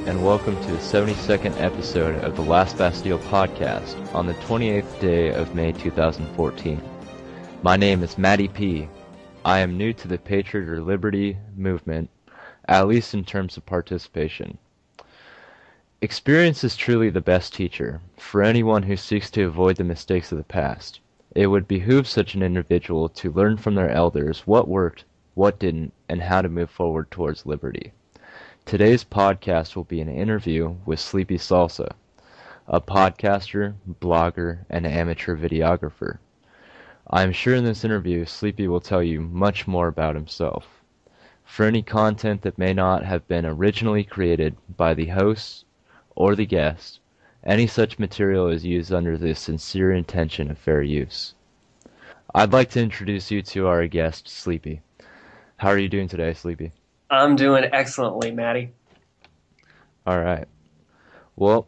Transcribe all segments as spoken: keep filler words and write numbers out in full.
and welcome to the seventy-second episode of the Last Bastille podcast on the twenty-eighth day of May two thousand fourteen. My name is Matty P. I am new to the Patriot or Liberty movement, at least in terms of participation. Experience is truly the best teacher for anyone who seeks to avoid the mistakes of the past. It would behoove such an individual to learn from their elders what worked, what didn't, and how to move forward towards liberty. Today's podcast will be an interview with Sleepy Salsa, a podcaster, blogger, and amateur videographer. I am sure in this interview Sleepy will tell you much more about himself. For any content that may not have been originally created by the host or the guest, any such material is used under the sincere intention of fair use. I'd like to introduce you to our guest, Sleepy. How are you doing today, Sleepy? I'm doing excellently, Matty. All right. Well,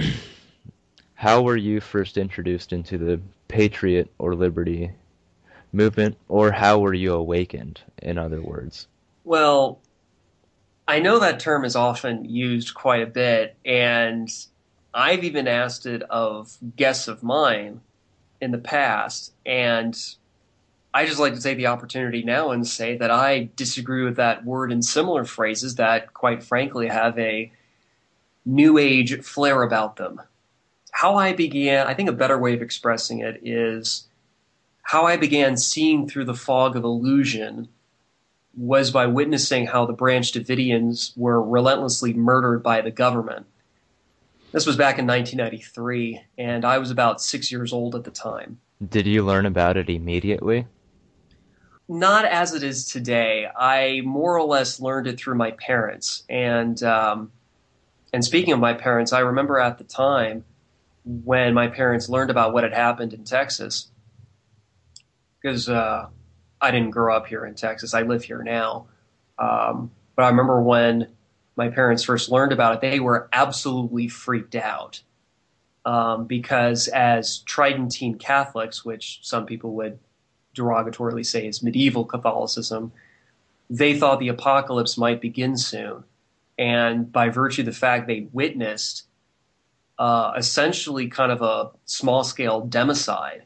how were you first introduced into the Patriot or Liberty movement, or how were you awakened, in other words? Well, I know that term is often used quite a bit, and I've even asked it of guests of mine in the past, and I just like to take the opportunity now and say that I disagree with that word in similar phrases that, quite frankly, have a new age flair about them. How I began, I think a better way of expressing it is how I began seeing through the fog of illusion was by witnessing how the Branch Davidians were relentlessly murdered by the government. This was back in nineteen ninety-three, and I was about six years old at the time. Did you learn about it immediately? Not as it is today. I more or less learned it through my parents. And um, and speaking of my parents, I remember at the time when my parents learned about what had happened in Texas, because uh, I didn't grow up here in Texas. I live here now. Um, but I remember when my parents first learned about it, they were absolutely freaked out. Um, because as Tridentine Catholics, which some people would derogatorily say is medieval Catholicism, they thought the apocalypse might begin soon. And by virtue of the fact they witnessed uh, essentially kind of a small-scale democide,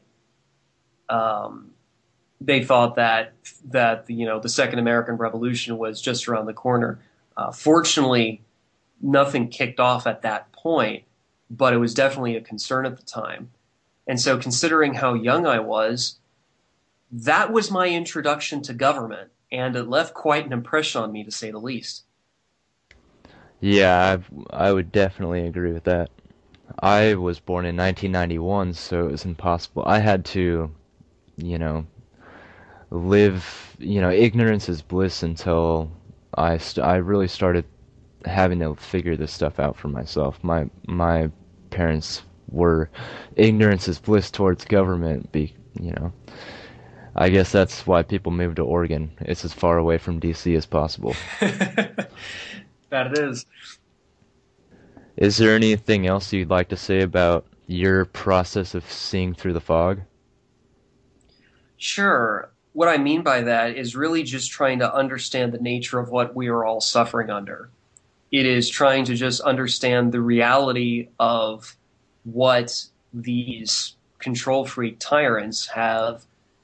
um, they thought that that you know the Second American Revolution was just around the corner. Uh, fortunately, nothing kicked off at that point, but it was definitely a concern at the time. And so considering how young I was, that was my introduction to government, and it left quite an impression on me, to say the least. Yeah, I've, I would definitely agree with that. I was born in nineteen ninety-one, so it was impossible. I had to, you know, live, you know, ignorance is bliss until I, st- I really started having to figure this stuff out for myself. My my parents were ignorance is bliss towards government, be, you know. I guess that's why people move to Oregon. It's as far away from D C as possible. That it is. Is there anything else you'd like to say about your process of seeing through the fog? Sure. What I mean by that is really just trying to understand the nature of what we are all suffering under. It is trying to just understand the reality of what these control freak tyrants have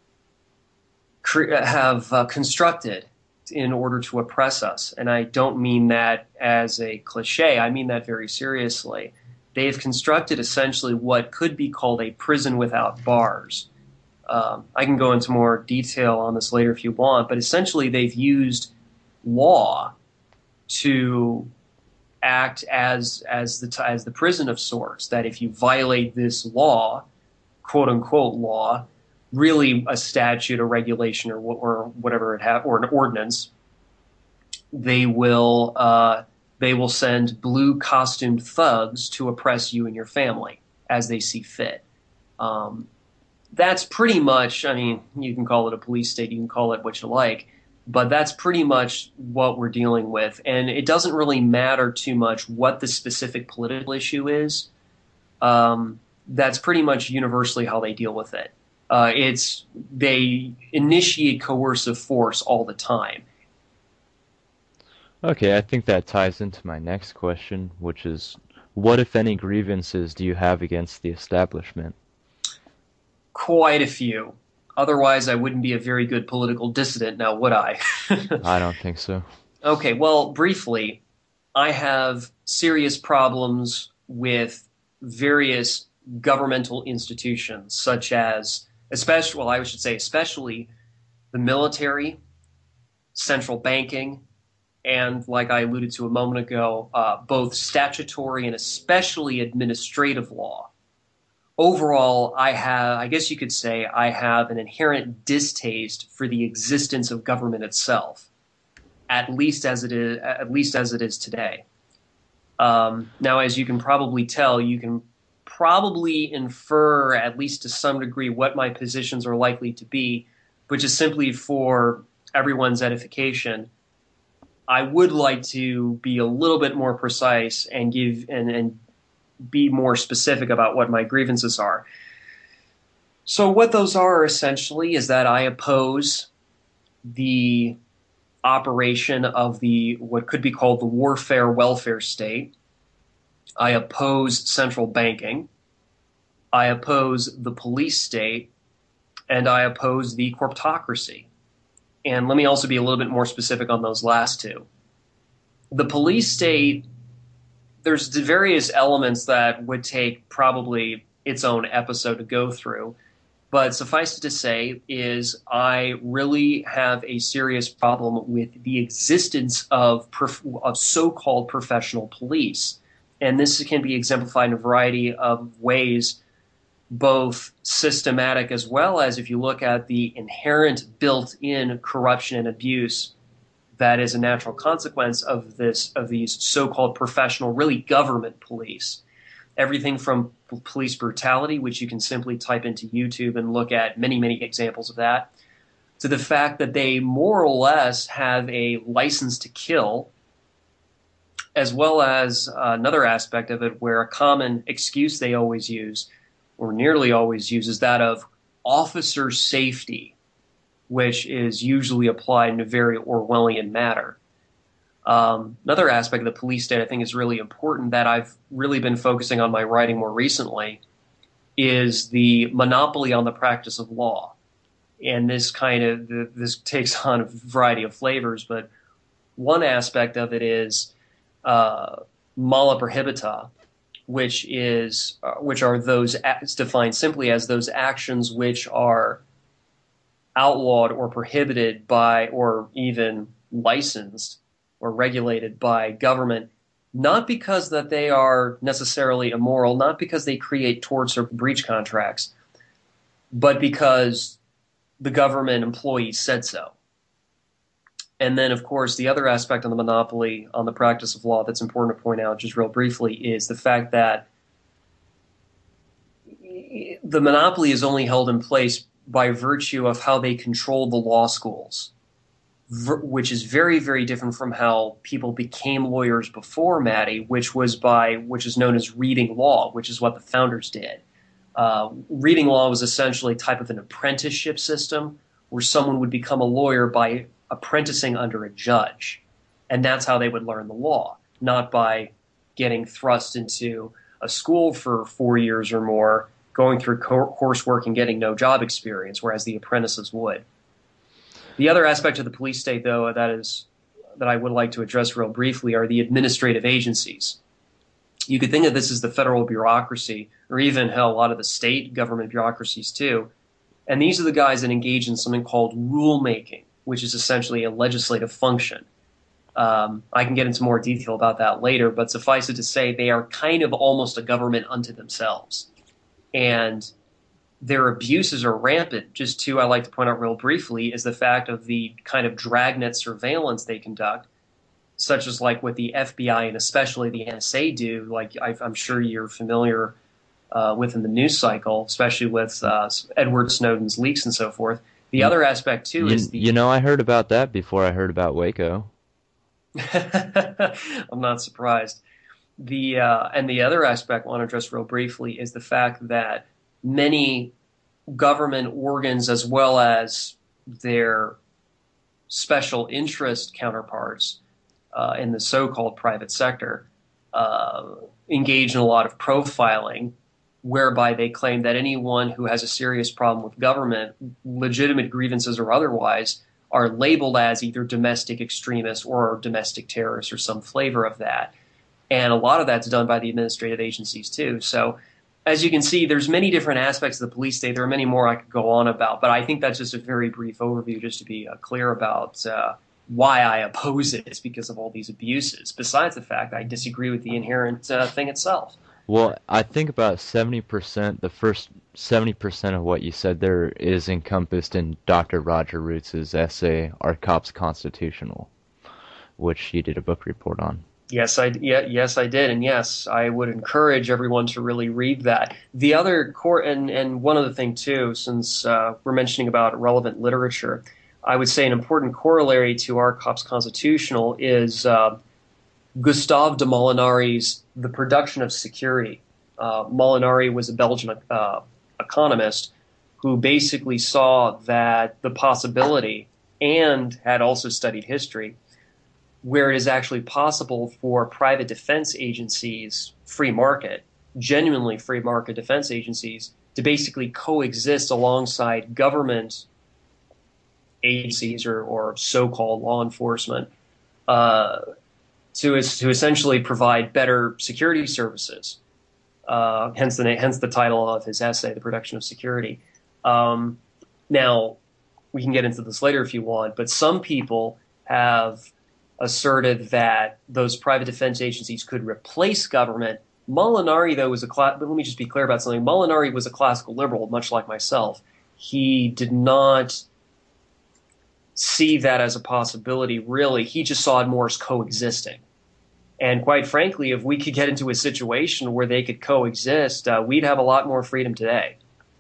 have uh, constructed in order to oppress us. And I don't mean that as a cliche. I mean that very seriously. They have constructed essentially what could be called a prison without bars. Um, I can go into more detail on this later if you want, but essentially they've used law to act as as the as the prison of sorts. That if you violate this law, quote unquote law, really a statute, a regulation, or or whatever it have, or an ordinance, they will uh, they will send blue costumed thugs to oppress you and your family as they see fit. Um, That's pretty much, I mean, you can call it a police state, you can call it what you like, but that's pretty much what we're dealing with. And it doesn't really matter too much what the specific political issue is. Um, that's pretty much universally how they deal with it. Uh, it's they initiate coercive force all the time. Okay, I think that ties into my next question, which is, what, if any, grievances do you have against the establishment? Quite a few. Otherwise, I wouldn't be a very good political dissident now, would I? I don't think so. Okay, well, briefly, I have serious problems with various governmental institutions, such as, especially, well, I should say, especially the military, central banking, and, like I alluded to a moment ago, uh, both statutory and especially administrative law. Overall, I have, I guess you could say, I have an inherent distaste for the existence of government itself, at least as it is, at least as it is today. Um, now, as you can probably tell, you can probably infer, at least to some degree, what my positions are likely to be, but just simply for everyone's edification, I would like to be a little bit more precise and give and, and be more specific about what my grievances are. So what those are essentially is that I oppose the operation of the what could be called the warfare welfare state. I oppose central banking. I oppose the police state, and I oppose the corporatocracy. And let me also be a little bit more specific on those last two. The police state, there's various elements that would take probably its own episode to go through. But suffice it to say is I really have a serious problem with the existence of, prof- of so-called professional police. And this can be exemplified in a variety of ways, both systematic as well as if you look at the inherent built-in corruption and abuse that is a natural consequence of this of these so-called professional, really government police. Everything from police brutality, which you can simply type into YouTube and look at many, many examples of that, to the fact that they more or less have a license to kill, as well as uh, another aspect of it where a common excuse they always use, or nearly always use, is that of officer safety, which is usually applied in a very Orwellian manner. Um, another aspect of the police state I think is really important that I've really been focusing on my writing more recently is the monopoly on the practice of law. And this kind of, this takes on a variety of flavors, but one aspect of it is uh, mala prohibita, which is, uh, which are those, it's defined simply as those actions which are outlawed or prohibited by, or even licensed or regulated by government, not because that they are necessarily immoral, not because they create torts or breach contracts, but because the government employee said so. And then, of course, the other aspect of the monopoly on the practice of law that's important to point out just real briefly is the fact that the monopoly is only held in place by virtue of how they control the law schools, which is very, very different from how people became lawyers before, Maddie, which was by, which is known as reading law, which is what the founders did. Uh, reading law was essentially a type of an apprenticeship system where someone would become a lawyer by apprenticing under a judge. And that's how they would learn the law, not by getting thrust into a school for four years or more, going through co- coursework and getting no job experience, whereas the apprentices would. The other aspect of the police state, though, that is that I would like to address real briefly are the administrative agencies. You could think of this as the federal bureaucracy, or even, hell, a lot of the state government bureaucracies, too. And these are the guys that engage in something called rulemaking, which is essentially a legislative function. Um, I can get into more detail about that later, but suffice it to say, they are kind of almost a government unto themselves. And their abuses are rampant. Just two I like to point out real briefly is the fact of the kind of dragnet surveillance they conduct, such as like what the F B I and especially the N S A do, like I've, I'm sure you're familiar uh, with in the news cycle, especially with uh, Edward Snowden's leaks and so forth. The other aspect, too, you, is the... You know, I heard about that before I heard about Waco. I'm not surprised. The uh, and the other aspect I want to address real briefly is the fact that many government organs, as well as their special interest counterparts, uh, in the so-called private sector uh, engage in a lot of profiling, whereby they claim that anyone who has a serious problem with government, legitimate grievances or otherwise, are labeled as either domestic extremists or domestic terrorists or some flavor of that. And a lot of that's done by the administrative agencies too. So as you can see, there's many different aspects of the police state. There are many more I could go on about, but I think that's just a very brief overview just to be uh, clear about uh, why I oppose it. It's because of all these abuses, besides the fact I disagree with the inherent uh, thing itself. Well, I think about seventy percent, the first seventy percent of what you said there is encompassed in Doctor Roger Roots' essay, Are Cops Constitutional, which he did a book report on. Yes, I yeah, yes I did, and yes, I would encourage everyone to really read that. The other core, and and one other thing too, since uh, we're mentioning about relevant literature, I would say an important corollary to Are Cops Constitutional is uh, Gustave de Molinari's The Production of Security. Uh, Molinari was a Belgian uh, economist who basically saw that the possibility, and had also studied history, where it is actually possible for private defense agencies, free market, genuinely free market defense agencies, to basically coexist alongside government agencies or, or so-called law enforcement uh, to, to essentially provide better security services. Uh, hence the hence the title of his essay, The Production of Security. Um, now, we can get into this later if you want, but some people have asserted that those private defense agencies could replace government. Molinari, though, was a cla- but let me just be clear about something. Molinari was a classical liberal, much like myself. He did not see that as a possibility, really. He just saw it more as coexisting. And quite frankly, if we could get into a situation where they could coexist, uh, we'd have a lot more freedom today.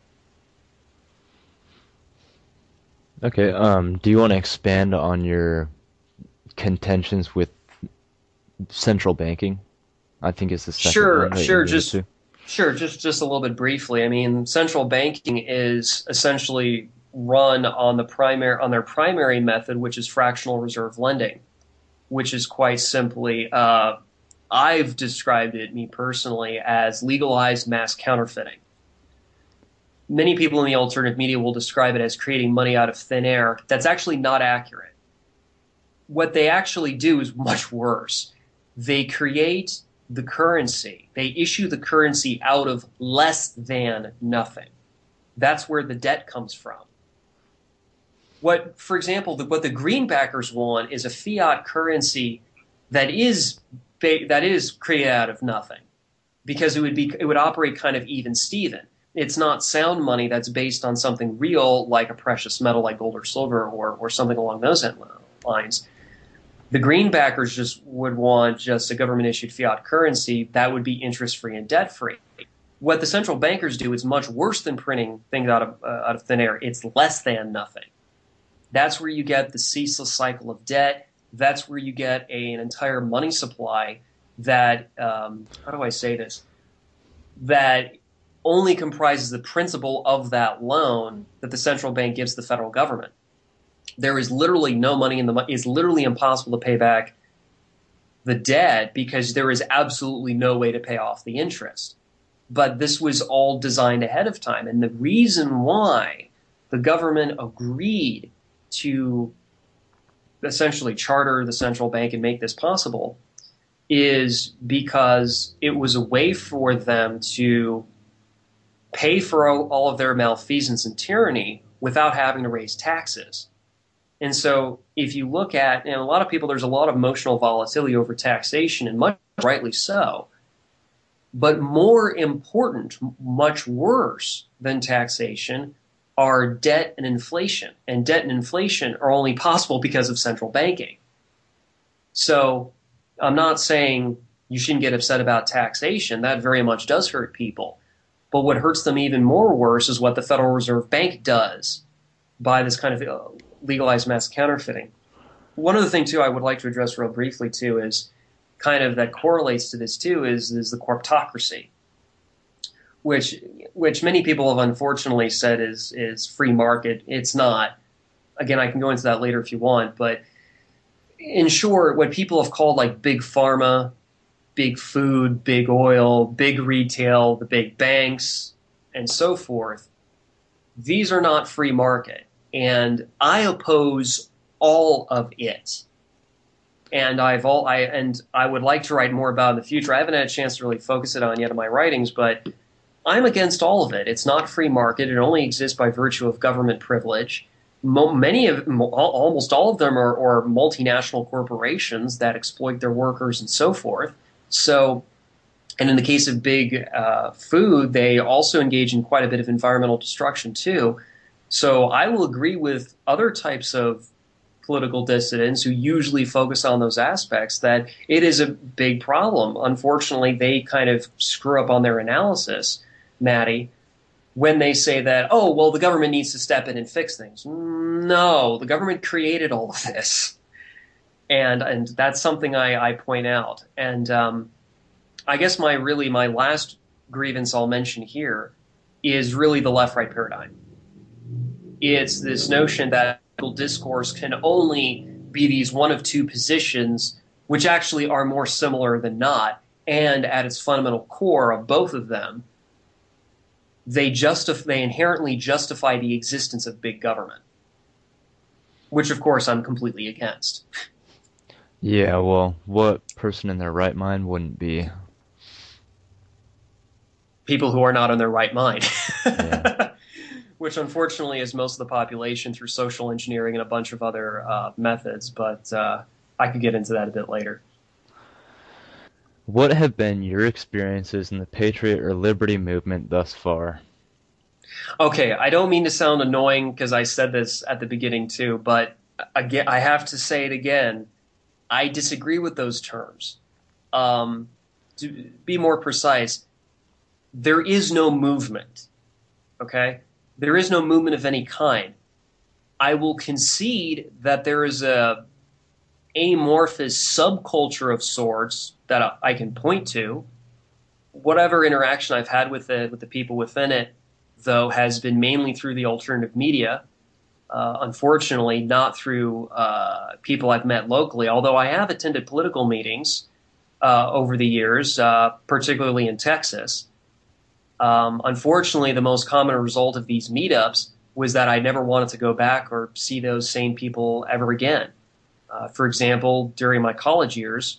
Okay, um, do you want to expand on your contentions with central banking? I think it's the second sure, one that sure, you just to. sure, just just a little bit briefly. I mean, central banking is essentially run on the primary on their primary method, which is fractional reserve lending, which is quite simply, uh, I've described it, me personally, as legalized mass counterfeiting. Many people in the alternative media will describe it as creating money out of thin air. That's actually not accurate. What they actually do is much worse. They create the currency. They issue the currency out of less than nothing. That's where the debt comes from. What, for example, the, what the greenbackers want is a fiat currency that is that is created out of nothing, because it would be it would operate kind of even Steven. It's not sound money that's based on something real like a precious metal like gold or silver or or something along those lines. The greenbackers just would want just a government-issued fiat currency that would be interest-free and debt-free. What the central bankers do is much worse than printing things out of uh, out of thin air. It's less than nothing. That's where you get the ceaseless cycle of debt. That's where you get a, an entire money supply that, um, how do I say this, that only comprises the principal of that loan that the central bank gives the federal government. There is literally no money in the money. It's literally impossible to pay back the debt because there is absolutely no way to pay off the interest. But this was all designed ahead of time. And the reason why the government agreed to essentially charter the central bank and make this possible is because it was a way for them to pay for all of their malfeasance and tyranny without having to raise taxes. And so if you look at, and a lot of people, there's a lot of emotional volatility over taxation, and much rightly so. But more important, much worse than taxation, are debt and inflation. And debt and inflation are only possible because of central banking. So I'm not saying you shouldn't get upset about taxation. That very much does hurt people. But what hurts them even more worse is what the Federal Reserve Bank does by this kind of legalized mass counterfeiting. One other thing, too, I would like to address real briefly, too, is kind of that correlates to this, too, is, is the corptocracy, which which many people have unfortunately said is, is free market. It's not. Again, I can go into that later if you want, but in short, what people have called like big pharma, big food, big oil, big retail, the big banks, and so forth, these are not free market. And I oppose all of it. And I've all I and I would like to write more about it in the future. I haven't had a chance to really focus it on yet in my writings, but I'm against all of it. It's not free market. It only exists by virtue of government privilege. Mo- many of, mo- almost all of them are, are multinational corporations that exploit their workers and so forth. So, and in the case of big uh, food, they also engage in quite a bit of environmental destruction too. So I will agree with other types of political dissidents who usually focus on those aspects that it is a big problem. Unfortunately, they kind of screw up on their analysis, Maddie, when they say that, oh, well, the government needs to step in and fix things. No, the government created all of this. And and that's something I, I point out. And um, I guess my really my last grievance I'll mention here is really the left-right paradigm. It's this notion that discourse can only be these one of two positions, which actually are more similar than not. And at its fundamental core of both of them, they justif- they inherently justify the existence of big government, which of course I'm completely against. Yeah, well, what person in their right mind wouldn't be? People who are not in their right mind. Yeah. Which unfortunately is most of the population through social engineering and a bunch of other uh, methods, but uh, I could get into that a bit later. What have been your experiences in the Patriot or Liberty movement thus far? Okay, I don't mean to sound annoying because I said this at the beginning too, but again, I have to say it again. I disagree with those terms. Um, to be more precise, there is no movement, okay? There is no movement of any kind. I will concede that there is a amorphous subculture of sorts that I can point to. Whatever interaction I've had with it, with the people within it, though, has been mainly through the alternative media. Uh, unfortunately, not through uh, people I've met locally, although I have attended political meetings uh, over the years, uh, particularly in Texas. Um, unfortunately, the most common result of these meetups was that I never wanted to go back or see those same people ever again. Uh, for example, during my college years,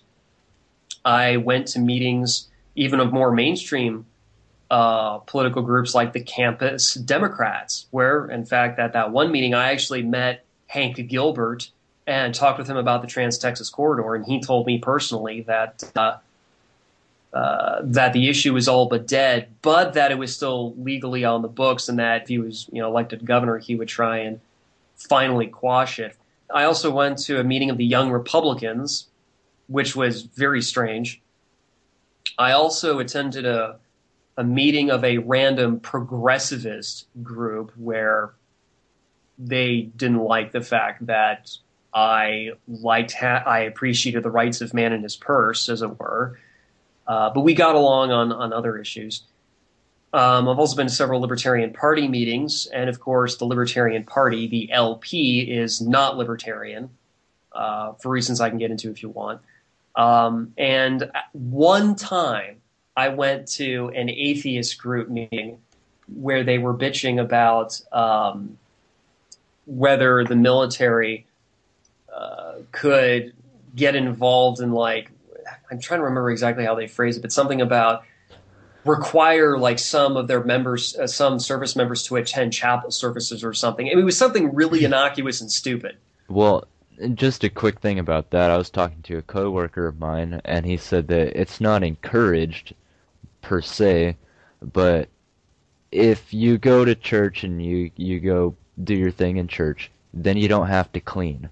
I went to meetings even of more mainstream uh, political groups like the Campus Democrats, where, in fact, at that one meeting, I actually met Hank Gilbert and talked with him about the Trans-Texas Corridor, and he told me personally that uh, Uh, that the issue was all but dead, but that it was still legally on the books, and that if he was, you know, elected governor, he would try and finally quash it. I also went to a meeting of the Young Republicans, which was very strange. I also attended a a meeting of a random progressivist group where they didn't like the fact that I liked, ha- I appreciated the rights of man in his purse, as it were. Uh, but we got along on, on other issues. Um, I've also been to several Libertarian Party meetings, and of course the Libertarian Party, the L P, is not libertarian, uh, for reasons I can get into if you want. Um, and one time I went to an atheist group meeting where they were bitching about um, whether the military uh, could get involved in, like, I'm trying to remember exactly how they phrase it, but something about require like some of their members, uh, some service members to attend chapel services or something. I mean, it was something really innocuous and stupid. Well, just a quick thing about that. I was talking to a coworker of mine, and he said that it's not encouraged per se, but if you go to church and you, you go do your thing in church, then you don't have to clean.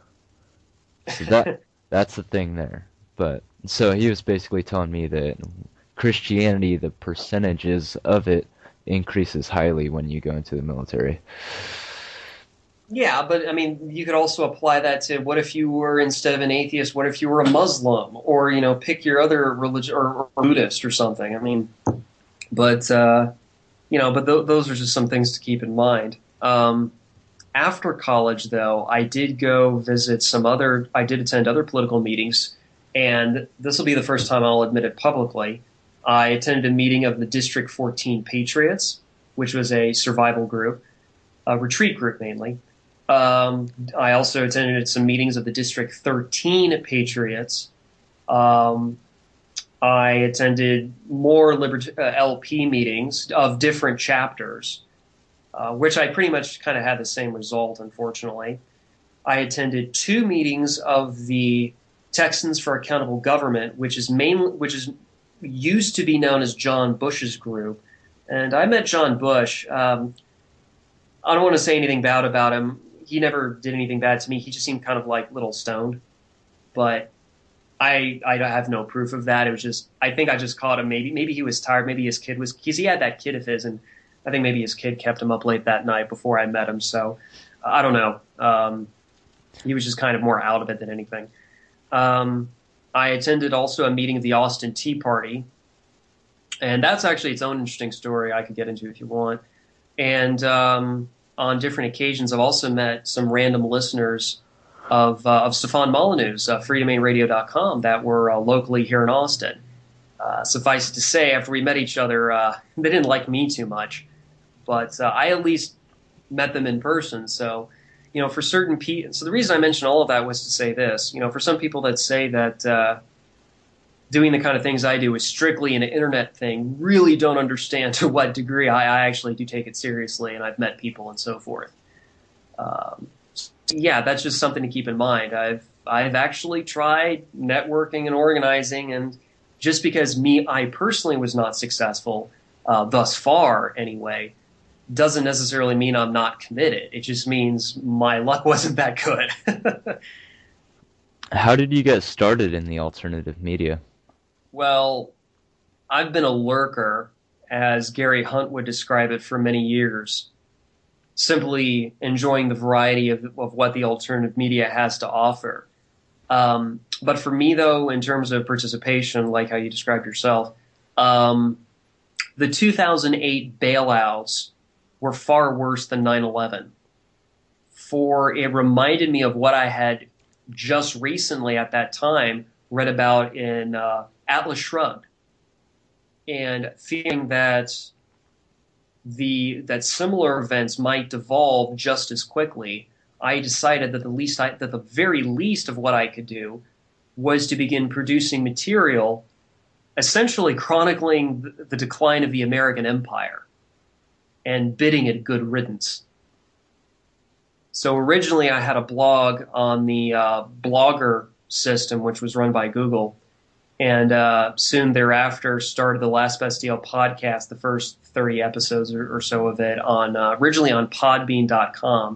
So that that's the thing there. But so he was basically telling me that Christianity, the percentages of it increases highly when you go into the military. Yeah, but I mean, you could also apply that to what if you were, instead of an atheist, what if you were a Muslim, or, you know, pick your other religion, or, or Buddhist or something. I mean, but, uh, you know, but th- those are just some things to keep in mind. Um, After college, though, I did go visit some other, I did attend other political meetings, and this will be the first time I'll admit it publicly. I attended a meeting of the District fourteen Patriots, which was a survival group, a retreat group mainly. Um, I also attended some meetings of the District thirteen Patriots. Um, I attended more Libert- uh, L P meetings of different chapters. Uh, which I pretty much kind of had the same result, unfortunately. I attended two meetings of the Texans for Accountable Government, which is mainly, which is used to be known as John Bush's group. And I met John Bush. Um, I don't want to say anything bad about him. He never did anything bad to me. He just seemed kind of like a little stoned. But I I have no proof of that. It was just, I think I just caught him. Maybe maybe he was tired. Maybe his kid was, because he had that kid of his, and I think maybe his kid kept him up late that night before I met him. So uh, I don't know. Um, he was just kind of more out of it than anything. Um, I attended also a meeting of the Austin Tea Party. And that's actually its own interesting story I could get into if you want. And um, on different occasions, I've also met some random listeners of, uh, of Stefan Molyneux's uh, free domain radio dot com that were uh, locally here in Austin. Uh, suffice it to say, after we met each other, uh, they didn't like me too much. But uh, I at least met them in person. So, you know, for certain people, so the reason I mentioned all of that was to say this. You know, for some people that say that uh, doing the kind of things I do is strictly an internet thing, really don't understand to what degree I, I actually do take it seriously, and I've met people and so forth. Um, yeah, that's just something to keep in mind. I've I've actually tried networking and organizing, and just because me, I personally was not successful uh, thus far anyway, doesn't necessarily mean I'm not committed. It just means my luck wasn't that good. How did you get started in the alternative media? Well, I've been a lurker, as Gary Hunt would describe it, for many years, simply enjoying the variety of, of what the alternative media has to offer. Um, but for me, though, in terms of participation, like how you described yourself, um, the two thousand eight bailouts were far worse than nine eleven. For it reminded me of what I had just recently at that time read about in uh, Atlas Shrugged, and feeling that the that similar events might devolve just as quickly, I decided that the least I, that the very least of what I could do was to begin producing material essentially chronicling the, the decline of the American empire and bidding it good riddance. So originally I had a blog on the uh, Blogger system, which was run by Google, and uh, soon thereafter started the Last Bastille podcast, the first thirty episodes or, or so of it, on uh, originally on podbean dot com.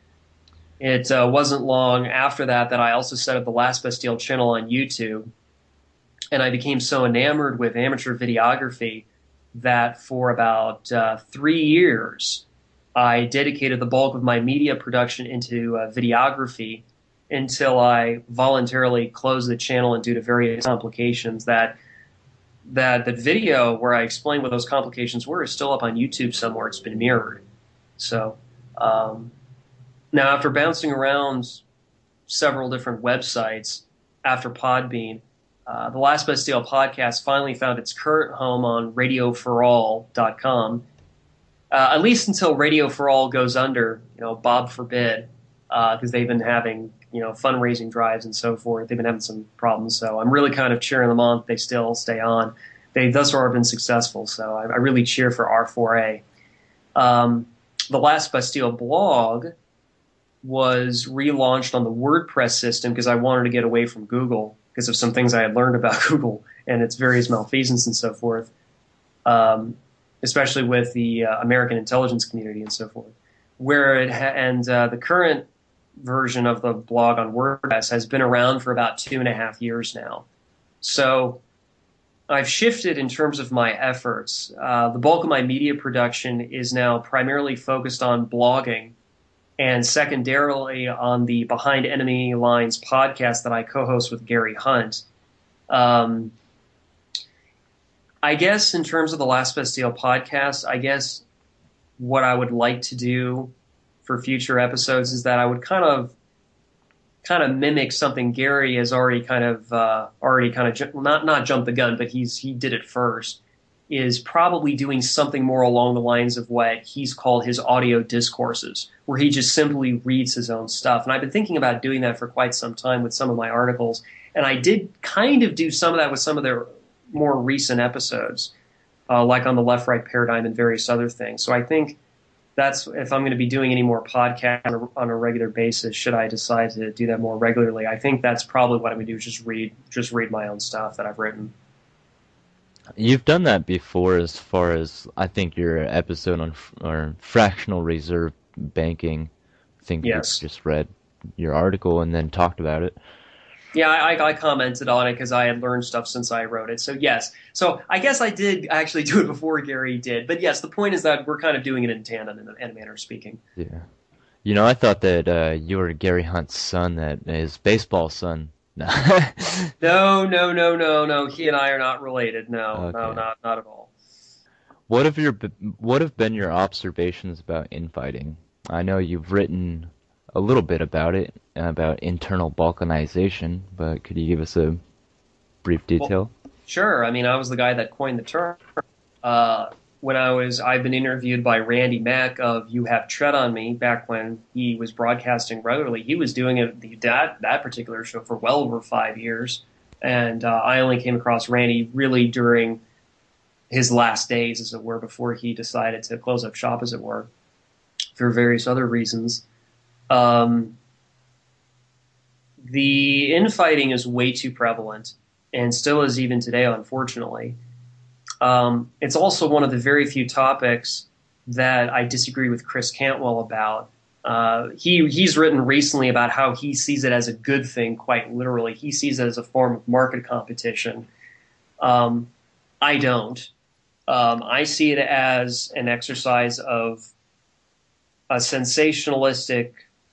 It uh, wasn't long after that that I also set up the Last Bastille channel on YouTube, and I became so enamored with amateur videography that for about uh, three years I dedicated the bulk of my media production into uh, videography until I voluntarily closed the channel, and due to various complications, that that the video where I explained what those complications were is still up on YouTube somewhere. It's been mirrored. So um, now, after bouncing around several different websites after Podbean, uh, the Last Bastille podcast finally found its current home on radio for all dot com. Uh, at least until Radio for All goes under, you know, Bob forbid, because uh, they've been having, you know, fundraising drives and so forth. They've been having some problems, so I'm really kind of cheering them on that they still stay on. They thus far have been successful, so I, I really cheer for R four A. Um, the Last Bastille blog was relaunched on the WordPress system because I wanted to get away from Google because of some things I had learned about Google and its various malfeasance and so forth. Um, especially with the uh, American intelligence community and so forth, where it ha- and uh, the current version of the blog on WordPress has been around for about two and a half years now. So I've shifted in terms of my efforts. Uh, the bulk of my media production is now primarily focused on blogging, and secondarily on the Behind Enemy Lines podcast that I co-host with Gary Hunt. Um, I guess in terms of the Last Bastille podcast, I guess what I would like to do for future episodes is that I would kind of kind of mimic something Gary has already kind of uh, already kind of ju- well, not not jumped the gun, but he's he did it first. Is probably doing something more along the lines of what he's called his audio discourses, where he just simply reads his own stuff. And I've been thinking about doing that for quite some time with some of my articles. And I did kind of do some of that with some of their more recent episodes, uh, like on the left-right paradigm and various other things. So I think that's if I'm going to be doing any more podcasts on a, on a regular basis, should I decide to do that more regularly, I think that's probably what I'm going to do, is just read, just read my own stuff that I've written. You've done that before, as far as I think your episode on or fractional reserve banking. I think Yes. you just read your article and then talked about it. Yeah, I, I commented on it because I had learned stuff since I wrote it. So yes, so I guess I did actually do it before Gary did. But yes, the point is that we're kind of doing it in tandem, in a, in a manner of speaking. Yeah. You know, I thought that uh, you were Gary Hunt's son, that his baseball son. No. no, no, no, no, no. He and I are not related. No, Okay. no, not not at all. What have your what have been your observations about infighting? I know you've written a little bit about it, about internal balkanization, but could you give us a brief detail? Well, sure. I mean, I was the guy that coined the term. Uh, when I was, I've been interviewed by Randy Mack of You Have Tread on Me back when he was broadcasting regularly. He was doing it, that, that particular show for well over five years. And uh, I only came across Randy really during his last days, as it were, before he decided to close up shop, as it were, for various other reasons. Um, the infighting is way too prevalent, and still is even today, unfortunately. Um, it's also one of the very few topics that I disagree with Chris Cantwell about. Uh, he he's written recently about how he sees it as a good thing, quite literally. He sees it as a form of market competition. Um, I don't. Um, I see it as an exercise of a sensationalistic.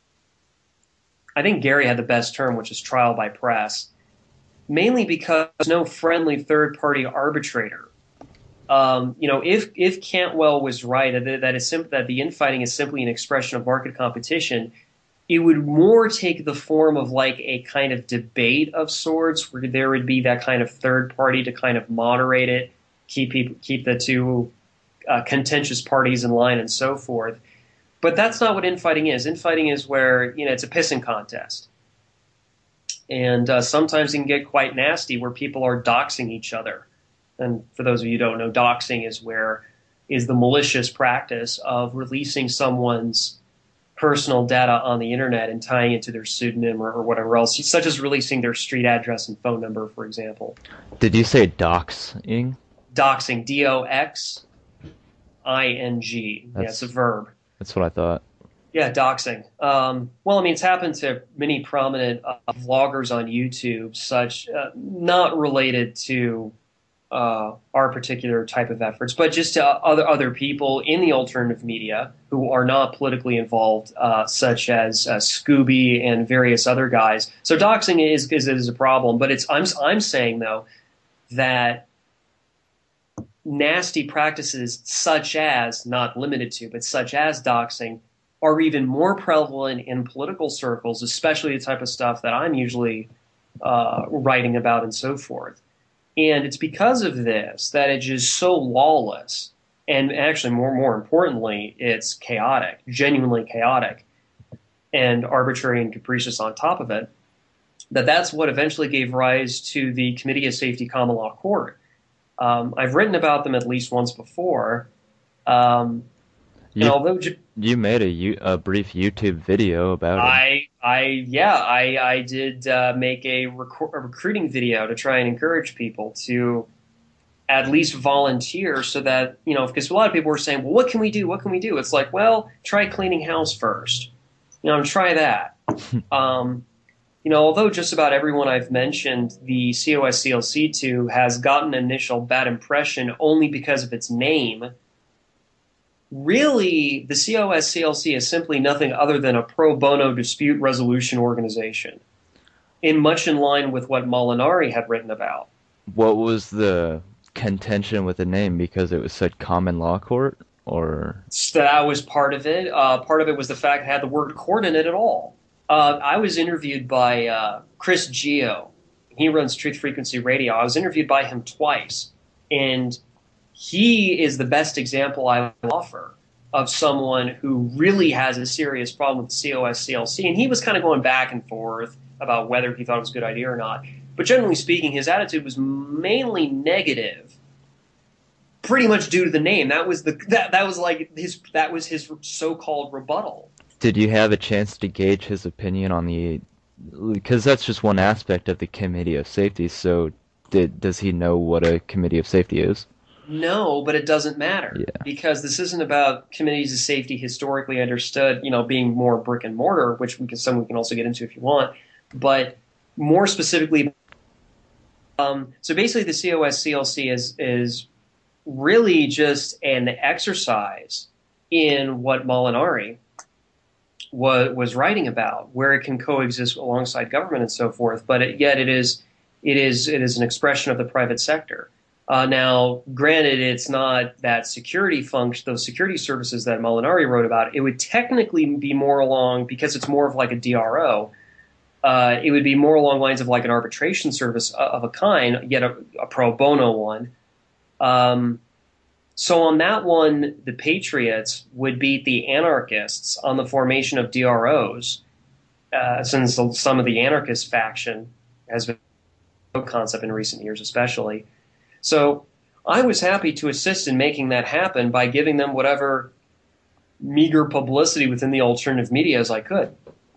I think Gary had the best term, which is trial by press, mainly because there's no friendly third-party arbitrator. Um, you know, if if Cantwell was right that that, is sim- that the infighting is simply an expression of market competition, it would more take the form of like a kind of debate of sorts, where there would be that kind of third party to kind of moderate it, keep people, keep the two uh, contentious parties in line, and so forth. But that's not what infighting is. Infighting is where, you know, it's a pissing contest. And uh, sometimes it can get quite nasty, where people are doxing each other. And for those of you who don't know, doxing is where is the malicious practice of releasing someone's personal data on the internet and tying it to their pseudonym or, or whatever else, such as releasing their street address and phone number, for example. Did you say doxing? Doxing, D O X I N G. Yeah, it's a verb. That's what I thought. Yeah, doxing. Um, well, I mean, it's happened to many prominent uh, vloggers on YouTube, such uh, not related to uh, our particular type of efforts, but just to other other people in the alternative media who are not politically involved, uh, such as uh, Scooby and various other guys. So doxing is, is is a problem, but it's I'm I'm saying though that nasty practices such as, not limited to, but such as doxing are even more prevalent in political circles, especially the type of stuff that I'm usually uh, writing about and so forth. And it's because of this that it is so lawless, and actually more more importantly, it's chaotic, genuinely chaotic, and arbitrary and capricious on top of it, that that's what eventually gave rise to the Committee of Safety Common Law Court. Um, I've written about them at least once before. Um, You, and although you made a, a brief YouTube video about it. I, I, yeah, I, I did uh, make a, rec- a recruiting video to try and encourage people to at least volunteer, so that, you know, because a lot of people were saying, well, what can we do? What can we do? It's like, well, try cleaning house first. You know, try that. um, you know, although just about everyone I've mentioned the C O S C L C to has gotten an initial bad impression only because of its name, really, the C O S C L C is simply nothing other than a pro bono dispute resolution organization, in much in line with what Molinari had written about. What was the contention with the name? Because it was said common law court? or? So that was part of it. Uh, part of it was the fact it had the word court in it at all. Uh, I was interviewed by uh, Chris Geo. He runs Truth Frequency Radio. I was interviewed by him twice, and he is the best example I offer of someone who really has a serious problem with the C O S C L C. And he was kind of going back and forth about whether he thought it was a good idea or not. But generally speaking, his attitude was mainly negative, pretty much due to the name. That was the that that was like his that was his so-called rebuttal. Did you have a chance to gauge his opinion on the? Because that's just one aspect of the Committee of Safety. So, did does he know what a Committee of Safety is? No, but it doesn't matter, yeah. because this isn't about committees of safety historically understood, you know, being more brick and mortar, which we can some we can also get into if you want, but more specifically. Um, so basically, the C O S C L C is is really just an exercise in what Molinari was was writing about, where it can coexist alongside government and so forth. But it, yet, it is it is it is an expression of the private sector. Uh, now, granted, it's not that security function, those security services that Molinari wrote about. It would technically be more along, because it's more of like a D R O, uh, it would be more along lines of like an arbitration service of a kind, yet a, a pro bono one. Um, so on that one, the Patriots would beat the anarchists on the formation of D R Os, uh, since some of the anarchist faction has been a concept in recent years especially. So I was happy to assist in making that happen by giving them whatever meager publicity within the alternative media as I could.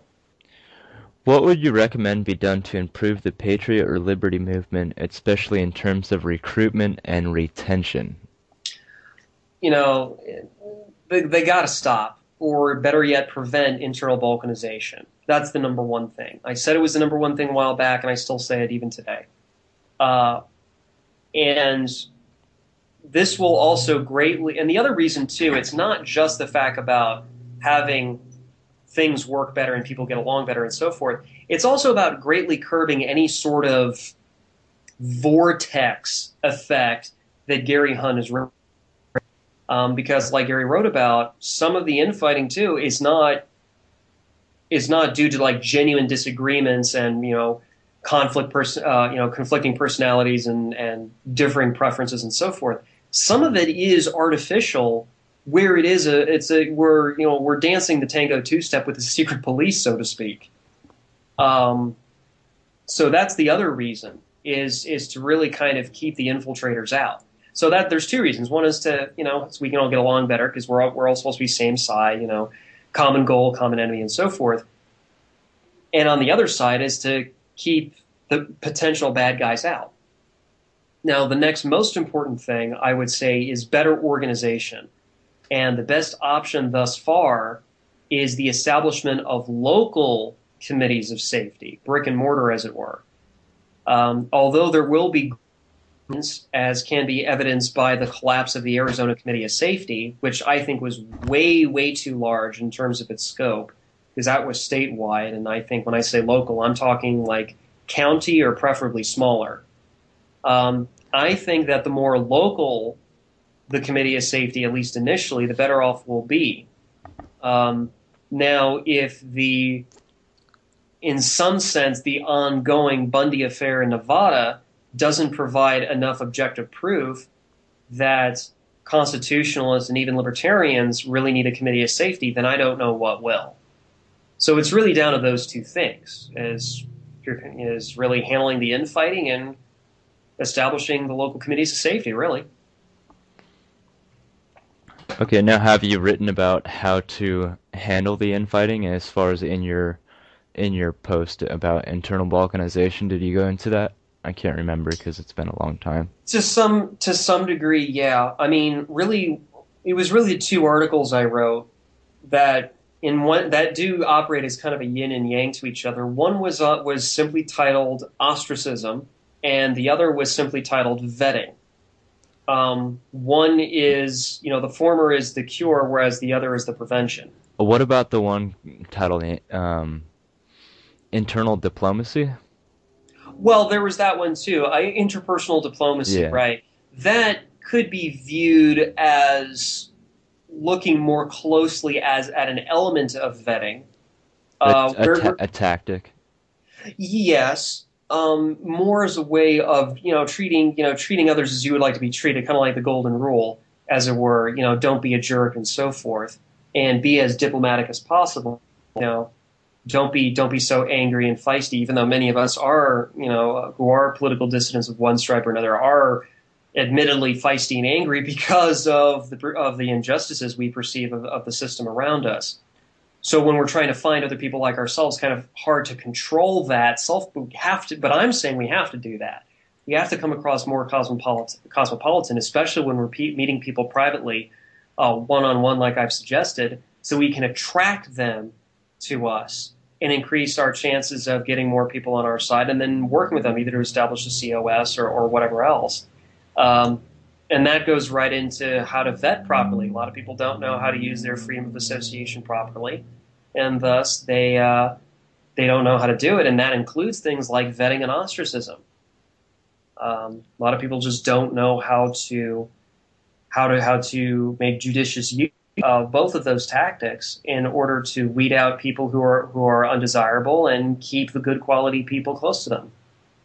What would you recommend be done to improve the Patriot or Liberty movement, especially in terms of recruitment and retention? You know, they, they got to stop, or better yet, prevent internal balkanization. That's the number one thing. I said it was the number one thing a while back, and I still say it even today. Uh, And this will also greatly, and the other reason too, it's not just the fact about having things work better and people get along better and so forth. It's also about greatly curbing any sort of vortex effect that Gary Hunt has written. Um, because like Gary wrote about, some of the infighting too is not, is not due to like genuine disagreements and, you know, conflict, pers- uh, you know, conflicting personalities and, and differing preferences and so forth. Some of it is artificial, where it is a, it's a, we're, you know, we're dancing the tango two-step with the secret police, so to speak. Um, so that's the other reason is, is to really kind of keep the infiltrators out. So that there's two reasons. One is to, you know, so we can all get along better because we're all, we're all supposed to be same side, you know, common goal, common enemy, and so forth. And on the other side is to keep the potential bad guys out. Now, the next most important thing I would say is better organization. And the best option thus far is the establishment of local committees of safety, brick and mortar, as it were. Um, although there will be, as can be evidenced by the collapse of the Arizona Committee of Safety, which I think was way, way too large in terms of its scope, because that was statewide. And I think when I say local, I'm talking like county or preferably smaller. Um, I think that the more local the Committee of Safety, at least initially, the better off we'll be. Um, now, if the, in some sense, the ongoing Bundy affair in Nevada doesn't provide enough objective proof that constitutionalists and even libertarians really need a Committee of Safety, then I don't know what will. So it's really down to those two things, is, is really handling the infighting and establishing the local committees of safety, really. Okay, now have you written about how to handle the infighting as far as in your in your post about internal balkanization? Did you go into that? I can't remember because it's been a long time. To some to some degree, yeah. I mean, really, it was really the two articles I wrote that in one that do operate as kind of a yin and yang to each other. One was uh, was simply titled Ostracism, and the other was simply titled Vetting. Um, one is, you know, the former is the cure, whereas the other is the prevention. What about the one titled um, Internal Diplomacy? Well, there was that one too. I, interpersonal diplomacy, yeah. right? That could be viewed as looking more closely as at an element of vetting. A, Uh, a, where, ta- where, a tactic. yes, um, more as a way of you know treating you know treating others as you would like to be treated, kind of like the golden rule, as it were. You know, don't be a jerk and so forth, and be as diplomatic as possible. You know, don't be don't be so angry and feisty. Even though many of us are, you know, who are political dissidents of one stripe or another, are admittedly feisty and angry because of the of the injustices we perceive of, of the system around us. So when we're trying to find other people like ourselves, kind of hard to control that self. We have to, but I'm saying we have to do that. We have to come across more cosmopolitan, cosmopolitan especially when we're pe- meeting people privately, uh, one-on-one, like I've suggested, so we can attract them to us and increase our chances of getting more people on our side, and then working with them either to establish a C O S or, or whatever else. Um, and that goes right into how to vet properly. A lot of people don't know how to use their freedom of association properly, and thus they uh, they don't know how to do it. And that includes things like vetting and ostracism. Um, a lot of people just don't know how to how to how to make judicious use of both of those tactics in order to weed out people who are who are undesirable and keep the good quality people close to them.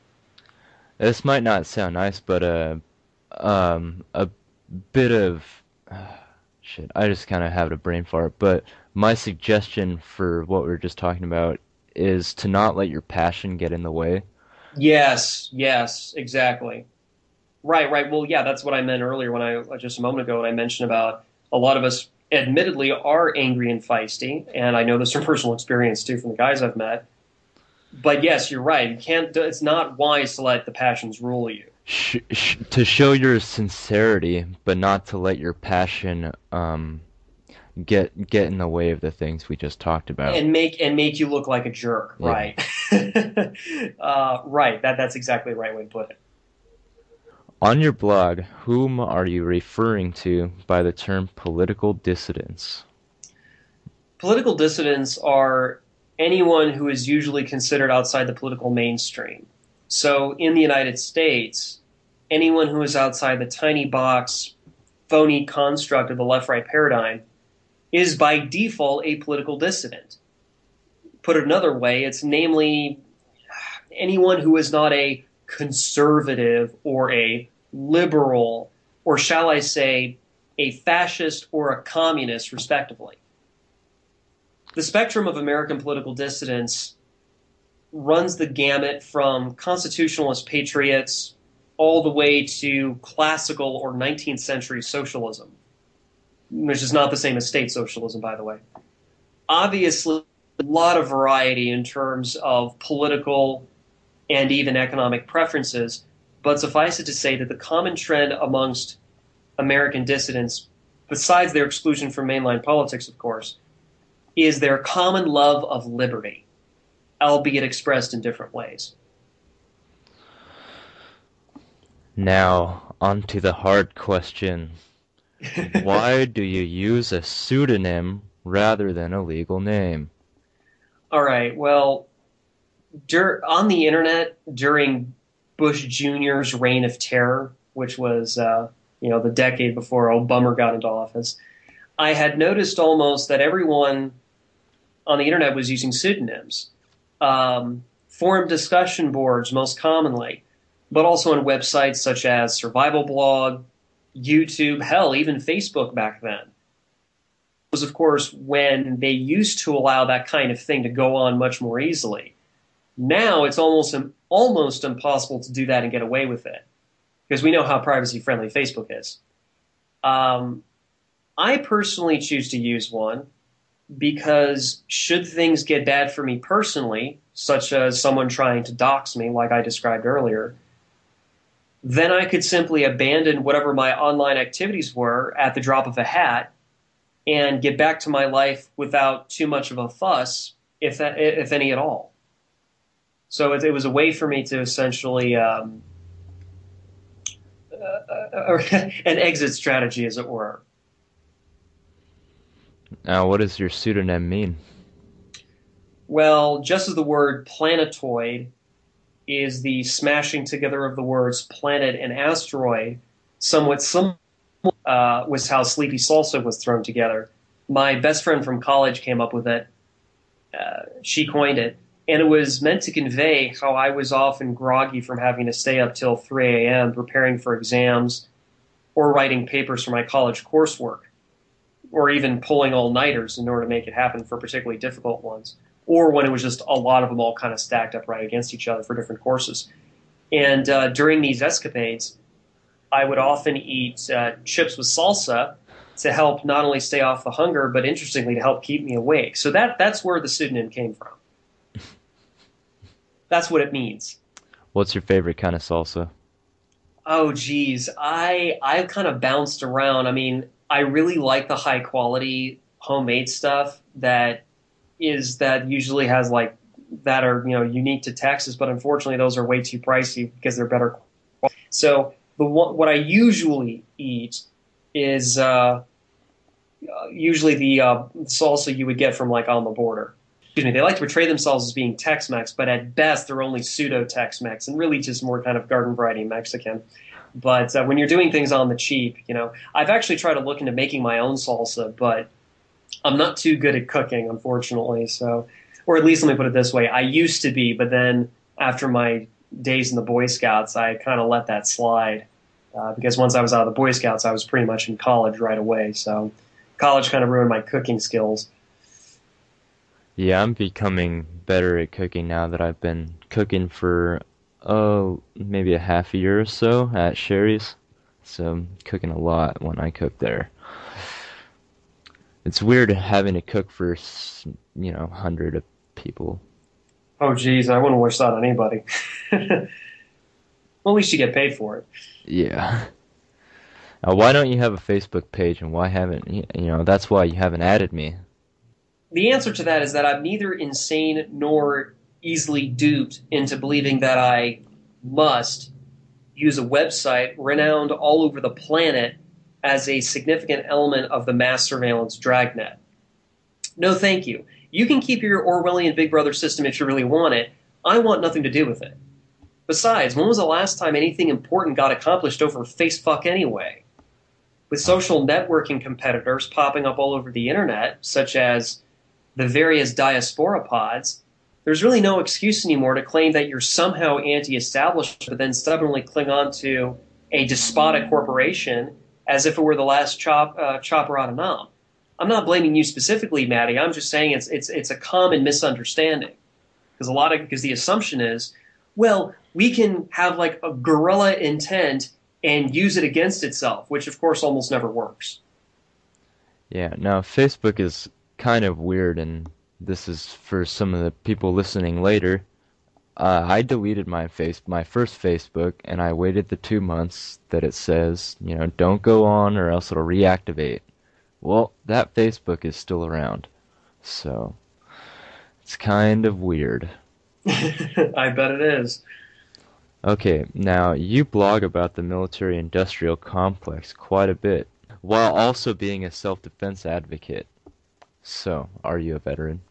This might not sound nice, but uh, um, a bit of uh, shit. I just kind of have a brain fart. But my suggestion for what we were just talking about is to not let your passion get in the way. Yes, yes, exactly. Right, right. Well, yeah, that's what I meant earlier when I just a moment ago when I mentioned about a lot of us admittedly are angry and feisty, and I know this from personal experience too from the guys I've met. But yes, you're right. You can't. It's not wise to let the passions rule you. Sh- sh- to show your sincerity, but not to let your passion um, get get in the way of the things we just talked about. And make and make you look like a jerk, Yeah. right? uh, right. That that's exactly the right way to put it. On your blog, whom are you referring to by the term political dissidents? Political dissidents are anyone who is usually considered outside the political mainstream. So in the United States, anyone who is outside the tiny box, phony construct of the left-right paradigm is by default a political dissident. Put it another way, it's namely anyone who is not a conservative or a liberal, or shall I say, a fascist or a communist, respectively. The spectrum of American political dissidents runs the gamut from constitutionalist patriots all the way to classical or nineteenth century socialism, which is not the same as state socialism, by the way. Obviously, a lot of variety in terms of political and even economic preferences, but suffice it to say that the common trend amongst American dissidents, besides their exclusion from mainline politics, of course, is their common love of liberty, albeit expressed in different ways. Now, on to the hard question. Why do you use a pseudonym rather than a legal name? All right, well, dur- on the internet during Bush Junior's reign of terror, which was, uh, you know, the decade before old Bummer got into office, I had noticed almost that everyone on the internet was using pseudonyms. Um, forum discussion boards most commonly, but also on websites such as Survival Blog, YouTube, hell, even Facebook back then. It was, of course, when they used to allow that kind of thing to go on much more easily. Now it's almost almost impossible to do that and get away with it, because we know how privacy-friendly Facebook is. Um, I personally choose to use one because should things get bad for me personally, such as someone trying to dox me like I described earlier, then I could simply abandon whatever my online activities were at the drop of a hat and get back to my life without too much of a fuss, if that, if any at all. So it, it was a way for me to essentially um, uh, uh, an exit strategy, as it were. Now, what does your pseudonym mean? Well, just as the word planetoid is the smashing together of the words planet and asteroid, somewhat similar, uh, was how Sleepy Salsa was thrown together. My best friend from college came up with it. Uh, she coined it. And it was meant to convey how I was often groggy from having to stay up till three a.m. preparing for exams or writing papers for my college coursework, or even pulling all-nighters in order to make it happen for particularly difficult ones, or when it was just a lot of them all kind of stacked up right against each other for different courses. And uh, during these escapades, I would often eat uh, chips with salsa to help not only stay off the hunger, but interestingly, to help keep me awake. So that that's where the pseudonym came from. That's what it means. What's your favorite kind of salsa? Oh, geez. I, I've kind of bounced around. I mean, I really like the high quality homemade stuff that is that usually has like that are, you know, unique to Texas, but unfortunately those are way too pricey because they're better quality. So the what I usually eat is uh, usually the uh, salsa you would get from like On the Border. Excuse me, they like to portray themselves as being Tex-Mex, but at best they're only pseudo-Tex-Mex and really just more kind of garden variety Mexican. But uh, when you're doing things on the cheap, you know, I've actually tried to look into making my own salsa, but I'm not too good at cooking, unfortunately. So, or at least let me put it this way, I used to be, but then after my days in the Boy Scouts, I kind of let that slide uh, because once I was out of the Boy Scouts, I was pretty much in college right away. So college kind of ruined my cooking skills. Yeah, I'm becoming better at cooking now that I've been cooking for, oh, maybe a half a year or so at Sherry's. So I'm cooking a lot when I cook there. It's weird having to cook for, you know, a hundred of people. Oh, geez, I wouldn't wish that on anybody. Well, at least you get paid for it. Yeah. Uh, why don't you have a Facebook page, and why haven't you, you know, that's why you haven't added me. The answer to that is that I'm neither insane nor easily duped into believing that I must use a website renowned all over the planet as a significant element of the mass surveillance dragnet. No, thank you. You can keep your Orwellian Big Brother system if you really want it. I want nothing to do with it. Besides, when was the last time anything important got accomplished over Facebook anyway? With social networking competitors popping up all over the internet, such as the various diaspora pods, there's really no excuse anymore to claim that you're somehow anti-establishment, but then stubbornly cling on to a despotic corporation as if it were the last chop, uh, chopper out of Nam. I'm not blaming you specifically, Maddie. I'm just saying it's it's it's a common misunderstanding because a lot of because the assumption is, well, we can have like a guerrilla intent and use it against itself, which of course almost never works. Yeah, now Facebook is kind of weird, and this is for some of the people listening later. Uh, I deleted my face, my first Facebook, and I waited the two months that it says, you know, don't go on or else it'll reactivate. Well, that Facebook is still around, so it's kind of weird. I bet it is. Okay, now you blog about the military-industrial complex quite a bit, while also being a self-defense advocate. So, are you a veteran?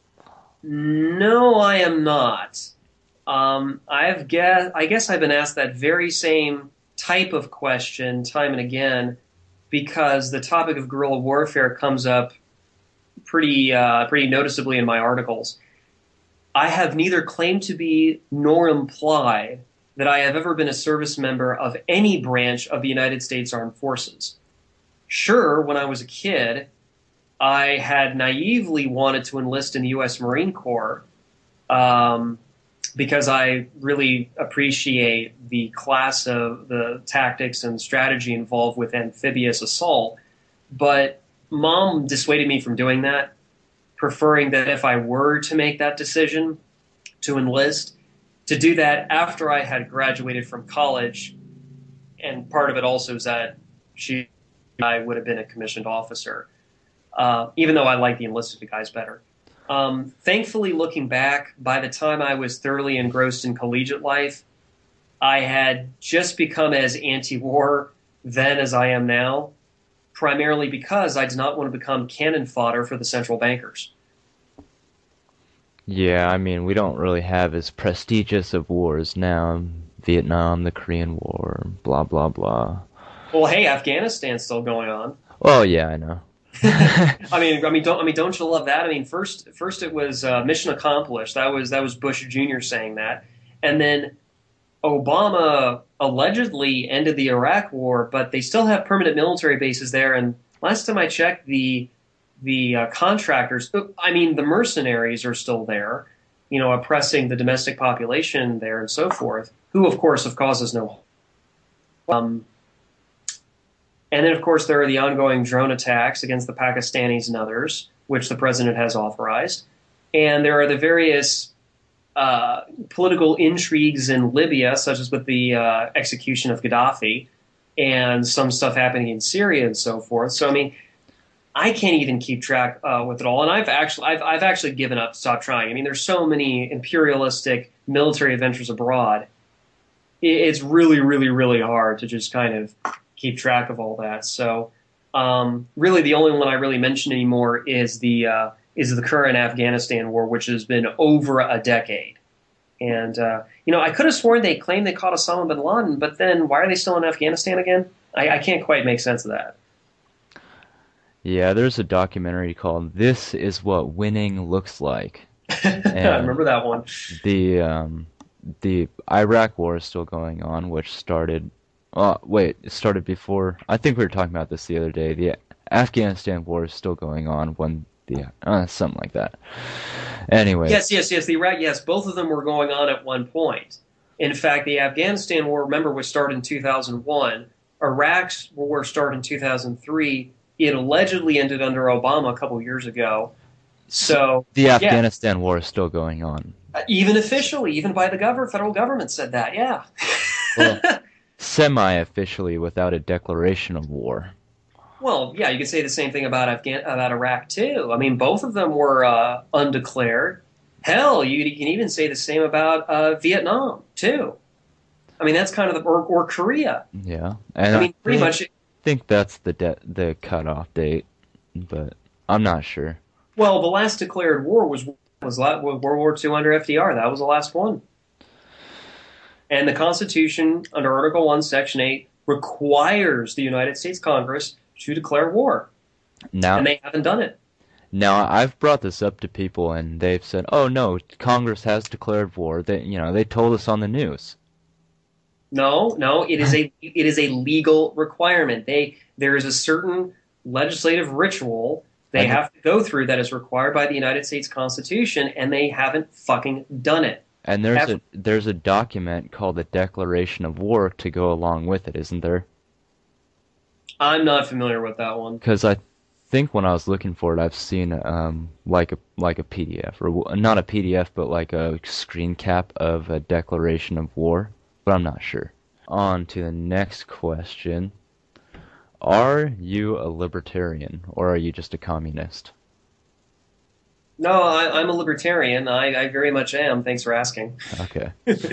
No, I am not. Um, I've guess, I guess I've been asked that very same type of question time and again because the topic of guerrilla warfare comes up pretty uh, pretty noticeably in my articles. I have neither claimed to be nor implied that I have ever been a service member of any branch of the United States Armed Forces. Sure, when I was a kid, I had naively wanted to enlist in the U S Marine Corps um, because I really appreciate the class of the tactics and strategy involved with amphibious assault. But Mom dissuaded me from doing that, preferring that if I were to make that decision to enlist, to do that after I had graduated from college. And part of it also is that she, I would have been a commissioned officer. Uh, even though I like the enlisted guys better. Um, thankfully, looking back, by the time I was thoroughly engrossed in collegiate life, I had just become as anti-war then as I am now, primarily because I did not want to become cannon fodder for the central bankers. Yeah, I mean, we don't really have as prestigious of wars now. Vietnam, the Korean War, blah, blah, blah. Well, hey, Afghanistan's still going on. Well, yeah, I know. I mean, I mean, don't I mean, don't you love that? I mean, first, first it was uh, mission accomplished. That was that was Bush Junior saying that, and then Obama allegedly ended the Iraq War, but they still have permanent military bases there. And last time I checked, the the uh, contractors, I mean, the mercenaries are still there, you know, oppressing the domestic population there and so forth, who, of course, have caused us no harm. Um, And then, of course, there are the ongoing drone attacks against the Pakistanis and others, which the president has authorized. And there are the various uh, political intrigues in Libya, such as with the uh, execution of Gaddafi, and some stuff happening in Syria and so forth. So, I mean, I can't even keep track uh, with it all. And I've actually, I've, I've actually given up, stopped trying. I mean, there's so many imperialistic military adventures abroad. It's really, really, really hard to just kind of keep track of all that. So um, really the only one I really mention anymore is the uh, is the current Afghanistan war, which has been over a decade. And, uh, you know, I could have sworn they claimed they caught Osama bin Laden, but then why are they still in Afghanistan again? I, I can't quite make sense of that. Yeah, there's a documentary called This Is What Winning Looks Like. I remember that one. The, um, the Iraq war is still going on, which started... Uh, wait, it started before... I think we were talking about this the other day. The Afghanistan war is still going on when the... Uh, something like that. Anyway. Yes, yes, yes. The Iraq, yes, both of them were going on at one point. In fact, the Afghanistan war, remember, was started in two thousand one. Iraq's war started in two thousand three. It allegedly ended under Obama a couple years ago. So the Afghanistan yeah. war is still going on. Uh, even officially, even by the government, federal government said that, yeah. Well, semi-officially without a declaration of war. Well, yeah, you could say the same thing about Afghan about Iraq too. I mean, both of them were uh, undeclared. Hell, you, you can even say the same about uh, Vietnam too. I mean, that's kind of the or, or Korea. Yeah, and I mean, I pretty think, much. I think that's the de- the cutoff date, but I'm not sure. Well, the last declared war was was World War Two under F D R. That was the last one. And the Constitution, under Article one, Section eight, requires the United States Congress to declare war. Now, and they haven't done it. Now, I've brought this up to people, and they've said, "Oh no, Congress has declared war." They, you know, they told us on the news. No, no, it is a it is a legal requirement. They there is a certain legislative ritual they have to go through that is required by the United States Constitution, and they haven't fucking done it. And there's a there's a document called the Declaration of War to go along with it, isn't there? I'm not familiar with that one. Because I think when I was looking for it, I've seen um like a like a P D F, or not a P D F, but like a screen cap of a Declaration of War, but I'm not sure. On to the next question. Are you a libertarian, or are you just a communist? No, I, I'm a libertarian. I, I very much am. Thanks for asking. Okay.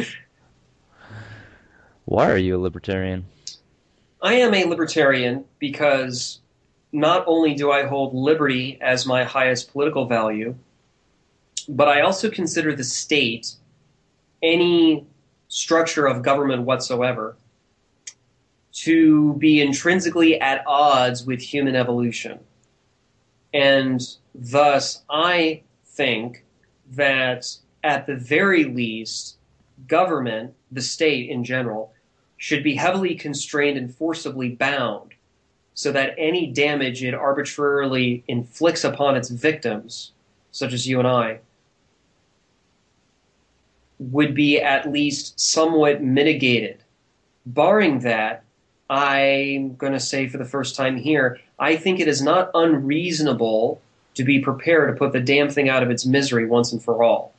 Why are you a libertarian? I am a libertarian because not only do I hold liberty as my highest political value, but I also consider the state, any structure of government whatsoever, to be intrinsically at odds with human evolution. And thus, I think that at the very least, government, the state in general, should be heavily constrained and forcibly bound so that any damage it arbitrarily inflicts upon its victims, such as you and I, would be at least somewhat mitigated. Barring that, I'm going to say for the first time here, I think it is not unreasonable to be prepared to put the damn thing out of its misery once and for all.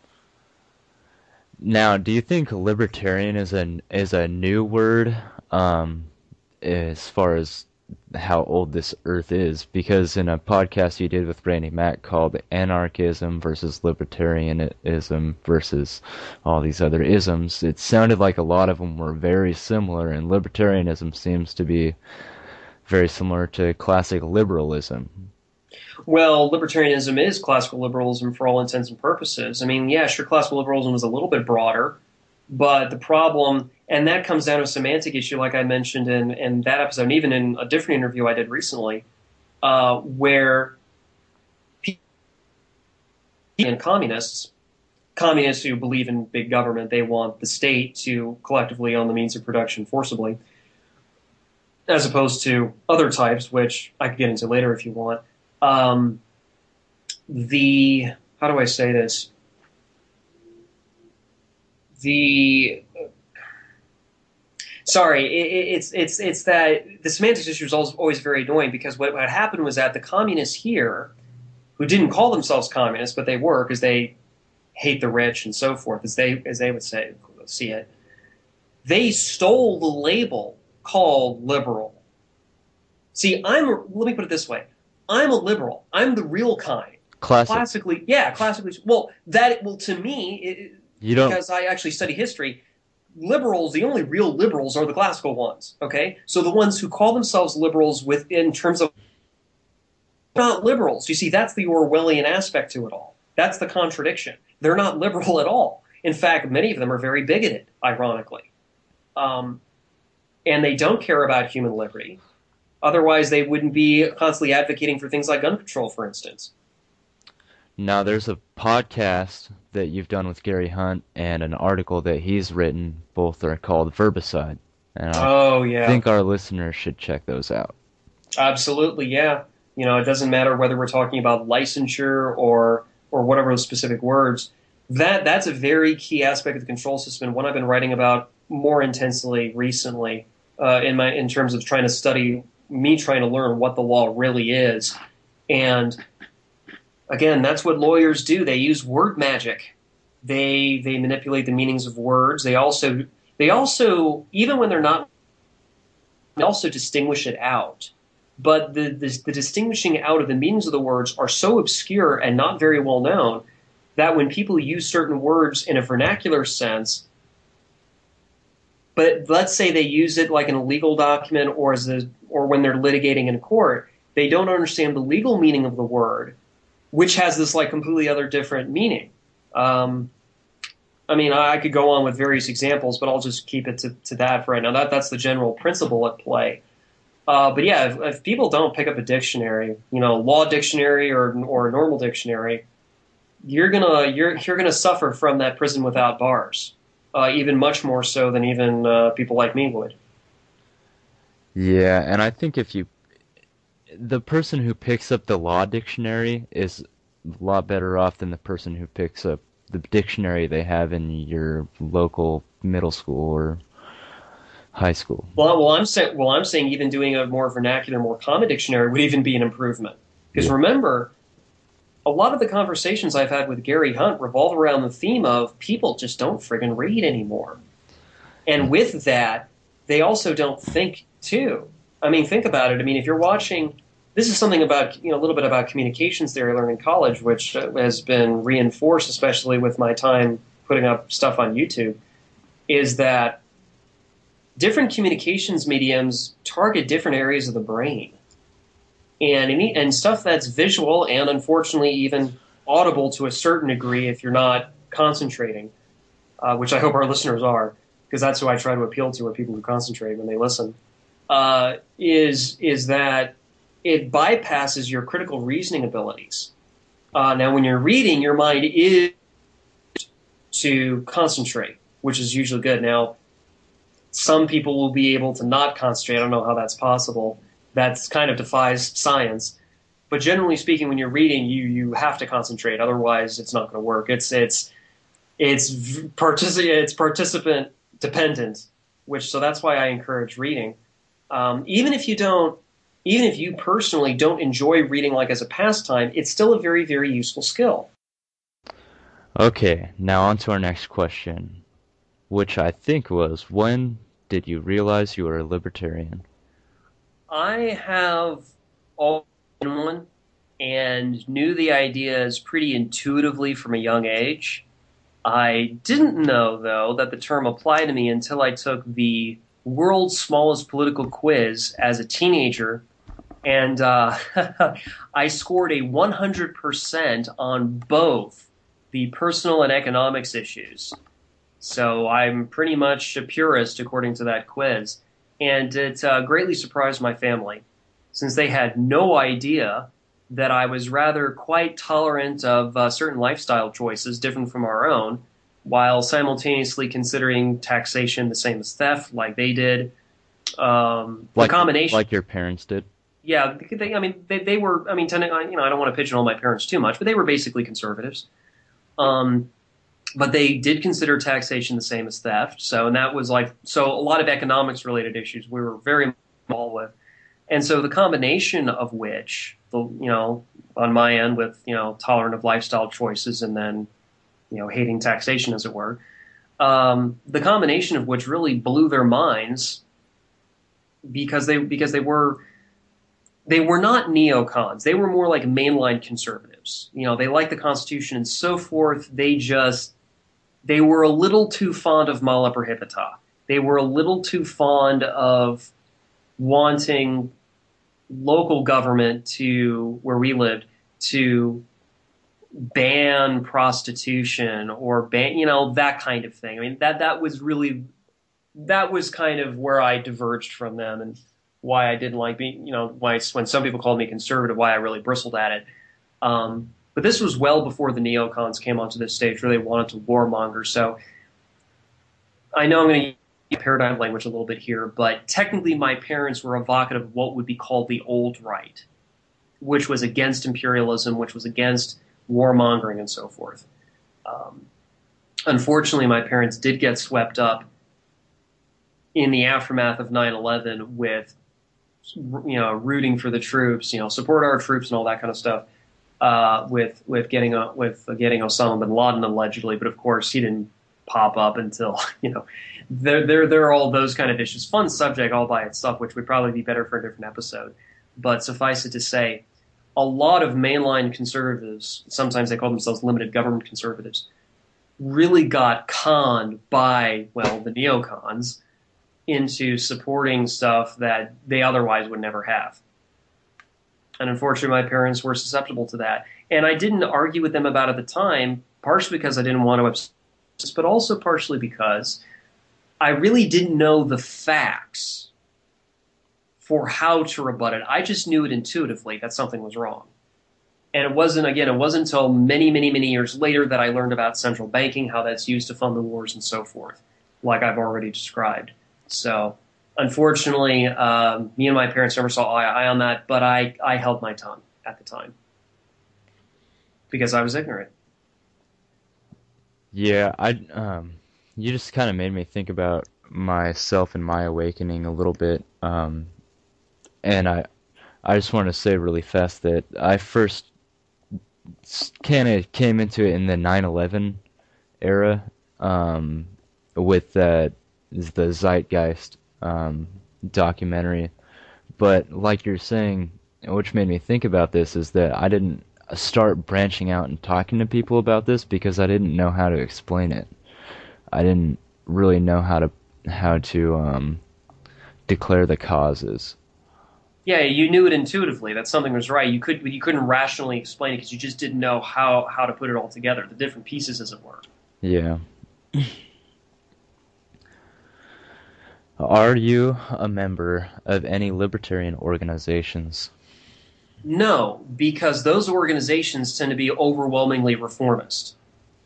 Now, do you think libertarian is a, is a new word um, as far as how old this earth is? Because in a podcast you did with Randy Mack called Anarchism versus Libertarianism versus all these other isms, it sounded like a lot of them were very similar, and libertarianism seems to be very similar to classic liberalism. Well, libertarianism is classical liberalism for all intents and purposes. I mean, yeah, sure, classical liberalism is a little bit broader, but the problem, And that comes down to a semantic issue, like I mentioned in, in that episode, and even in a different interview I did recently, uh, where people and communists, communists who believe in big government, they want the state to collectively own the means of production forcibly, as opposed to other types, which I could get into later if you want. Um, the, how do I say this? The, sorry, it, it's it's it's that the semantics issue is always, always very annoying, because what, what happened was that the communists here, who didn't call themselves communists, but they were, because they hate the rich and so forth, as they as they would say, see it, they stole the label called liberal. See, I'm, let me put it this way. I'm a liberal. I'm the real kind. Classic. Classically, yeah, classically. Well, that, well, to me, it, you don't, because I actually study history, liberals, the only real liberals are the classical ones, okay? So the ones who call themselves liberals with, in terms of, not liberals. You see, that's the Orwellian aspect to it all. That's the contradiction. They're not liberal at all. In fact, many of them are very bigoted, ironically. Um, and they don't care about human liberty. Otherwise, they wouldn't be constantly advocating for things like gun control, for instance. Now, there's a podcast that you've done with Gary Hunt and an article that he's written. Both are called Verbicide. And I oh, yeah. think our listeners should check those out. Absolutely, yeah. You know, it doesn't matter whether we're talking about licensure or or whatever the specific words. That that's a very key aspect of the control system, and one I've been writing about more intensely recently uh, in my in terms of trying to study, me trying to learn what the law really is. And again, that's what lawyers do. They use word magic. They they manipulate the meanings of words. They also they also even when they're not, they also distinguish it out. But the, the the distinguishing out of the meanings of the words are so obscure and not very well known that when people use certain words in a vernacular sense, but let's say they use it like in a legal document or as a, or when they're litigating in court, they don't understand the legal meaning of the word, which has this like completely other different meaning. Um, I mean, I, I could go on with various examples, but I'll just keep it to, to that for right now. That that's the general principle at play. Uh, but yeah, if, if people don't pick up a dictionary, you know, law dictionary or or a normal dictionary, you're gonna you're you're gonna suffer from that prison without bars, uh, even much more so than even uh, people like me would. Yeah, and I think if you, the person who picks up the law dictionary is a lot better off than the person who picks up the dictionary they have in your local middle school or high school. Well, well, I'm saying, well, I'm saying even doing a more vernacular, more common dictionary would even be an improvement. Because yeah. Remember, a lot of the conversations I've had with Gary Hunt revolve around the theme of people just don't friggin' read anymore. And with that, they also don't think too. I mean, think about it. I mean, if you're watching, this is something about, you know, a little bit about communications theory I learned in college, which has been reinforced, especially with my time putting up stuff on YouTube, is that different communications mediums target different areas of the brain. And any, and stuff that's visual and unfortunately even audible to a certain degree if you're not concentrating, uh, which I hope our listeners are, because that's who I try to appeal to, are people who concentrate when they listen, uh, is, is that it bypasses your critical reasoning abilities. Uh, now, when you're reading, your mind is to concentrate, which is usually good. Now, some people will be able to not concentrate. I don't know how that's possible. That's kind of defies science. But generally speaking, when you're reading, you you have to concentrate. Otherwise, it's not going to work. It's it's it's partici- it's participant dependent. Which so that's why I encourage reading. Um, even if you don't, even if you personally don't enjoy reading like as a pastime, it's still a very very useful skill. Okay, now on to our next question, which I think was, when did you realize you were a libertarian? I have always been one and knew the ideas pretty intuitively from a young age. I didn't know, though, that the term applied to me until I took the world's smallest political quiz as a teenager, and uh, I scored a one hundred percent on both the personal and economics issues. So I'm pretty much a purist according to that quiz. And it uh, greatly surprised my family, since they had no idea that I was rather quite tolerant of uh, certain lifestyle choices different from our own, while simultaneously considering taxation the same as theft, like they did. Um, the Like combination, like your parents did. yeah, they, I mean, they, they were, I mean, tending, you know, I don't want to pigeonhole my parents too much, but they were basically conservatives. Um, but they did consider taxation the same as theft. So, and that was like, so a lot of economics related issues we were very involved with. And so the combination of which, the, you know, on my end with, you know, tolerant of lifestyle choices and then, you know, hating taxation, as it were, um, the combination of which really blew their minds because they, because they were, they were not neocons. They were more like mainline conservatives. You know, they liked the Constitution and so forth. They just, they were a little too fond of Mala Prohibita. They were a little too fond of wanting local government to, where we lived, to ban prostitution or ban, you know, that kind of thing. I mean, that, that was really, that was kind of where I diverged from them and why I didn't like being, you know, why, when some people called me conservative, why I really bristled at it. Um, but this was well before the neocons came onto this stage where they wanted to warmonger. So I know I'm going to use paradigm language a little bit here, but technically my parents were evocative of what would be called the old right, which was against imperialism, which was against warmongering and so forth. Um, unfortunately, my parents did get swept up in the aftermath of nine eleven with, you know, rooting for the troops, you know, support our troops and all that kind of stuff. Uh, with with getting uh, with getting Osama bin Laden allegedly, but of course he didn't pop up until, you know, there there there are all those kind of issues. Fun subject all by itself, which would probably be better for a different episode. But suffice it to say, a lot of mainline conservatives, sometimes they call themselves limited government conservatives, really got conned by, well, the neocons into supporting stuff that they otherwise would never have. And unfortunately, my parents were susceptible to that. And I didn't argue with them about it at the time, partially because I didn't want to upset, but also partially because I really didn't know the facts for how to rebut it. I just knew it intuitively that something was wrong. And it wasn't, again, it wasn't until many, many, many years later that I learned about central banking, how that's used to fund the wars and so forth, like I've already described. So unfortunately, um, me and my parents never saw eye to eye on that, but I, I held my tongue at the time because I was ignorant. Yeah, I um, you just kind of made me think about myself and my awakening a little bit. Um, and I, I just want to say really fast that I first kind of came into it in the nine eleven era, um, with that is the Zeitgeist um, documentary. But like you're saying, which made me think about this, is that I didn't start branching out and talking to people about this because I didn't know how to explain it. I didn't really know how to how to um, declare the causes. Yeah, you knew it intuitively that something was right. You could you couldn't rationally explain it because you just didn't know how how to put it all together, the different pieces, as it were. Yeah. Are you a member of any libertarian organizations? No, because those organizations tend to be overwhelmingly reformist.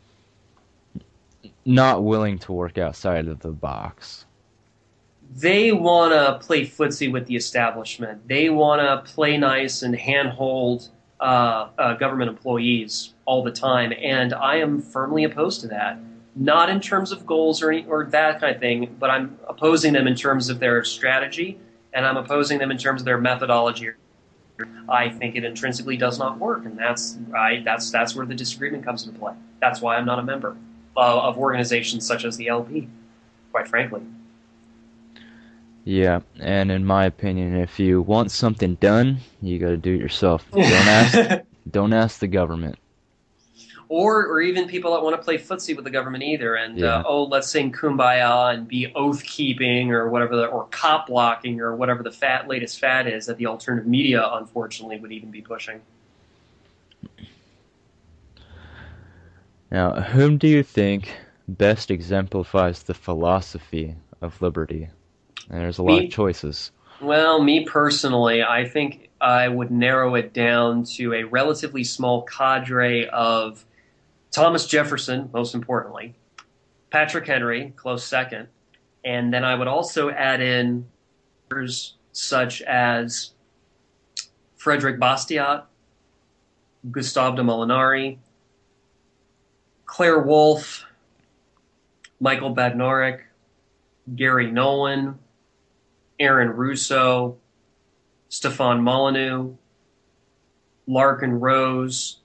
Not willing to work outside of the box. They want to play footsie with the establishment. They want to play nice and handhold uh, uh, government employees all the time, and I am firmly opposed to that. Not in terms of goals or, any, or that kind of thing, but I'm opposing them in terms of their strategy, and I'm opposing them in terms of their methodology. I think it intrinsically does not work, and that's right. That's that's where the disagreement comes into play. That's why I'm not a member uh, of organizations such as the L P, quite frankly. Yeah, and in my opinion, if you want something done, you got to do it yourself. Don't ask. Don't ask the government. Or, or even people that want to play footsie with the government either, and Yeah. uh, oh, let's sing "Kumbaya" and be oath keeping or whatever, the, or cop blocking or whatever the fat latest fad is that the alternative media, unfortunately, would even be pushing. Now, whom do you think best exemplifies the philosophy of liberty? And there's a lot Me, of choices. well, me personally, I think I would narrow it down to a relatively small cadre of Thomas Jefferson, most importantly, Patrick Henry, close second, and then I would also add in such as Frederick Bastiat, Gustave de Molinari, Claire Wolfe, Michael Badnarik, Gary Nolan, Aaron Russo, Stefan Molyneux, Larkin Rose,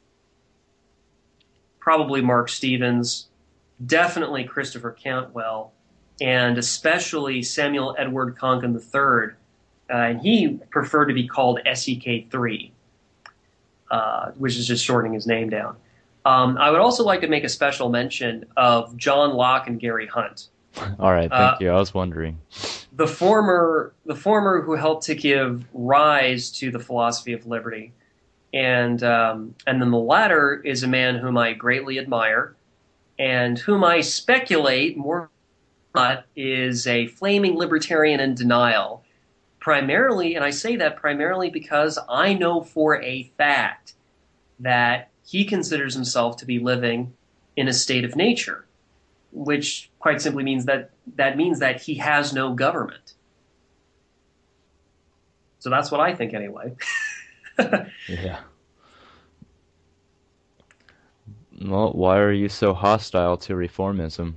probably Mark Stevens, definitely Christopher Cantwell, and especially Samuel Edward Konkin the third. Uh, and he preferred to be called S E K three, uh, which is just shortening his name down. Um, I would also like to make a special mention of John Locke and Gary Hunt. All right, thank uh, you. I was wondering. The former, the former who helped to give rise to the philosophy of liberty, and um, and then the latter is a man whom I greatly admire, and whom I speculate more not is a flaming libertarian in denial. Primarily, and I say that primarily because I know for a fact that he considers himself to be living in a state of nature, which quite simply means that that means that he has no government. So that's what I think anyway. Yeah. Well, why are you so hostile to reformism?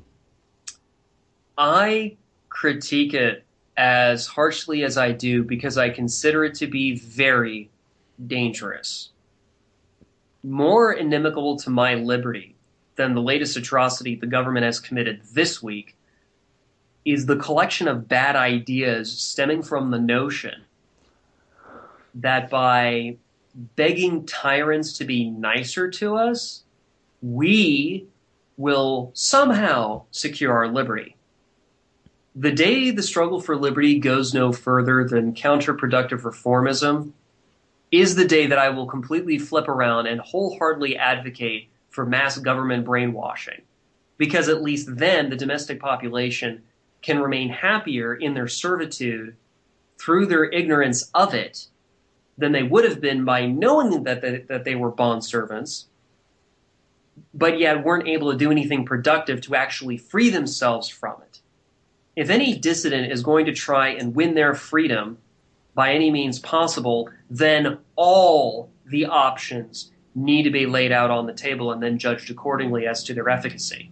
I critique it as harshly as I do because I consider it to be very dangerous. More inimical to my liberty than the latest atrocity the government has committed this week is the collection of bad ideas stemming from the notion that by begging tyrants to be nicer to us, we will somehow secure our liberty. The day the struggle for liberty goes no further than counterproductive reformism is the day that I will completely flip around and wholeheartedly advocate for mass government brainwashing. Because at least then the domestic population can remain happier in their servitude through their ignorance of it than they would have been by knowing that they, that they were bond servants, but yet weren't able to do anything productive to actually free themselves from it. If any dissident is going to try and win their freedom by any means possible, then all the options need to be laid out on the table and then judged accordingly as to their efficacy.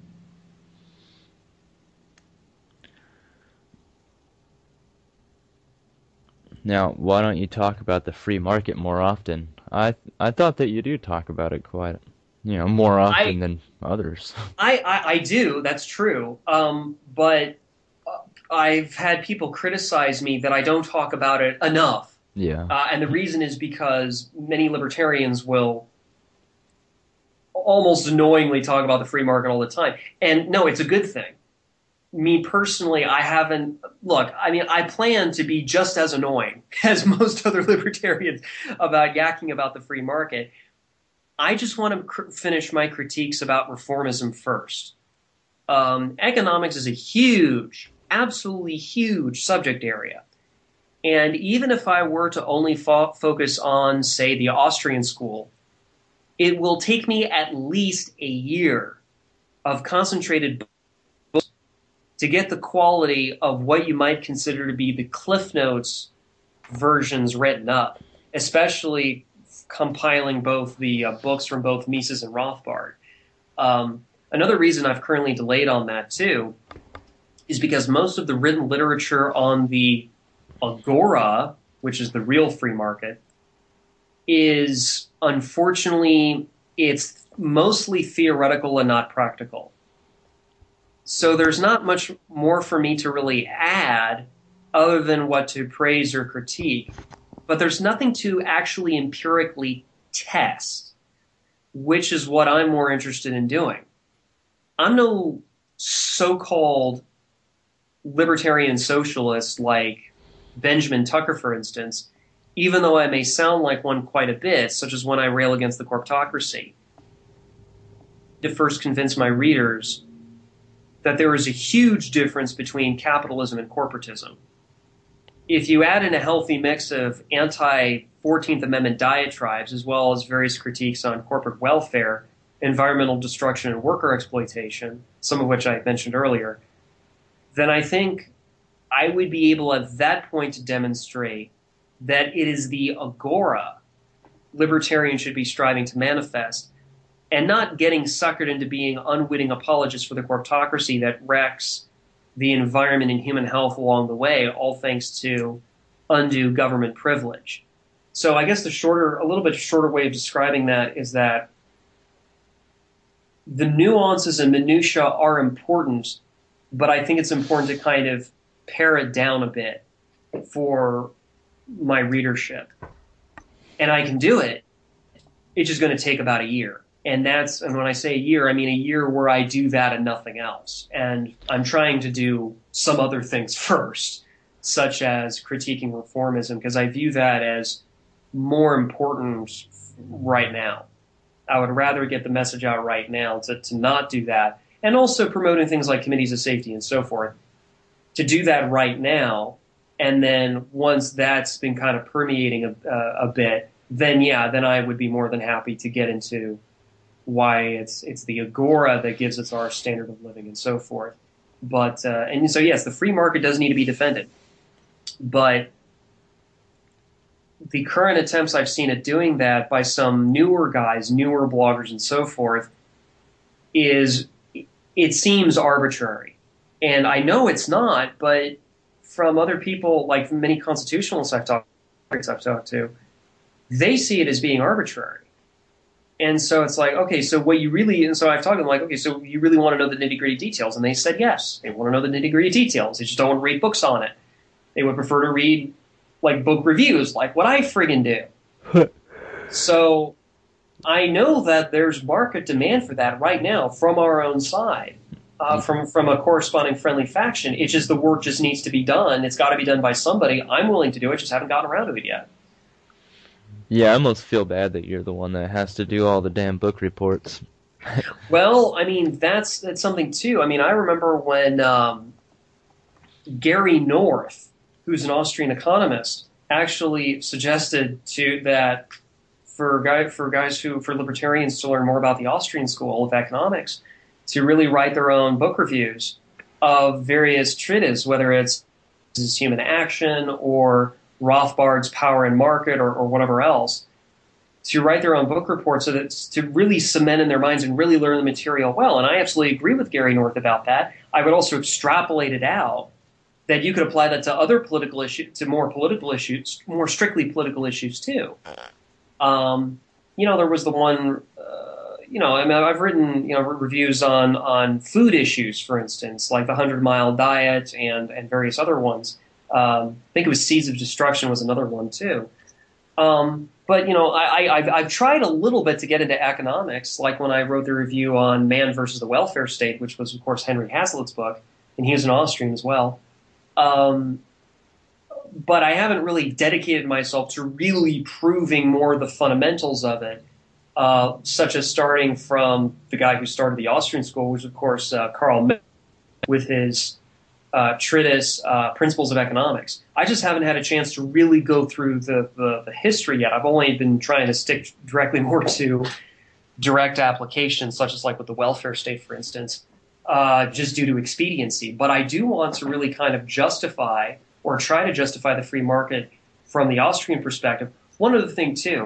Now, why don't you talk about the free market more often? I I thought that you do talk about it quite, you know, more often I, than others. I, I, I do, that's true. Um, but I've had people criticize me that I don't talk about it enough. Yeah. Uh, and the reason is because many libertarians will almost annoyingly talk about the free market all the time. And no, it's a good thing. Me personally, I haven't, look, I mean, I plan to be just as annoying as most other libertarians about yakking about the free market. I just want to cr- finish my critiques about reformism first. Um, economics is a huge, absolutely huge subject area. And even if I were to only fo- focus on, say, the Austrian school, it will take me at least a year of concentrated books to get the quality of what you might consider to be the Cliff Notes versions written up, especially compiling both the uh, books from both Mises and Rothbard. Um, another reason I've currently delayed on that, too, is because most of the written literature on the Agora, which is the real free market, is unfortunately, it's mostly theoretical and not practical. So there's not much more for me to really add other than what to praise or critique. But there's nothing to actually empirically test, which is what I'm more interested in doing. I'm no so-called libertarian socialist like Benjamin Tucker, for instance, even though I may sound like one quite a bit, such as when I rail against the corptocracy. To first convince my readers that there is a huge difference between capitalism and corporatism. If you add in a healthy mix of anti-fourteenth Amendment diatribes, as well as various critiques on corporate welfare, environmental destruction, and worker exploitation, some of which I mentioned earlier, then I think I would be able at that point to demonstrate that it is the agora libertarians should be striving to manifest, and not getting suckered into being unwitting apologists for the corptocracy that wrecks the environment and human health along the way, all thanks to undue government privilege. So I guess the shorter, a little bit shorter way of describing that is that the nuances and minutiae are important, but I think it's important to kind of pare it down a bit for my readership. And I can do it. It's just going to take about a year. And that's, and when I say a year, I mean a year where I do that and nothing else. And I'm trying to do some other things first, such as critiquing reformism, because I view that as more important right now. I would rather get the message out right now to, to not do that. And also promoting things like committees of safety and so forth, to do that right now. And then once that's been kind of permeating a, uh, a bit, then yeah, then I would be more than happy to get into why it's it's the agora that gives us our standard of living and so forth. But uh, and so yes, the free market does need to be defended, but the current attempts I've seen at doing that by some newer guys, newer bloggers and so forth, is it seems arbitrary. And I know it's not, but from other people, like many constitutionalists I've talked, I've talked to, they see it as being arbitrary. And so it's like, okay, so what you really, and so I've talked to them like, okay, so you really want to know the nitty-gritty details? And they said yes, they want to know the nitty-gritty details. They just don't want to read books on it. They would prefer to read like book reviews, like what I friggin' do. So I know that there's market demand for that right now from our own side, uh, from, from a corresponding friendly faction. It's just the work just needs to be done. It's got to be done by somebody. I'm willing to do it, just haven't gotten around to it yet. Yeah, I almost feel bad that you're the one that has to do all the damn book reports. Well, I mean, that's that's something too. I mean, I remember when um, Gary North, who's an Austrian economist, actually suggested to that for guy for guys who for libertarians to learn more about the Austrian school of economics, to really write their own book reviews of various treatises, whether it's Human Action or Rothbard's Power and Market or, or whatever else, to write their own book reports so that to really cement in their minds and really learn the material well. And I absolutely agree with Gary North about that. I would also extrapolate it out that you could apply that to other political issues, to more political issues, more strictly political issues too. Um, you know, there was the one, uh, you know, I mean, I've written, you know, reviews on, on food issues, for instance, like the Hundred Mile Diet and, and various other ones. Um, I think it was Seeds of Destruction was another one too. Um, but, you know, I, I, I've, I've tried a little bit to get into economics, like when I wrote the review on Man versus the Welfare State, which was, of course, Henry Hazlitt's book, and he was an Austrian as well. Um, but I haven't really dedicated myself to really proving more of the fundamentals of it, uh, such as starting from the guy who started the Austrian school, which, of course, uh, Karl Marx, with his Uh, treatise, uh, Principles of Economics. I just haven't had a chance to really go through the, the, the history yet. I've only been trying to stick directly more to direct applications, such as like with the welfare state, for instance, uh, just due to expediency. But I do want to really kind of justify or try to justify the free market from the Austrian perspective. One other thing, too.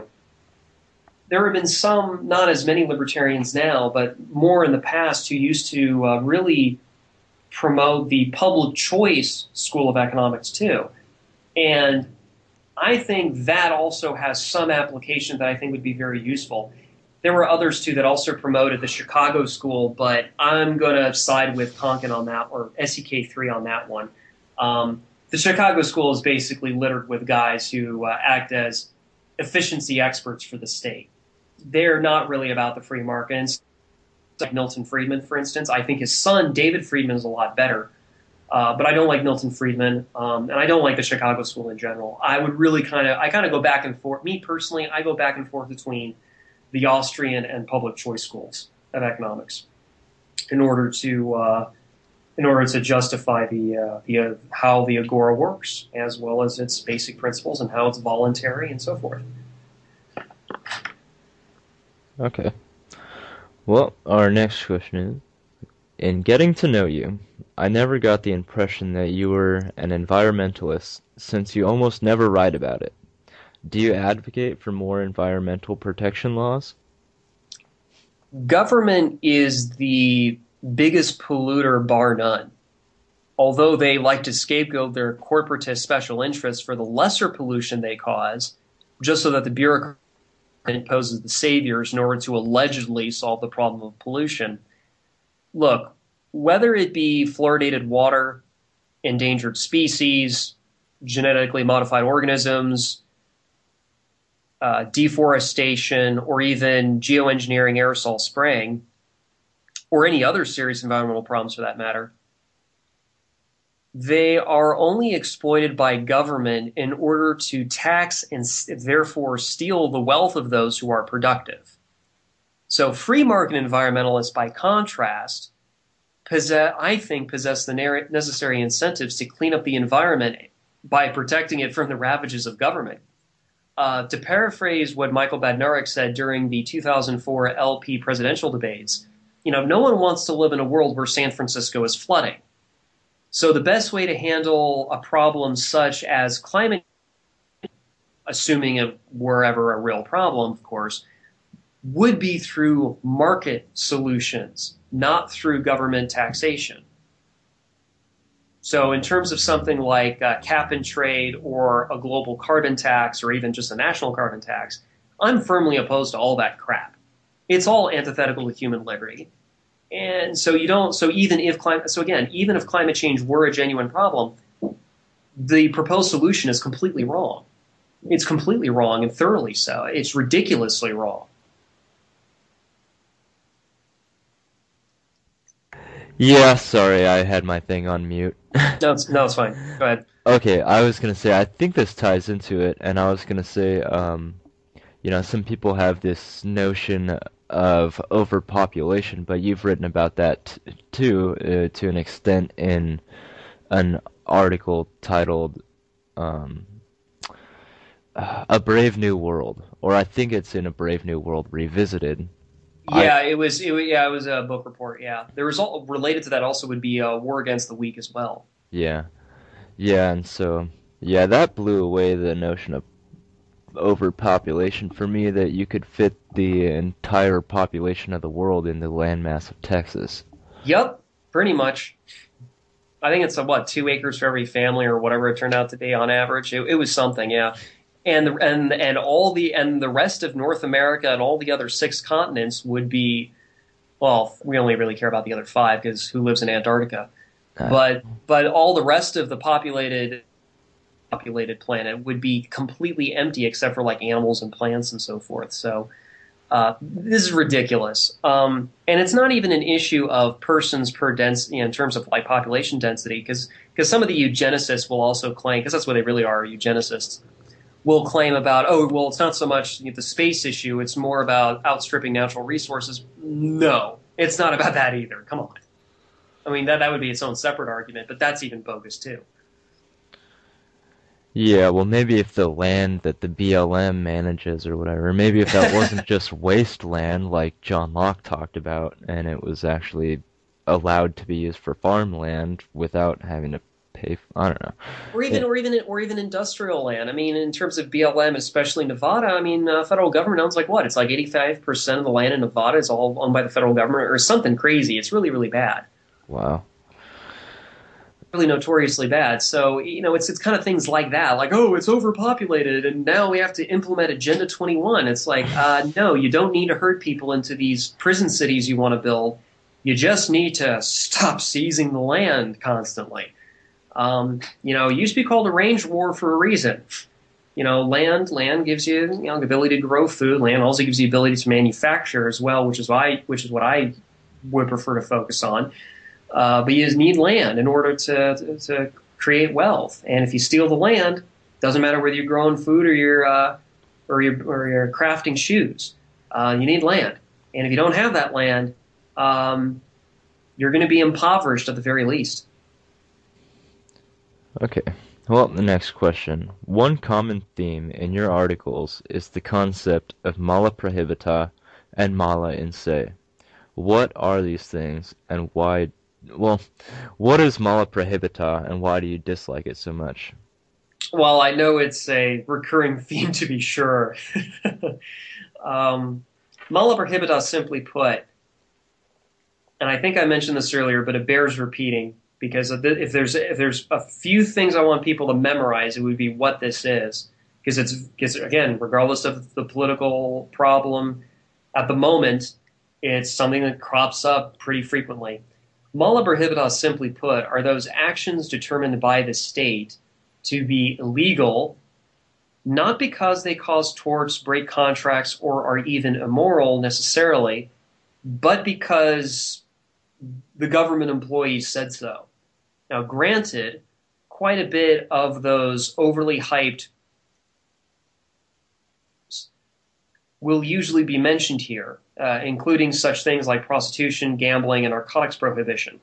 There have been some, not as many libertarians now, but more in the past who used to uh, really promote the public choice school of economics too. And I think that also has some application that I think would be very useful. There were others too that also promoted the Chicago school, but I'm going to side with Konkin on that, or S E K three on that one. Um, the Chicago school is basically littered with guys who uh, act as efficiency experts for the state. They're not really about the free market. And like Milton Friedman, for instance. I think his son, David Friedman, is a lot better. Uh, but I don't like Milton Friedman, um, and I don't like the Chicago school in general. I would really kind of, I kind of go back and forth. Me personally, I go back and forth between the Austrian and public choice schools of economics in order to uh, in order to justify the, uh, the uh, how the agora works, as well as its basic principles and how it's voluntary and so forth. Okay. Well, our next question is, in getting to know you, I never got the impression that you were an environmentalist since you almost never write about it. Do you advocate for more environmental protection laws? Government is the biggest polluter bar none. Although they like to scapegoat their corporatist special interests for the lesser pollution they cause, just so that the bureaucrat imposes the saviors in order to allegedly solve the problem of pollution. Look, whether it be fluoridated water, endangered species, genetically modified organisms, uh, deforestation, or even geoengineering aerosol spraying, or any other serious environmental problems for that matter, they are only exploited by government in order to tax and therefore steal the wealth of those who are productive. So free market environmentalists, by contrast, possess, I think, possess the necessary incentives to clean up the environment by protecting it from the ravages of government. Uh, to paraphrase what Michael Badnarik said during the two thousand four L P presidential debates, you know, no one wants to live in a world where San Francisco is flooding. So the best way to handle a problem such as climate, assuming it were ever a real problem, of course, would be through market solutions, not through government taxation. So in terms of something like uh, cap and trade or a global carbon tax or even just a national carbon tax, I'm firmly opposed to all that crap. It's all antithetical to human liberty. And so you don't, so even if climate, so again, even if climate change were a genuine problem, the proposed solution is completely wrong. It's completely wrong and thoroughly so. It's ridiculously wrong. Yeah, sorry, I had my thing on mute. No, it's, no, it's fine. Go ahead. Okay, I was gonna say, I think this ties into it, and I was gonna say, um, you know, some people have this notion of overpopulation, but you've written about that t too, uh, to an extent in an article titled, um, A Brave New World, or I think it's in A Brave New World Revisited. Yeah, I, it was. It, yeah, it was a book report. Yeah, the result related to that also would be uh, War Against the Weak as well. Yeah, yeah, and so yeah, that blew away the notion of overpopulation for me, that you could fit the entire population of the world in the landmass of Texas. Yep, pretty much. I think it's a, what, two acres for every family or whatever it turned out to be on average. It, it was something, yeah. And the, and and all the and the rest of North America and all the other six continents would be, well, we only really care about the other five because who lives in Antarctica? Uh, but but all the rest of the populated populated planet would be completely empty except for like animals and plants and so forth. So uh, this is ridiculous. Um, and it's not even an issue of persons per density, you know, in terms of like population density, because because some of the eugenicists will also claim, because that's what they really are, eugenicists, will claim about, oh, well, it's not so much the space issue, it's more about outstripping natural resources. No, it's not about that either. Come on. I mean, that, that would be its own separate argument, but that's even bogus too. Yeah, well, maybe if the land that the B L M manages or whatever, maybe if that wasn't just wasteland like John Locke talked about, and it was actually allowed to be used for farmland without having to pay, I don't know. Or even, yeah. or even, or even industrial land. I mean, in terms of B L M, especially Nevada, I mean, uh, federal government owns like what? It's like eighty-five percent of the land in Nevada is all owned by the federal government or something crazy. It's really, really bad. Wow. Really notoriously bad. So, you know, it's it's kind of things like that, like, oh, it's overpopulated and now we have to implement Agenda twenty-one. It's like, uh, no, you don't need to herd people into these prison cities you want to build. You just need to stop seizing the land constantly. Um, you know, it used to be called a range war for a reason. You know, land land gives you, you know, the ability to grow food. Land also gives you the ability to manufacture as well, which is why, which is what I would prefer to focus on. Uh, but you just need land in order to, to to create wealth. And if you steal the land, doesn't matter whether you're growing food or you're uh, or you're or you're crafting shoes. Uh, you need land, and if you don't have that land, um, you're going to be impoverished at the very least. Okay. Well, the next question. One common theme in your articles is the concept of mala prohibita and mala in se. What are these things, and why? Well, what is mala prohibita, and why do you dislike it so much? Well, I know it's a recurring theme, to be sure. um, mala prohibita, simply put, and I think I mentioned this earlier, but it bears repeating, because if there's if there's a few things I want people to memorize, it would be what this is, because it's because again, regardless of the political problem at the moment, it's something that crops up pretty frequently. Mala prohibita, simply put, are those actions determined by the state to be illegal, not because they cause torts, break contracts, or are even immoral necessarily, but because the government employees said so. Now, granted, quite a bit of those overly hyped will usually be mentioned here, uh, including such things like prostitution, gambling, and narcotics prohibition.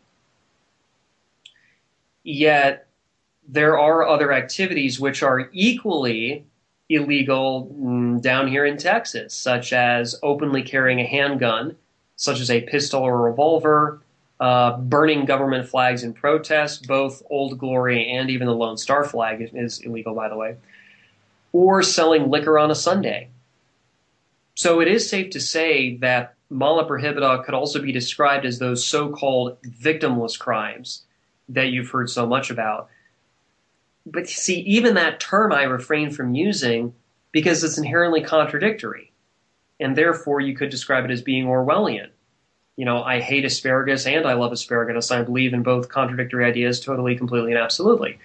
Yet, there are other activities which are equally illegal down here in Texas, such as openly carrying a handgun, such as a pistol or a revolver, uh, burning government flags in protest, both Old Glory and even the Lone Star flag is illegal, by the way, or selling liquor on a Sunday. So it is safe to say that mala prohibita could also be described as those so-called victimless crimes that you've heard so much about. But see, even that term I refrain from using because it's inherently contradictory. And therefore, you could describe it as being Orwellian. You know, I hate asparagus and I love asparagus. I believe in both contradictory ideas totally, completely, and absolutely.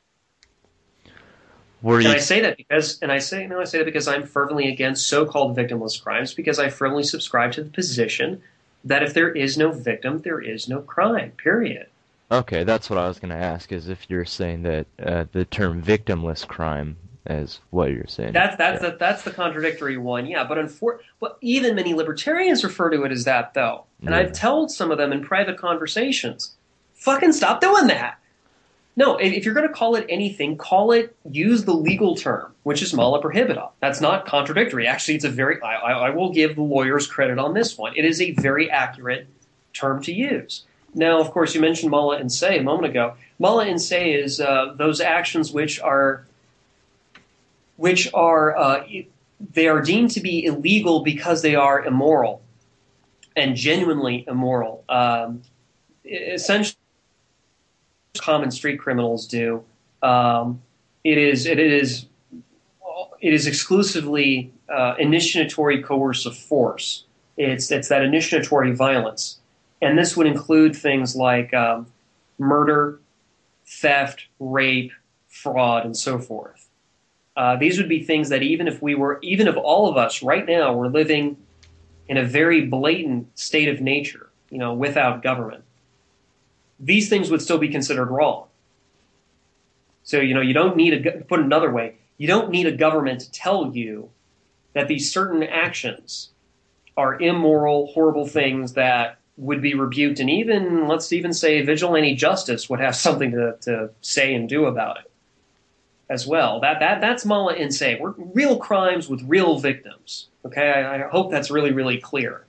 Were you... And I say that because, and I say, no, I say that because I'm fervently against so-called victimless crimes, because I firmly subscribe to the position that if there is no victim, there is no crime, period. Okay, that's what I was going to ask, is if you're saying that uh, the term victimless crime is what you're saying. That's that's yeah. the, that's the contradictory one, yeah. But unfor- but even many libertarians refer to it as that, though. And yeah. I've told some of them in private conversations, fucking stop doing that. No, if you're going to call it anything, call it, use the legal term, which is mala prohibita. That's not contradictory. Actually, it's a very, I, I will give the lawyers credit on this one. It is a very accurate term to use. Now, of course, you mentioned mala in se a moment ago. Mala in se is uh, those actions which are, which are, uh, they are deemed to be illegal because they are immoral and genuinely immoral. Um, essentially, common street criminals do. Um, it is, it is, it is exclusively uh, initiatory coercive force. It's it's that initiatory violence. And this would include things like um, murder, theft, rape, fraud, and so forth. Uh, these would be things that even if we were, even if all of us right now were living in a very blatant state of nature, you know, without government, these things would still be considered wrong. So, you know, you don't need a, put it another way, you don't need a government to tell you that these certain actions are immoral, horrible things that would be rebuked, and even, let's even say, vigilante justice would have something to, to say and do about it as well. That that that's mala in se. We're real crimes with real victims. Okay, I, I hope that's really, really clear.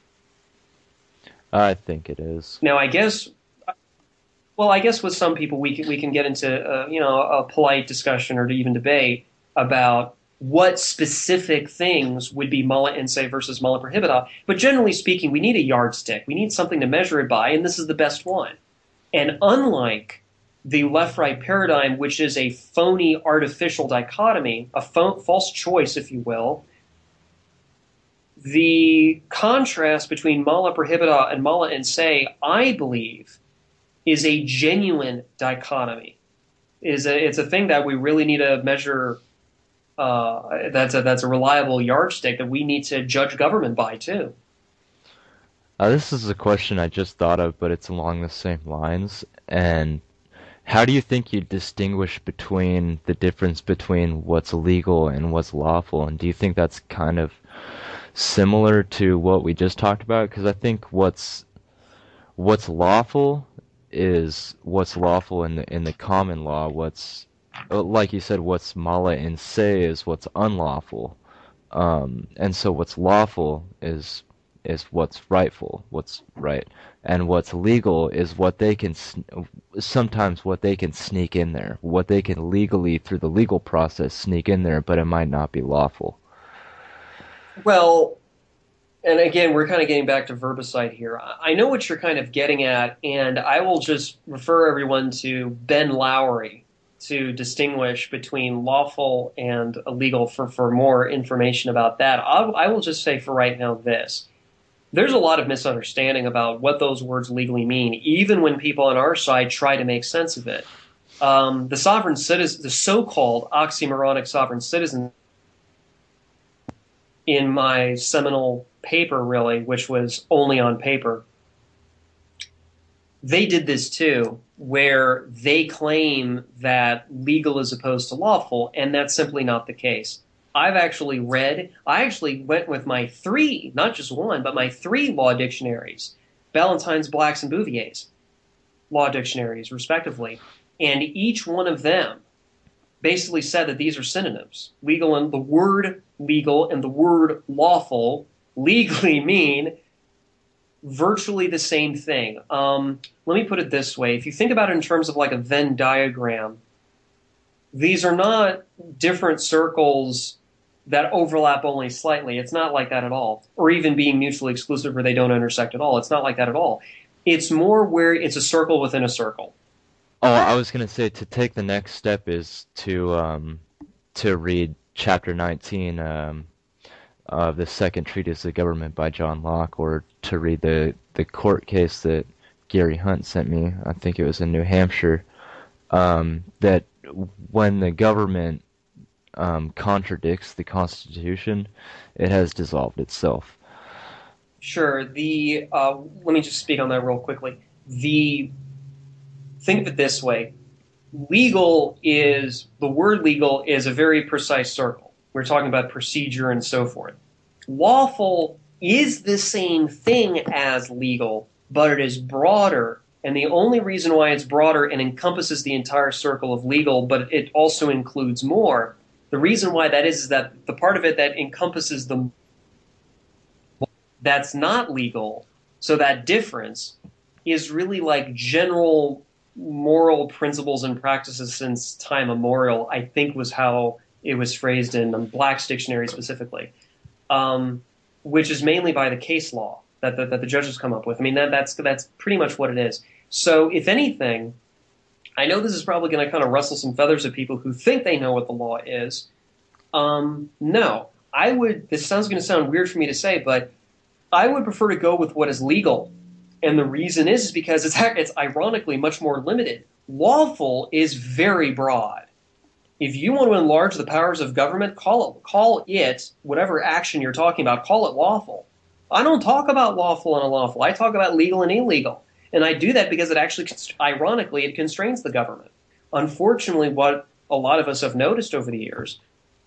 I think it is. Now, I guess, well, I guess with some people we can we can get into uh, you know a polite discussion or to even debate about what specific things would be mala in se versus mala prohibita. But generally speaking, we need a yardstick. We need something to measure it by, and this is the best one. And unlike the left-right paradigm, which is a phony, artificial dichotomy, a fo- false choice, if you will, the contrast between mala prohibita and mala in se, I believe, is a genuine dichotomy. Is a, it's a thing that we really need to measure. Uh, that's a that's a reliable yardstick that we need to judge government by too. Uh, this is a question I just thought of, but it's along the same lines. And how do you think you distinguish between the difference between what's illegal and what's lawful? And do you think that's kind of similar to what we just talked about? Because I think what's what's lawful is what's lawful in the in the common law. What's uh, like you said, what's mala in se is what's unlawful. Um, and so what's lawful is is what's rightful, what's right, and what's legal is what they can sometimes what they can sneak in there, what they can legally through the legal process sneak in there, but it might not be lawful. Well, and again, we're kind of getting back to verbicide here. I know what you're kind of getting at, and I will just refer everyone to Ben Lowry to distinguish between lawful and illegal for, for more information about that. I'll, I will just say for right now this. There's a lot of misunderstanding about what those words legally mean, even when people on our side try to make sense of it. Um, the sovereign citizen, the so-called oxymoronic sovereign citizen, in my seminal paper, really, which was only on paper, they did this too, where they claim that legal is opposed to lawful, and that's simply not the case. I've actually read, I actually went with my three, not just one, but my three law dictionaries, Ballantyne's, Black's, and Bouvier's law dictionaries, respectively, and each one of them basically said that these are synonyms. Legal and the word legal and the word lawful legally mean virtually the same thing. Um, let me put it this way. If you think about it in terms of like a Venn diagram, these are not different circles that overlap only slightly. It's not like that at all. Or even being mutually exclusive where they don't intersect at all. It's not like that at all. It's more where it's a circle within a circle. Oh, I was going to say to take the next step is to um, to read chapter nineteen um, of the Second Treatise of Government by John Locke, or to read the, the court case that Gary Hunt sent me. I think it was in New Hampshire. Um, that when the government um, contradicts the Constitution, it has dissolved itself. Sure. The uh, let me just speak on that real quickly. The think of it this way: legal is the word legal is a very precise circle. We're talking about procedure and so forth. Lawful is the same thing as legal, but it is broader. And the only reason why it's broader and encompasses the entire circle of legal, but it also includes more, the reason why that is, is that the part of it that encompasses the that's not legal, so that difference is really like general moral principles and practices since time immemorial, I think was how it was phrased in um, Black's dictionary specifically, um, which is mainly by the case law that, that, that the judges come up with. I mean, that, that's that's pretty much what it is. So if anything, I know this is probably going to kind of rustle some feathers of people who think they know what the law is. Um, no, I would, this sounds going to sound weird for me to say, but I would prefer to go with what is legal. And the reason is, is because it's, it's ironically much more limited. Lawful is very broad. If you want to enlarge the powers of government, call it, call it, whatever action you're talking about, call it lawful. I don't talk about lawful and unlawful. I talk about legal and illegal. And I do that because it actually, ironically, it constrains the government. Unfortunately, what a lot of us have noticed over the years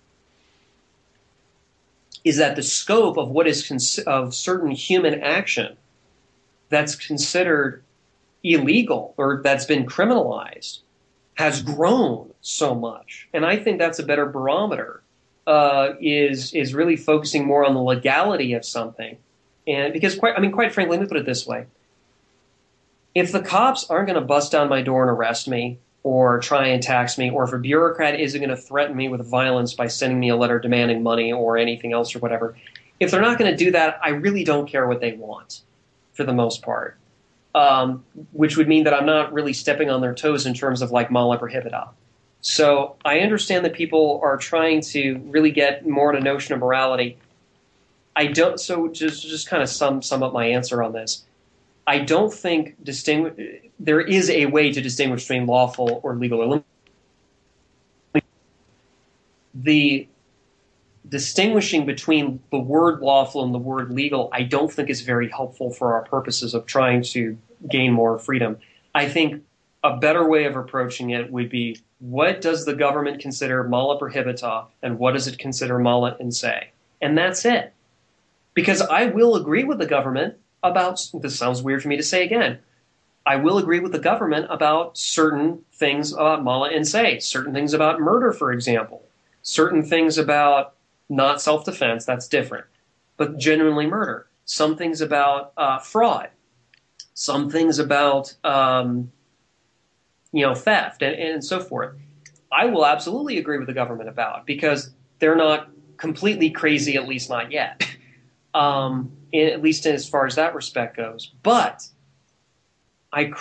is that the scope of what is cons- of certain human action that's considered illegal or that's been criminalized has grown so much. And I think that's a better barometer, uh, is is really focusing more on the legality of something. And because, quite, I mean, quite frankly, let me put it this way. If the cops aren't going to bust down my door and arrest me or try and tax me, or if a bureaucrat isn't going to threaten me with violence by sending me a letter demanding money or anything else or whatever, if they're not going to do that, I really don't care what they want for the most part, um, which would mean that I'm not really stepping on their toes in terms of like mala prohibita. So I understand that people are trying to really get more at a notion of morality. I don't. So just just kind of sum sum up my answer on this. I don't think distingu- there is a way to distinguish between lawful or legal or lim- the distinguishing between the word lawful and the word legal, I don't think is very helpful for our purposes of trying to gain more freedom. I think a better way of approaching it would be, what does the government consider mala prohibita and what does it consider mala in se? And that's it. Because I will agree with the government about, this sounds weird for me to say again, I will agree with the government about certain things about mala and say, certain things about murder, for example, certain things about not self-defense, that's different, but genuinely murder, some things about uh, fraud, some things about um, you know, theft and, and so forth. I will absolutely agree with the government about, because they're not completely crazy, at least not yet, um, in, at least as far as that respect goes. But I,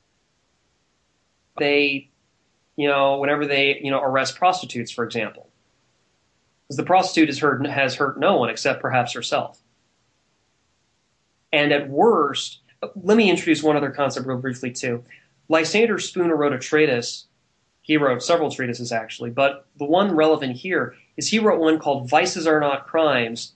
they, you know, whenever they, you know, arrest prostitutes, for example, because the prostitute has hurt, has hurt no one except perhaps herself. And at worst, let me introduce one other concept real briefly too. Lysander Spooner wrote a treatise. He wrote several treatises actually, but the one relevant here is he wrote one called Vices Are Not Crimes.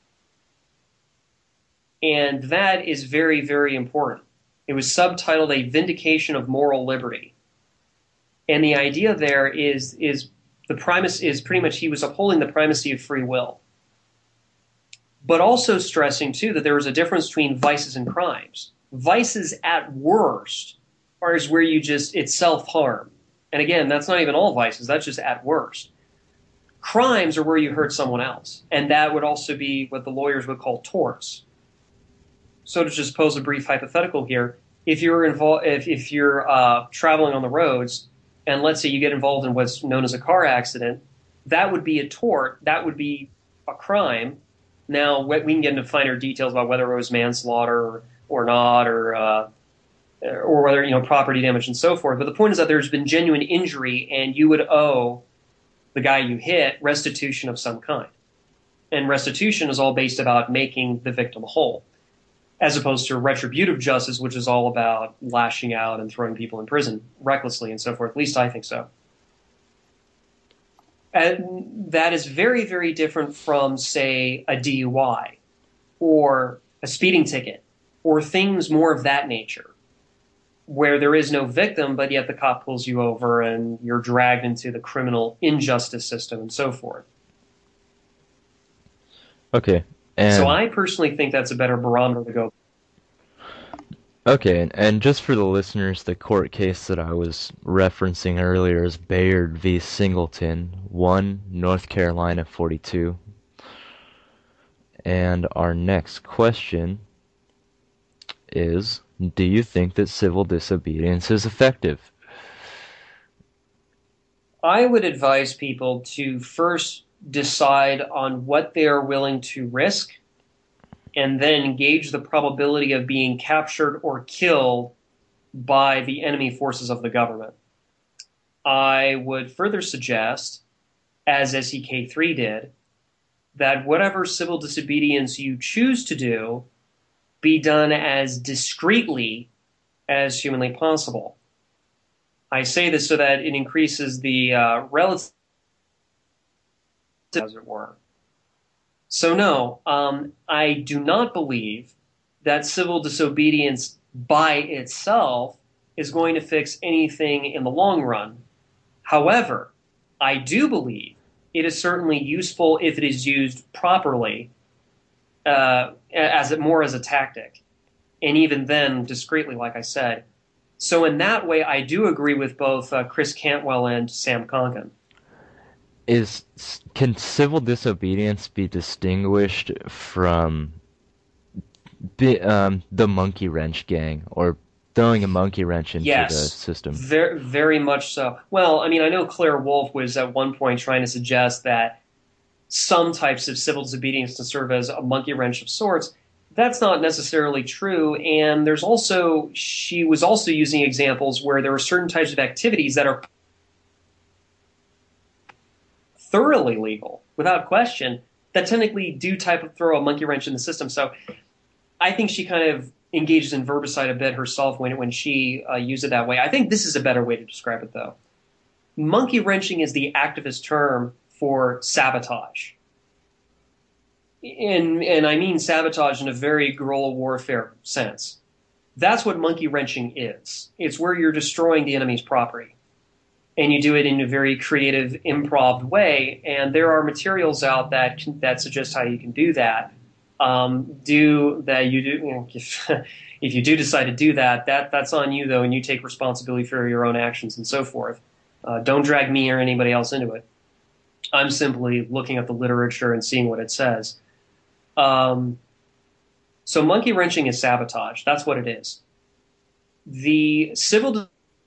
And that is very, very important. It was subtitled A Vindication of Moral Liberty. And the idea there is, is the primacy is pretty much he was upholding the primacy of free will. But also stressing too that there was a difference between vices and crimes. Vices at worst are is where you just, it's self-harm. And again, that's not even all vices, that's just at worst. Crimes are where you hurt someone else. And that would also be what the lawyers would call torts. So to just pose a brief hypothetical here, if you're involved, if, if you're uh, traveling on the roads, and let's say you get involved in what's known as a car accident, that would be a tort, that would be a crime. Now, we can get into finer details about whether it was manslaughter or, or not, or uh, or whether, you know, property damage and so forth. But the point is that there's been genuine injury, and you would owe the guy you hit restitution of some kind. And restitution is all based about making the victim whole, as opposed to retributive justice, which is all about lashing out and throwing people in prison recklessly and so forth. At least I think so. And that is very, very different from, say, a D U I or a speeding ticket or things more of that nature, where there is no victim, but yet the cop pulls you over and you're dragged into the criminal injustice system and so forth. Okay. And so I personally think that's a better barometer to go. Okay, and just for the listeners, the court case that I was referencing earlier is Bayard v. Singleton, one North Carolina forty-two. And our next question is, do you think that civil disobedience is effective? I would advise people to first decide on what they are willing to risk, and then gauge the probability of being captured or killed by the enemy forces of the government. I would further suggest, as S E K three did, that whatever civil disobedience you choose to do be done as discreetly as humanly possible. I say this so that it increases the uh, relative, as it were. So no, um, I do not believe that civil disobedience by itself is going to fix anything in the long run. However, I do believe it is certainly useful if it is used properly, uh, as it more as a tactic, and even then discreetly, like I said. So in that way, I do agree with both uh, Chris Cantwell and Sam Konkin. Is can civil disobedience be distinguished from the, um, the monkey wrench gang, or throwing a monkey wrench into yes, the system? Very, very much so. Well, I mean, I know Claire Wolfe was at one point trying to suggest that some types of civil disobedience can serve as a monkey wrench of sorts. That's not necessarily true. And there's also, she was also using examples where there are certain types of activities that are thoroughly legal, without question, that technically do type of throw a monkey wrench in the system. So I think she kind of engages in verbicide a bit herself when when she uh, used it that way. I think this is a better way to describe it, though. Monkey wrenching is the activist term for sabotage. And, and I mean sabotage in a very guerrilla warfare sense. That's what monkey wrenching is. It's where you're destroying the enemy's property. And you do it in a very creative, improv way. And there are materials out that that suggest how you can do that. Um, do that you do you know, if, if you do decide to do that, that that's on you though, and you take responsibility for your own actions and so forth. Uh, don't drag me or anybody else into it. I'm simply looking at the literature and seeing what it says. Um, so monkey wrenching is sabotage. That's what it is. The civil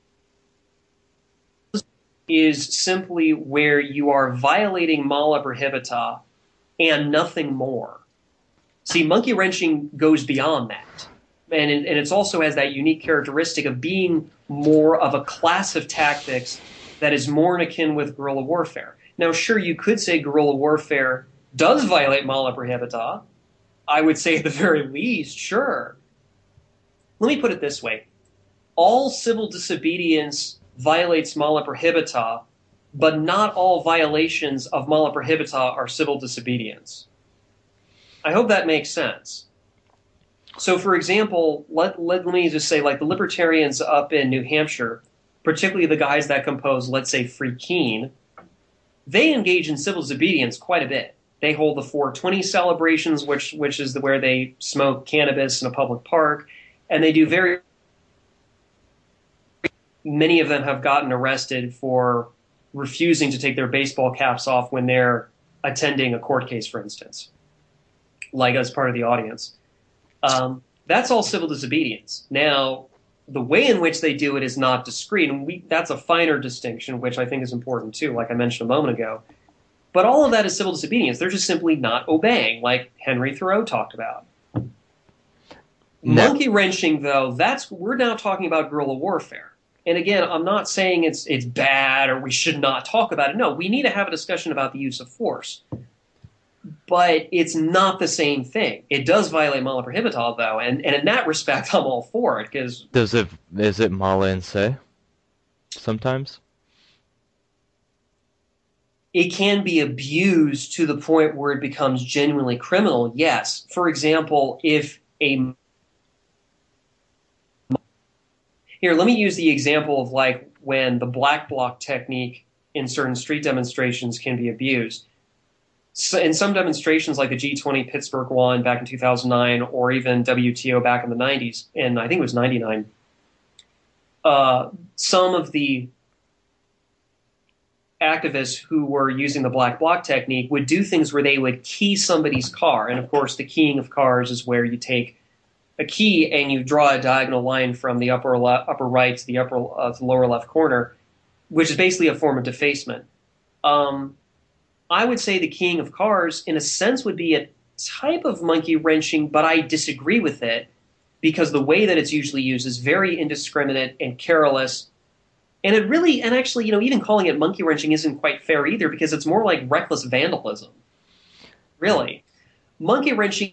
is simply where you are violating mala prohibita and nothing more. See, monkey wrenching goes beyond that. And, it, and it also has that unique characteristic of being more of a class of tactics that is more akin with guerrilla warfare. Now, sure, you could say guerrilla warfare does violate mala prohibita. I would say at the very least, sure. Let me put it this way. All civil disobedience violates mala prohibita, but not all violations of mala prohibita are civil disobedience. I hope that makes sense. So, for example, let, let, let me just say, like the libertarians up in New Hampshire, particularly the guys that compose, let's say, Free Keene, they engage in civil disobedience quite a bit. They hold the four twenty celebrations, which which is the, where they smoke cannabis in a public park, and they do very. Many of them have gotten arrested for refusing to take their baseball caps off when they're attending a court case, for instance, like as part of the audience. Um, that's all civil disobedience. Now, the way in which they do it is not discreet, and we, that's a finer distinction, which I think is important too, like I mentioned a moment ago. But all of that is civil disobedience. They're just simply not obeying, like Henry Thoreau talked about. No. Monkey wrenching, though, that's we're now talking about guerrilla warfare. And again, I'm not saying it's it's bad or we should not talk about it. No, we need to have a discussion about the use of force. But it's not the same thing. It does violate mala prohibita, though, and, and in that respect, I'm all for it. Because does it is it mala in se? Sometimes it can be abused to the point where it becomes genuinely criminal. Yes, for example, if a here, let me use the example of like when the black bloc technique in certain street demonstrations can be abused. So in some demonstrations like the G twenty Pittsburgh one back in two thousand nine or even W T O back in the nineties, and I think it was ninety-nine, uh, some of the activists who were using the black bloc technique would do things where they would key somebody's car. And of course, the keying of cars is where you take a key and you draw a diagonal line from the upper le- upper right to the upper uh, to the lower left corner, which is basically a form of defacement. Um, I would say the keying of cars, in a sense, would be a type of monkey wrenching, but I disagree with it because the way that it's usually used is very indiscriminate and careless. And it really, and actually, you know, even calling it monkey wrenching isn't quite fair either because it's more like reckless vandalism. Really. Monkey wrenching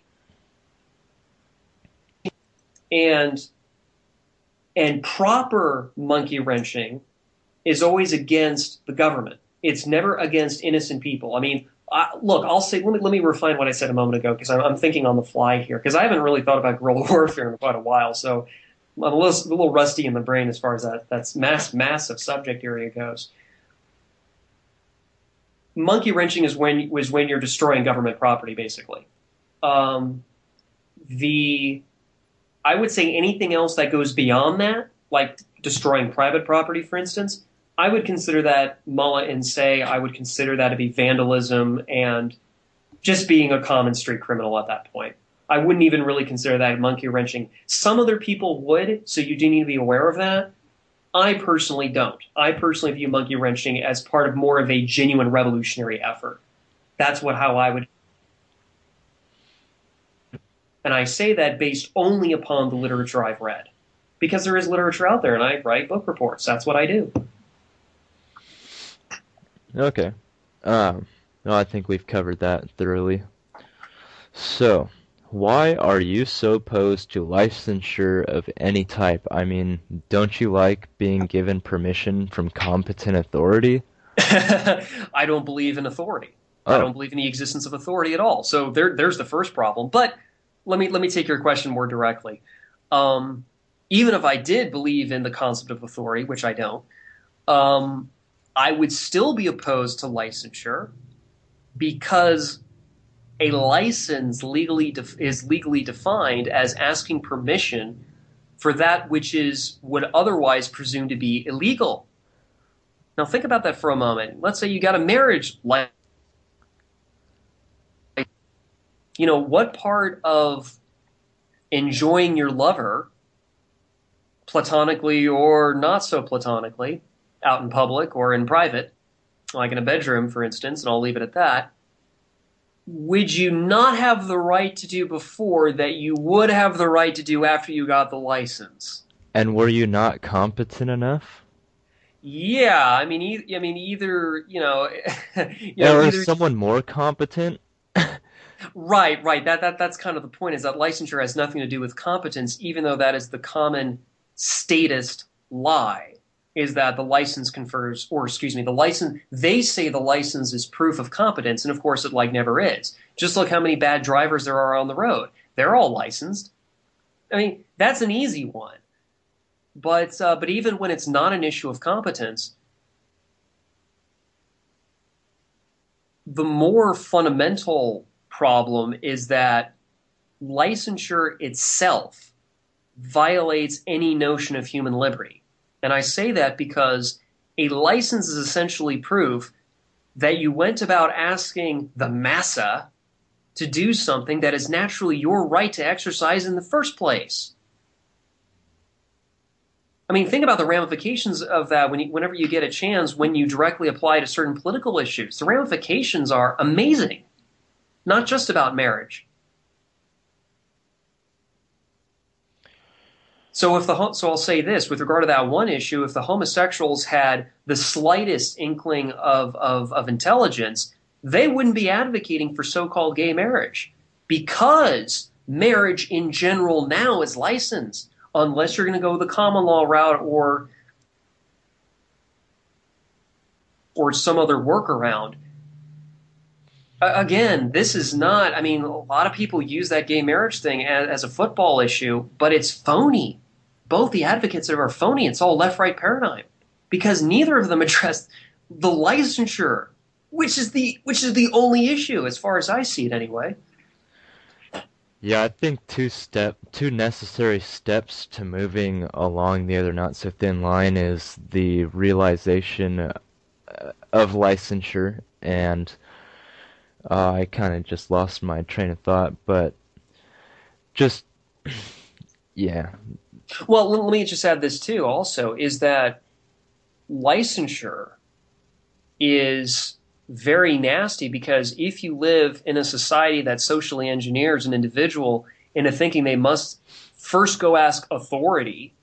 and, and proper monkey wrenching is always against the government. It's never against innocent people. I mean, I, look, I'll say, let me, let me refine what I said a moment ago because I'm, I'm thinking on the fly here because I haven't really thought about guerrilla warfare in quite a while. So I'm a little, a little rusty in the brain as far as that that's mass, massive subject area goes. Monkey wrenching is when was when you're destroying government property, basically. Um, the I would say anything else that goes beyond that, like destroying private property, for instance, I would consider that mala in se. I would consider that to be vandalism and just being a common street criminal at that point. I wouldn't even really consider that monkey wrenching. Some other people would, so you do need to be aware of that. I personally don't. I personally view monkey wrenching as part of more of a genuine revolutionary effort. That's what how I would. And I say that based only upon the literature I've read. Because there is literature out there and I write book reports. That's what I do. Okay. Um, no, I think we've covered that thoroughly. So, why are you so opposed to licensure of any type? I mean, don't you like being given permission from competent authority? I don't believe in authority. Oh. I don't believe in the existence of authority at all. So there, there's the first problem. But let me let me take your question more directly. Um, even if I did believe in the concept of authority, which I don't, um, I would still be opposed to licensure because a license legally def- is legally defined as asking permission for that which is would otherwise presume to be illegal. Now think about that for a moment. Let's say you got a marriage license. You know, what part of enjoying your lover, platonically or not so platonically, out in public or in private, like in a bedroom, for instance, and I'll leave it at that, would you not have the right to do before that you would have the right to do after you got the license? And were you not competent enough? Yeah, I mean, e- I mean, either you know, you Yeah, know, or either is someone more competent? right, right. That that that's kind of the point. Is that licensure has nothing to do with competence, even though that is the common statist lie. Is that the license confers, or excuse me, the license, they say the license is proof of competence, and of course it like never is. Just look how many bad drivers there are on the road. They're all licensed. I mean, that's an easy one. But uh, but even when it's not an issue of competence, the more fundamental problem is that licensure itself violates any notion of human liberty. And I say that because a license is essentially proof that you went about asking the massa to do something that is naturally your right to exercise in the first place. I mean, think about the ramifications of that when you, whenever you get a chance, when you directly apply to certain political issues. The ramifications are amazing, not just about marriage. So if the so I'll say this with regard to that one issue: if the homosexuals had the slightest inkling of of, of intelligence, they wouldn't be advocating for so-called gay marriage, because marriage in general now is licensed, unless you're going to go the common law route or or some other workaround. Again, this is not, I mean, a lot of people use that gay marriage thing as, as a football issue, but it's phony. Both the advocates of it are phony. It's all left-right paradigm, because neither of them address the licensure, which is the which is the only issue as far as I see it anyway. Yeah, I think two step two necessary steps to moving along the other not so thin line is the realization uh, of licensure, and uh, I kind of just lost my train of thought, but just yeah. Well, let me just add this too also, is that licensure is very nasty, because if you live in a society that socially engineers an individual into thinking they must first go ask authority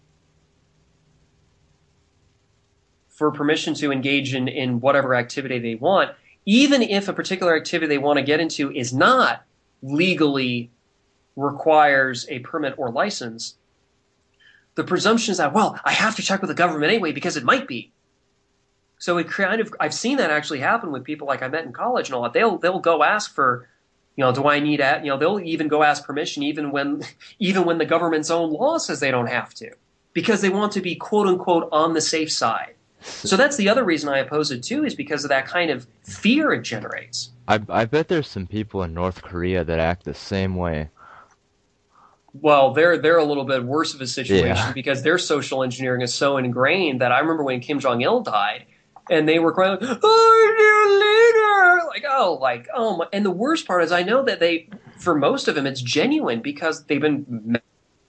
for permission to engage in, in whatever activity they want, even if a particular activity they want to get into is not legally requires a permit or license, the presumption is that, well, I have to check with the government anyway because it might be. So it kind of, I've seen that actually happen with people like I met in college and all that. They'll they'll go ask for, you know, do I need a, you know, they'll even go ask permission even when even when the government's own law says they don't have to, because they want to be quote unquote on the safe side. So that's the other reason I oppose it too, is because of that kind of fear it generates. I I bet there's some people in North Korea that act the same way. Well, they're they're a little bit worse of a situation, Yeah. because their social engineering is so ingrained that I remember when Kim Jong-il died, and they were crying, "Oh, dear leader!" Like, oh, like, oh my. And the worst part is, I know that they, for most of them, it's genuine, because they've been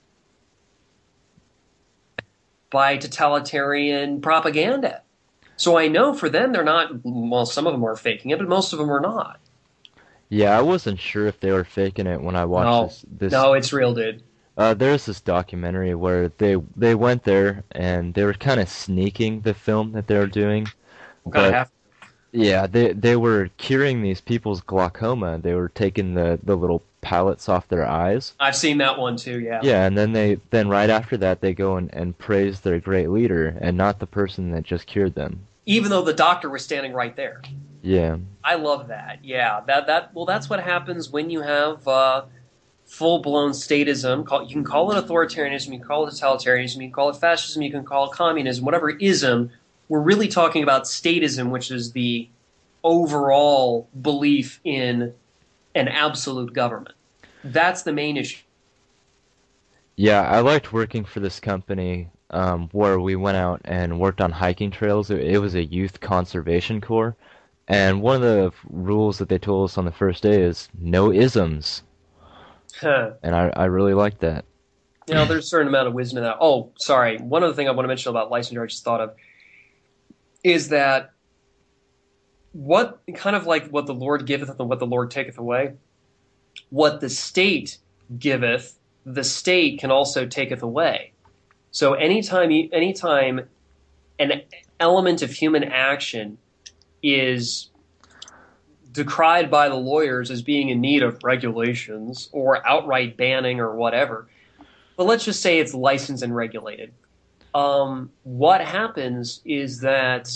by totalitarian propaganda. So I know for them, they're not. Well, some of them are faking it, but most of them are not. Yeah, I wasn't sure if they were faking it when I watched No, this. this no, it's real, dude. Uh, there's this documentary where they they went there and they were kind of sneaking the film that they were doing. We'll kind of But have. yeah, they they were curing these people's glaucoma. They were taking the, the little pallets off their eyes. I've seen that one too. Yeah. Yeah, and then they then right after that they go and, and praise their great leader and not the person that just cured them. Even though the doctor was standing right there. Yeah. I love that. Yeah, that that well, that's what happens when you have uh, full-blown statism. Call, you can call it authoritarianism, you can call it totalitarianism, you can call it fascism, you can call it communism, whatever ism. We're really talking about statism, which is the overall belief in an absolute government. That's the main issue. Yeah, I liked working for this company um, where we went out and worked on hiking trails. It, it was a youth conservation corps, and one of the rules that they told us on the first day is no isms, Huh. and I, I really liked that. You know, there's a certain amount of wisdom in that. Oh, sorry. One other thing I want to mention about licensure I just thought of is that what kind of like what the Lord giveth and what the Lord taketh away, what the state giveth, the state can also taketh away. So anytime you, anytime an element of human action is decried by the lawyers as being in need of regulations or outright banning or whatever, but let's just say it's licensed and regulated. Um, what happens is that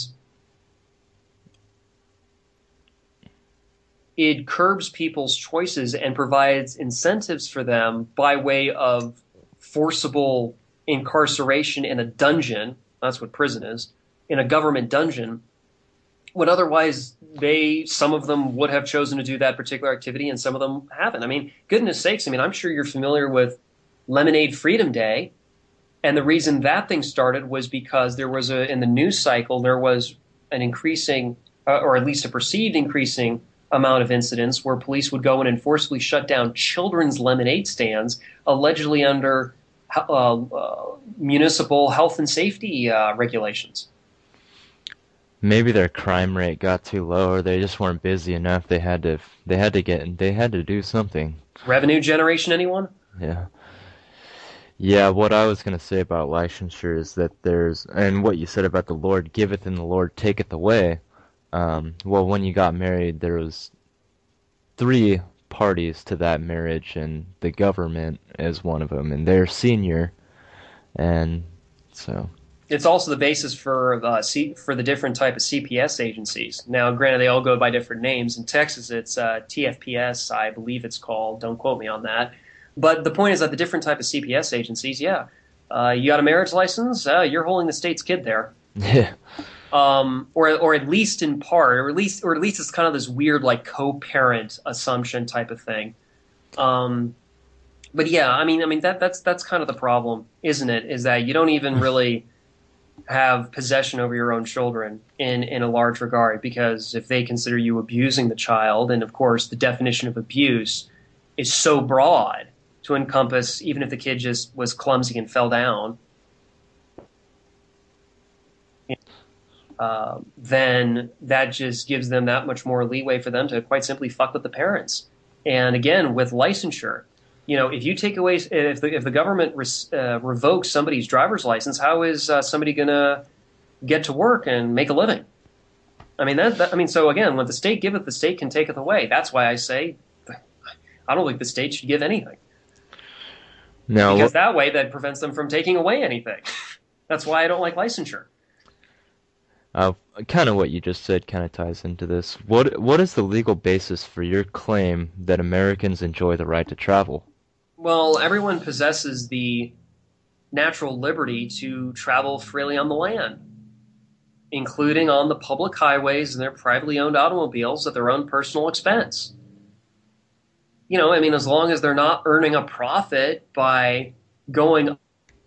it curbs people's choices and provides incentives for them by way of forcible incarceration in a dungeon. That's what prison is, in a government dungeon, when otherwise they, some of them would have chosen to do that particular activity and some of them haven't. I mean, goodness sakes, I mean, I'm sure you're familiar with Lemonade Freedom Day. And the reason that thing started was because there was a, in the news cycle, there was an increasing, uh, or at least a perceived increasing amount of incidents where police would go in and forcibly shut down children's lemonade stands, allegedly under uh, uh, municipal health and safety uh, regulations. Maybe their crime rate got too low, or they just weren't busy enough. They had to, they had to get, they had to do something. Revenue generation, anyone? Yeah. Yeah, what I was going to say about licensure is that there's, and what you said about the Lord giveth and the Lord taketh away. Um, well, when you got married, there was three parties to that marriage, and the government is one of them, and they're senior, and so. It's also the basis for uh, C, for the different type of C P S agencies. Now, granted, they all go by different names. In Texas, it's uh, T F P S, I believe it's called. Don't quote me on that. But the point is that the different type of C P S agencies, yeah, uh, you got a marriage license, uh, you're holding the state's kid there. Yeah. Um, or or at least in part, or at least or at least it's kind of this weird like co-parent assumption type of thing. Um, but yeah, I mean, I mean that that's that's kind of the problem, isn't it? Is that you don't even really have possession over your own children in in a large regard, because if they consider you abusing the child, and of course the definition of abuse is so broad to encompass even if the kid just was clumsy and fell down. Uh, then that just gives them that much more leeway for them to quite simply fuck with the parents. And again, with licensure, you know, if you take away, if the, if the government re- uh, revokes somebody's driver's license, how is uh, somebody going to get to work and make a living? I mean, that, that, I mean, so again, when the state giveth, the state can taketh away. That's why I say, I don't think the state should give anything. No, because that way that prevents them from taking away anything. That's why I don't like licensure. Uh, kind of what you just said kind of ties into this. What What is the legal basis for your claim that Americans enjoy the right to travel? Well, everyone possesses the natural liberty to travel freely on the land, including on the public highways and their privately owned automobiles at their own personal expense. You know, I mean, as long as they're not earning a profit by going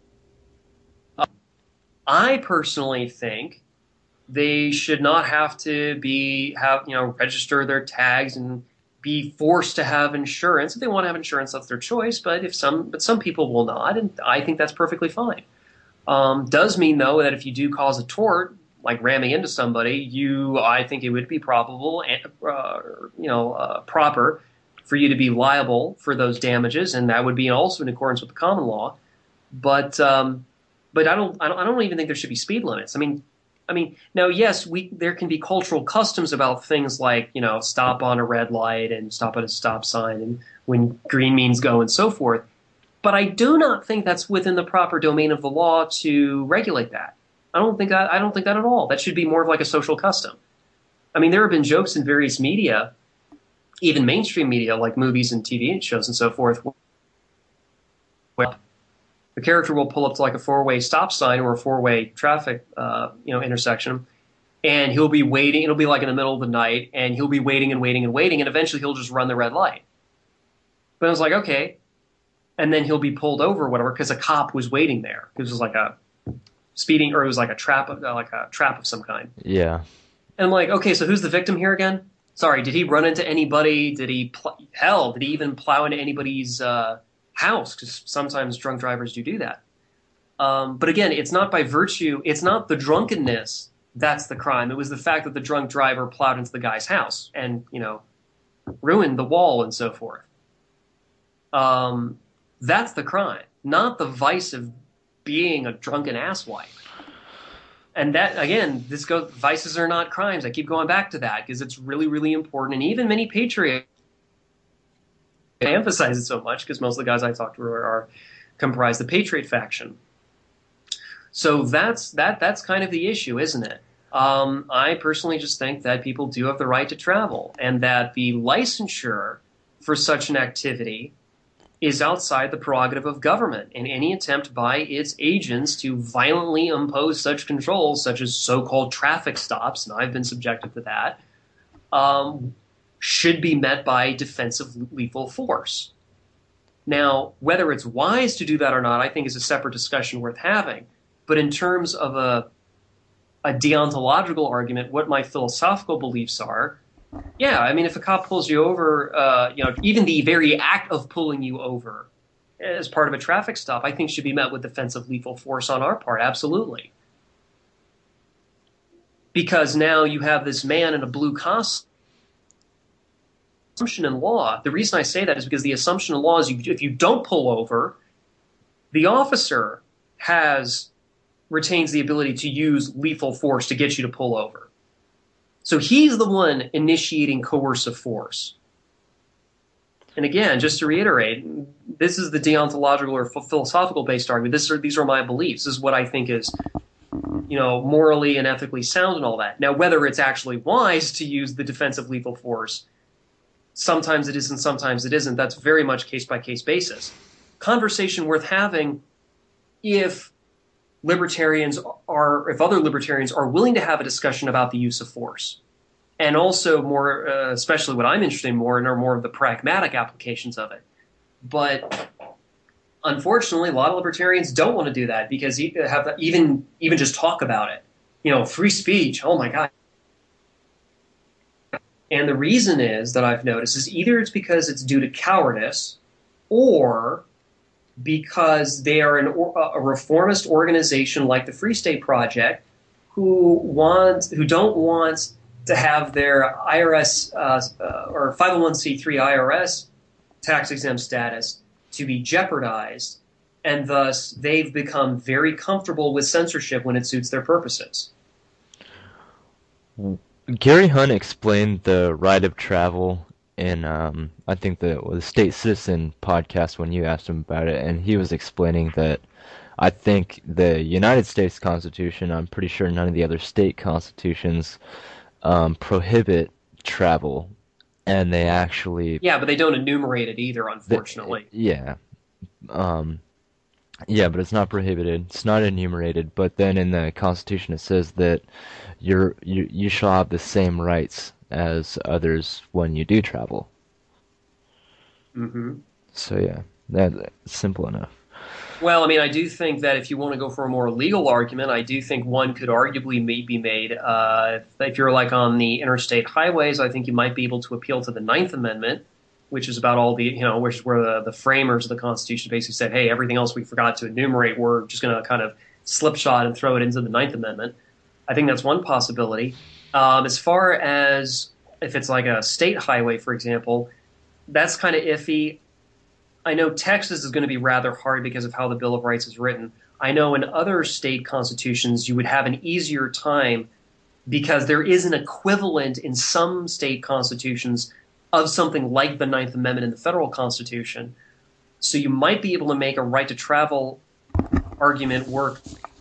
up, I personally think they should not have to be have you know register their tags and be forced to have insurance. If they want to have insurance, that's their choice. But if some, but some people will not, and I think that's perfectly fine. Um, does mean though that if you do cause a tort, like ramming into somebody, you, I think it would be probable, uh, you know, uh, proper for you to be liable for those damages, and that would be also in accordance with the common law. But um, but I don't, I don't I don't even think there should be speed limits. I mean. I mean, now, yes, we there can be cultural customs about things like, you know, stop on a red light and stop at a stop sign and when green means go and so forth. But I do not think that's within the proper domain of the law to regulate that. I don't think that, I don't think that at all. That should be more of like a social custom. I mean, there have been jokes in various media, even mainstream media like movies and T V shows and so forth, where the character will pull up to like a four-way stop sign or a four-way traffic, uh, you know, intersection, and he'll be waiting. It'll be like in the middle of the night, and he'll be waiting and waiting and waiting, and eventually he'll just run the red light. But I was like, okay. And then he'll be pulled over or whatever because a cop was waiting there. It was like a speeding, or it was like a trap, of, like a trap of some kind. Yeah. And I'm like, okay, so who's the victim here again? Sorry, did he run into anybody? Did he, pl- hell, did he even plow into anybody's uh, house? Because sometimes drunk drivers do do that. Um, but again, it's not by virtue, it's not the drunkenness that's the crime. It was the fact that the drunk driver plowed into the guy's house and, you know, ruined the wall and so forth. Um, that's the crime, not the vice of being a drunken asswipe. And that, again, this goes, vices are not crimes. I keep going back to that because it's really, really important. And even many patriots emphasize it so much because most of the guys I talk to are, are comprise the patriot faction. So that's that. That's kind of the issue, isn't it? Um, I personally just think that people do have the right to travel, and that the licensure for such an activity is outside the prerogative of government, and any attempt by its agents to violently impose such controls, such as so-called traffic stops, and I've been subjected to that, um, should be met by defensive lethal force. Now, whether it's wise to do that or not, I think is a separate discussion worth having. But in terms of a, a deontological argument, what my philosophical beliefs are, yeah, I mean, if a cop pulls you over, uh, you know, even the very act of pulling you over as part of a traffic stop, I think should be met with defensive lethal force on our part, absolutely. Because now you have this man in a blue costume. Assumption in law, the reason I say that is because the assumption in law is you, if you don't pull over, the officer has retains the ability to use lethal force to get you to pull over. So he's the one initiating coercive force. And again, just to reiterate, this is the deontological or philosophical based argument. This are, these are my beliefs. This is what I think is, you know, morally and ethically sound and all that. Now, whether it's actually wise to use the defensive lethal force, sometimes it is and sometimes it isn't. That's very much case-by-case basis. Conversation worth having if libertarians are, if other libertarians are willing to have a discussion about the use of force. And also more, uh, especially what I'm interested in more in are more of the pragmatic applications of it. But unfortunately, a lot of libertarians don't want to do that because you have even even just talk about it. You know, free speech. Oh my God. And the reason is that I've noticed is either it's because it's due to cowardice, or because they are an, a reformist organization like the Free State Project, who want who don't want to have their I R S uh, uh, or five oh one c three I R S tax exempt status to be jeopardized, and thus they've become very comfortable with censorship when it suits their purposes. Gary Hunt explained the right of travel in, um, I think, the, the State Citizen podcast when you asked him about it, and he was explaining that I think the United States Constitution, I'm pretty sure none of the other state constitutions, um, prohibit travel, and they actually... Yeah, but they don't enumerate it either, unfortunately. The, yeah. Um, yeah, but it's not prohibited. It's not enumerated, but then in the Constitution it says that you're, you, you shall have the same rights as others when you do travel. Mm-hmm. So yeah, that, that's simple enough. Well, I mean, I do think that if you want to go for a more legal argument, I do think one could arguably may be made. Uh, if you're like on the interstate highways, I think you might be able to appeal to the Ninth Amendment, which is about all the, you know, which is where the, the framers of the Constitution basically said, hey, everything else we forgot to enumerate, we're just going to kind of slipshod and throw it into the Ninth Amendment. I think that's one possibility. Um, as far as if it's like a state highway, for example, that's kind of iffy. I know Texas is going to be rather hard because of how the Bill of Rights is written. I know in other state constitutions you would have an easier time because there is an equivalent in some state constitutions of something like the Ninth Amendment in the federal Constitution. So you might be able to make a right to travel argument work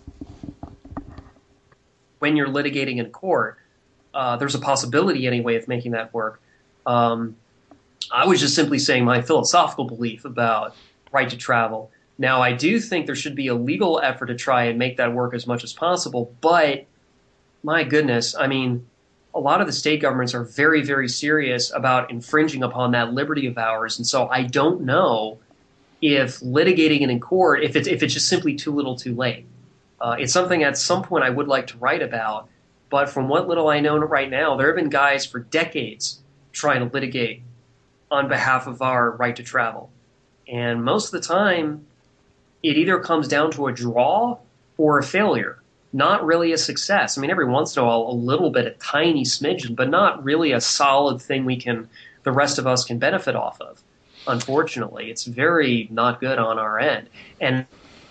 when you're litigating in court. Uh, there's a possibility anyway of making that work. Um, I was just simply saying my philosophical belief about right to travel. Now, I do think there should be a legal effort to try and make that work as much as possible, but my goodness, I mean, a lot of the state governments are very, very serious about infringing upon that liberty of ours. And so I don't know if litigating it in court, if it's, if it's just simply too little too late. Uh, it's something at some point I would like to write about. But from what little I know right now, there have been guys for decades trying to litigate on behalf of our right to travel. And most of the time, it either comes down to a draw or a failure, not really a success. I mean, every once in a while, a little bit, a tiny smidgen, but not really a solid thing we can, the rest of us can benefit off of. Unfortunately, it's very not good on our end. And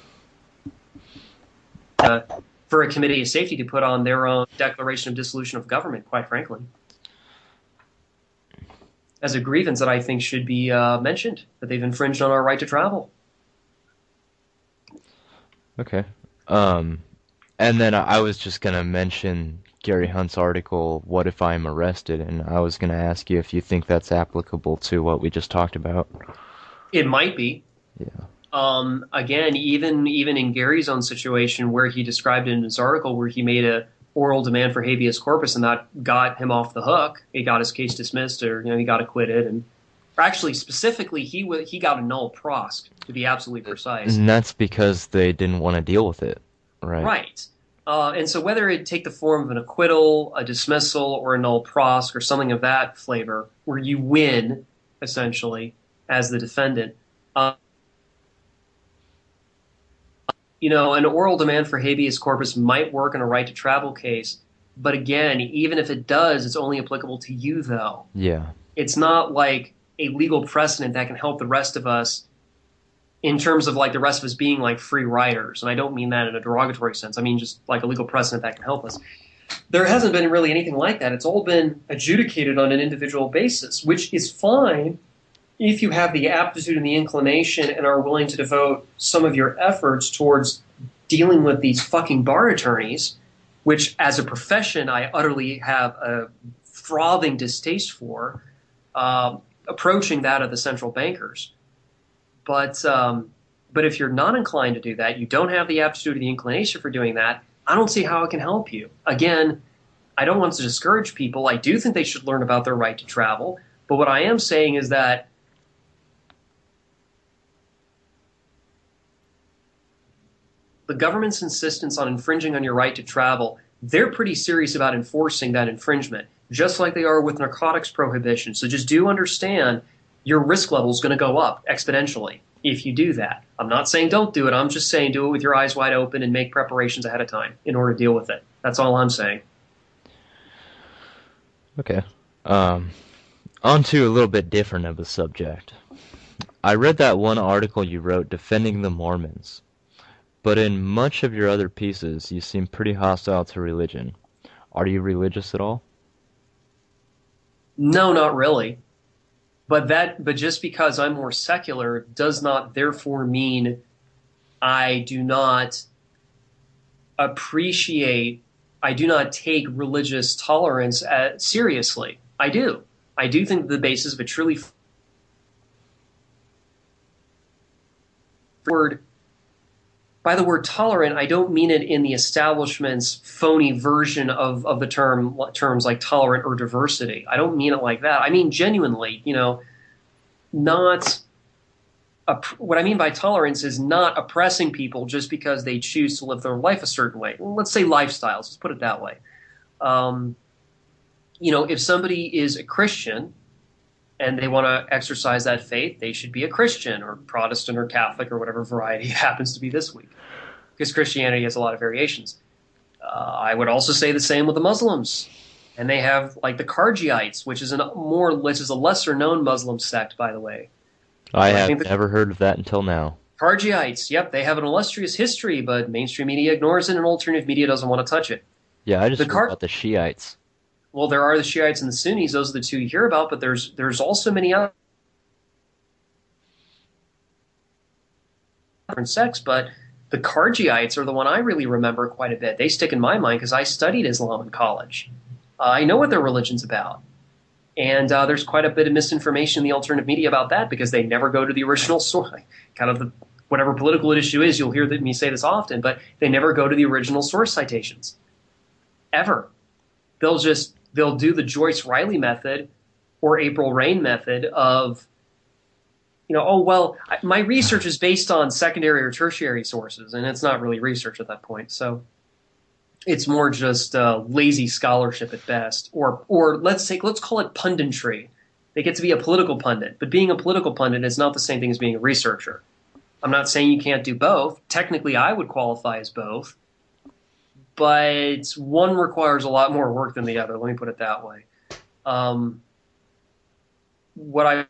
uh, for a committee of safety to put on their own declaration of dissolution of government, quite frankly, as a grievance that I think should be uh, mentioned, that they've infringed on our right to travel. Okay. Um, and then I was just going to mention Gary Hunt's article, What If I'm Arrested? And I was going to ask you if you think that's applicable to what we just talked about. It might be. Yeah. Um, again, even even in Gary's own situation, where he described it in his article, where he made a oral demand for habeas corpus, and that got him off the hook. He got his case dismissed, or you know, he got acquitted, and or actually, specifically, he w- he got a null prosk, to be absolutely precise. And that's because they didn't want to deal with it, right? Right. Uh, and so whether it take the form of an acquittal, a dismissal, or a null prosk, or something of that flavor, where you win, essentially, as the defendant, uh, you know, an oral demand for habeas corpus might work in a right to travel case. But again, even if it does, it's only applicable to you, though. Yeah. It's not like a legal precedent that can help the rest of us in terms of like the rest of us being like free riders. And I don't mean that in a derogatory sense. I mean just like a legal precedent that can help us. There hasn't been really anything like that. It's all been adjudicated on an individual basis, which is fine if you have the aptitude and the inclination and are willing to devote some of your efforts towards dealing with these fucking bar attorneys, which as a profession I utterly have a frothing distaste for, um, approaching that of the central bankers. But um, but if you're not inclined to do that, you don't have the aptitude or the inclination for doing that, I don't see how it can help you. Again, I don't want to discourage people. I do think they should learn about their right to travel. But what I am saying is that the government's insistence on infringing on your right to travel, they're pretty serious about enforcing that infringement, just like they are with narcotics prohibition. So just do understand your risk level is going to go up exponentially if you do that. I'm not saying don't do it. I'm just saying do it with your eyes wide open and make preparations ahead of time in order to deal with it. That's all I'm saying. Okay. Um, on to a little bit different of a subject. I read that one article you wrote defending the Mormons, but in much of your other pieces, you seem pretty hostile to religion. Are you religious at all? No, not really. But that, but just because I'm more secular does not therefore mean I do not appreciate, I do not take religious tolerance at, seriously. I do. I do think the basis of a truly word. By the word tolerant, I don't mean it in the establishment's phony version of, of the term terms like tolerant or diversity. I don't mean it like that. I mean genuinely, you know, not a, what I mean by tolerance is not oppressing people just because they choose to live their life a certain way. Let's say lifestyles. Let's put it that way. Um, you know, if somebody is a Christian and they want to exercise that faith, they should be a Christian or Protestant or Catholic or whatever variety it happens to be this week, because Christianity has a lot of variations. Uh, I would also say the same with the Muslims, and they have like the Kharjiites, which is a more, which is a lesser known Muslim sect, by the way. I so have I the, never heard of that until now. Kharjiites, yep, they have an illustrious history, but mainstream media ignores it, and alternative media doesn't want to touch it. Yeah, I just the heard Khar- about the Shiites. Well, there are the Shiites and the Sunnis. Those are the two you hear about, but there's there's also many other different sects. But the Kharjiites are the one I really remember quite a bit. They stick in my mind because I studied Islam in college. Uh, I know what their religion's about. And uh, there's quite a bit of misinformation in the alternative media about that because they never go to the original source. Kind of the, whatever political issue is, you'll hear me say this often, but they never go to the original source citations. ever. They'll just they'll do the Joyce Riley method or April Rain method of, you know, oh, well, my research is based on secondary or tertiary sources, and it's not really research at that point. So it's more just uh, lazy scholarship at best, or or let's take let's call it punditry. They get to be a political pundit, but being a political pundit is not the same thing as being a researcher. I'm not saying you can't do both. Technically, I would qualify as both, but one requires a lot more work than the other. Let me put it that way. Um, what I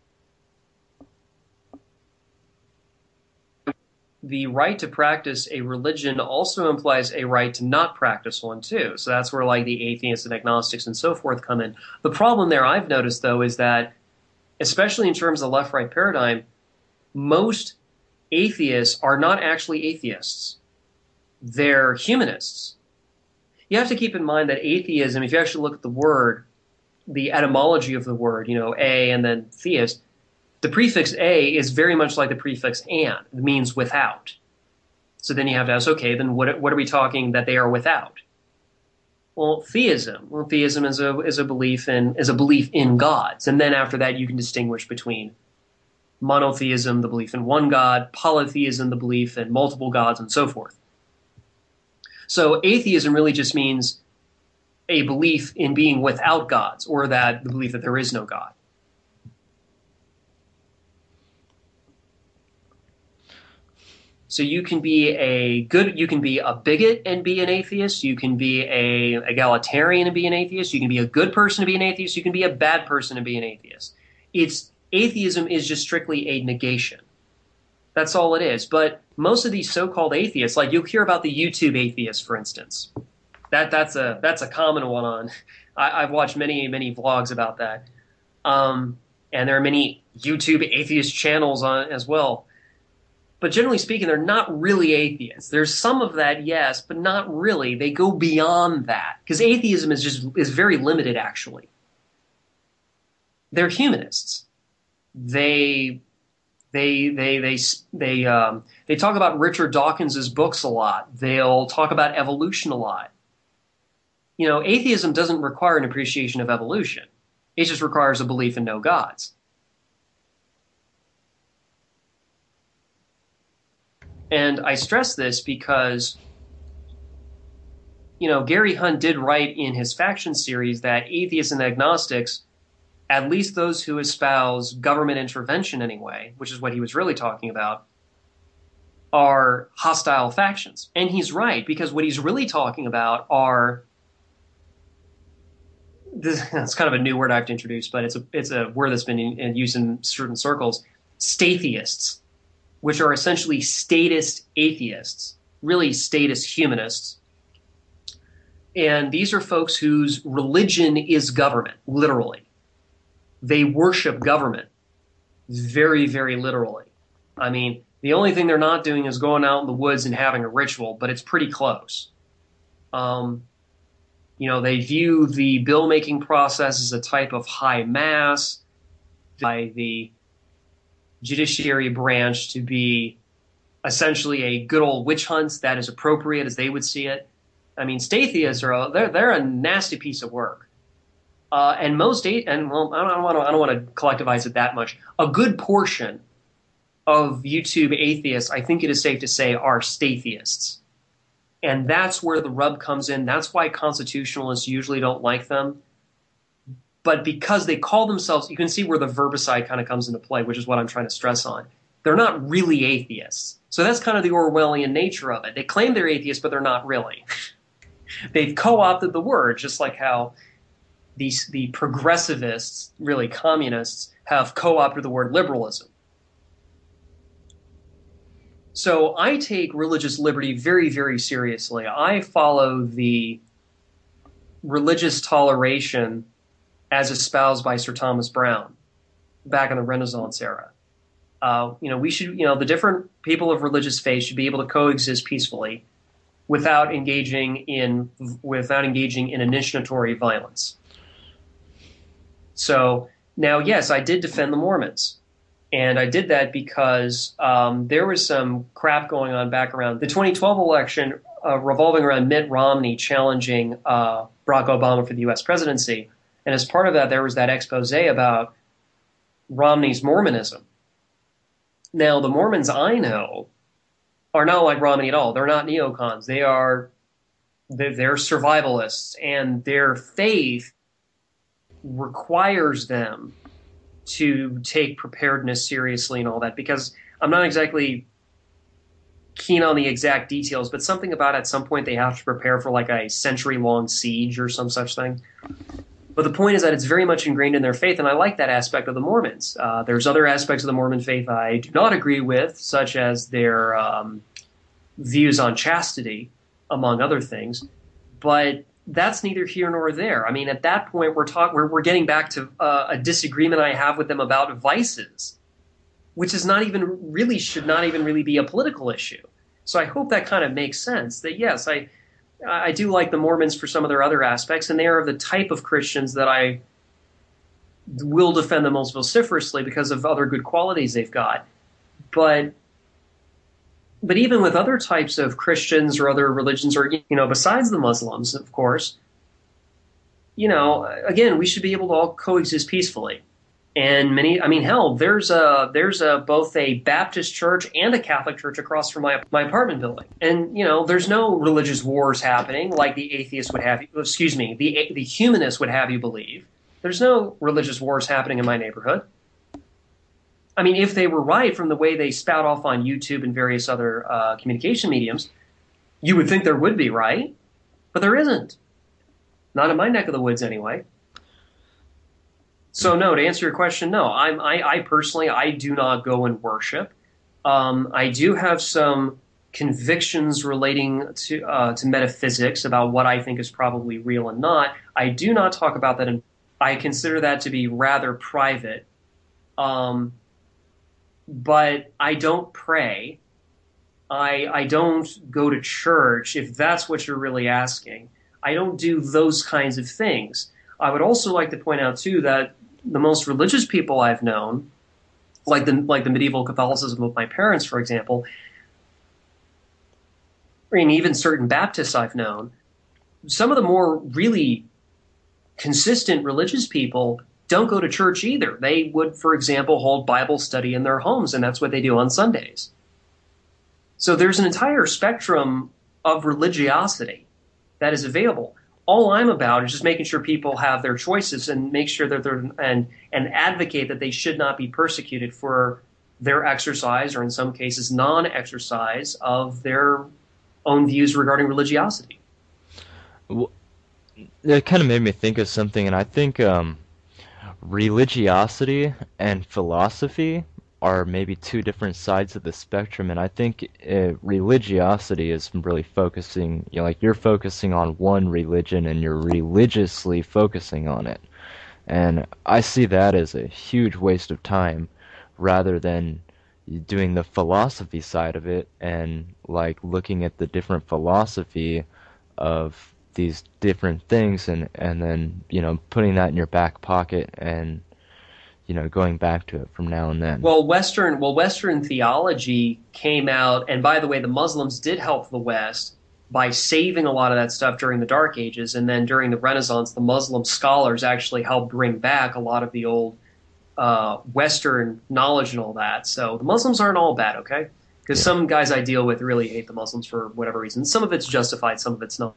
The right to practice a religion also implies a right to not practice one too. So that's where like the atheists and agnostics and so forth come in. The problem there I've noticed though is that, especially in terms of the left-right paradigm, most atheists are not actually atheists. They're humanists. You have to keep in mind that atheism, if you actually look at the word, the etymology of the word, you know, a and then theist, the prefix a is very much like the prefix and. It means without. So then you have to ask, okay, then what, what are we talking that they are without? Well, theism. Well, theism is a is a belief in is a belief in gods, and then after that you can distinguish between monotheism, the belief in one god, polytheism, the belief in multiple gods, and so forth. So atheism really just means a belief in being without gods, or that the belief that there is no God. So you can be a good, you can be a bigot and be an atheist. You can be a egalitarian and be an atheist. You can be a good person and be an atheist. You can be a bad person and be an atheist. It's atheism is just strictly a negation. That's all it is. But most of these so-called atheists, like you'll hear about the YouTube atheists, for instance. That that's a that's a common one on. I, I've watched many many vlogs about that, um, and there are many YouTube atheist channels on as well. But generally speaking, they're not really atheists. There's some of that, yes, but not really. They go beyond that because atheism is just is very limited. Actually, they're humanists. They they they they they um, they talk about Richard Dawkins's books a lot. They'll talk about evolution a lot. You know, atheism doesn't require an appreciation of evolution. It just requires a belief in no gods. And I stress this because, you know, Gary Hunt did write in his Faction series that atheists and agnostics, at least those who espouse government intervention anyway, which is what he was really talking about, are hostile factions. And he's right, because what he's really talking about are, this, it's kind of a new word I have to introduce, but it's a, it's a word that's been in, in use in certain circles, stateists, which are essentially statist atheists, really statist humanists. And these are folks whose religion is government, literally. They worship government very, very literally. I mean, the only thing they're not doing is going out in the woods and having a ritual, but it's pretty close. Um, you know, they view the bill-making process as a type of high mass by the judiciary branch to be essentially a good old witch hunt that is appropriate as they would see it. I mean, stateists are a, they're they're a nasty piece of work, uh, and most and well, I don't want to I don't want to collectivize it that much. A good portion of YouTube atheists, I think it is safe to say, are stateists, and that's where the rub comes in. That's why constitutionalists usually don't like them. But because they call themselves, you can see where the verbicide kind of comes into play, which is what I'm trying to stress on. They're not really atheists. So that's kind of the Orwellian nature of it. They claim they're atheists, but they're not really. They've co-opted the word, just like how these, the progressivists, really communists, have co-opted the word liberalism. So I take religious liberty very, very seriously. I follow the religious toleration as espoused by Sir Thomas Browne back in the Renaissance era. Uh, you know, we should, you know, the different people of religious faith should be able to coexist peacefully without engaging in without engaging in initiatory violence. So now, yes, I did defend the Mormons, And I did that because um, there was some crap going on back around the twenty twelve election uh, revolving around Mitt Romney challenging uh, Barack Obama for the U S presidency. And as part of that, there was that expose about Romney's Mormonism. Now, the Mormons I know are not like Romney at all. They're not neocons. They are they're, they're survivalists, and their faith requires them to take preparedness seriously and all that, because I'm not exactly keen on the exact details, but something about at some point they have to prepare for like a century-long siege or some such thing. But the point is that it's very much ingrained in their faith, and I like that aspect of the Mormons. Uh, there's other aspects of the Mormon faith I do not agree with, such as their um, views on chastity, among other things. But that's neither here nor there. I mean, at that point, we're talk- we're, we're getting back to uh, a disagreement I have with them about vices, which is not even really should not even really be a political issue. So I hope that kind of makes sense. That yes, I I do like the Mormons for some of their other aspects, and they are the type of Christians that I will defend the most vociferously because of other good qualities they've got. But But even with other types of Christians or other religions, or, you know, besides the Muslims, of course, you know, again, we should be able to all coexist peacefully. And many, I mean, hell, there's a there's a both a Baptist church and a Catholic church across from my my apartment building, and you know, there's no religious wars happening like the atheists would have you. Excuse me, the the humanists would have you believe. There's no religious wars happening in my neighborhood. I mean, if they were right from the way they spout off on YouTube and various other uh, communication mediums, you would think there would be, right? But there isn't. Not in my neck of the woods, anyway. So, no, to answer your question, no. I'm, I, I personally, I do not go and worship. Um, I do have some convictions relating to uh, to metaphysics about what I think is probably real and not. I do not talk about that. In, I consider that to be rather private. Um, but I don't pray. I I don't go to church, if that's what you're really asking. I don't do those kinds of things. I would also like to point out, too, that the most religious people I've known, like the like the medieval Catholicism of my parents, for example, and even certain Baptists I've known, some of the more really consistent religious people don't go to church either. They would, for example, hold Bible study in their homes, and that's what they do on Sundays. So there's an entire spectrum of religiosity that is available. All I'm about is just making sure people have their choices and make sure that they're and and advocate that they should not be persecuted for their exercise, or in some cases non-exercise, of their own views regarding religiosity. Well, it kind of made me think of something, and I think um, religiosity and philosophy are maybe two different sides of the spectrum, and I think uh, religiosity is really focusing, you know, like you're focusing on one religion and you're religiously focusing on it. And I see that as a huge waste of time rather than doing the philosophy side of it and like looking at the different philosophy of these different things and, and then, you know, putting that in your back pocket and you know, going back to it from now and then. Well, Western well, Western theology came out, and by the way, the Muslims did help the West by saving a lot of that stuff during the Dark Ages, and then during the Renaissance, the Muslim scholars actually helped bring back a lot of the old uh, Western knowledge and all that. So the Muslims aren't all bad, okay? Because yeah. Some guys I deal with really hate the Muslims for whatever reason. Some of it's justified, some of it's not.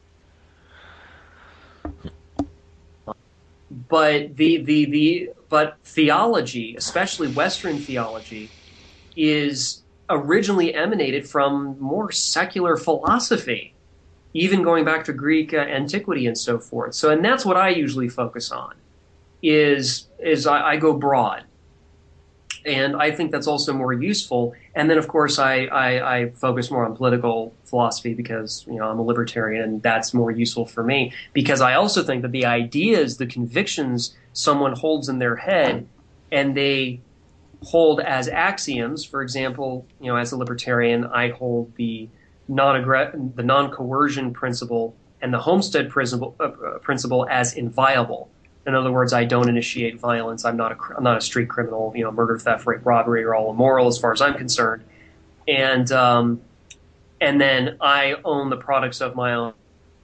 But the, the, the but theology, especially Western theology, is originally emanated from more secular philosophy, even going back to Greek uh, antiquity and so forth. So, and that's what I usually focus on, is is I, I go broad. And I think that's also more useful. And then, of course, I, I, I focus more on political philosophy because, you know, I'm a libertarian, and that's more useful for me. Because I also think that the ideas, the convictions someone holds in their head, and they hold as axioms. For example, you know, as a libertarian, I hold the non the non-coercion principle and the Homestead principle, uh, principle as inviolable. In other words, I don't initiate violence. I'm not a I'm not a street criminal. You know, murder, theft, rape, robbery are all immoral as far as I'm concerned. And um, and then I own the products of my own.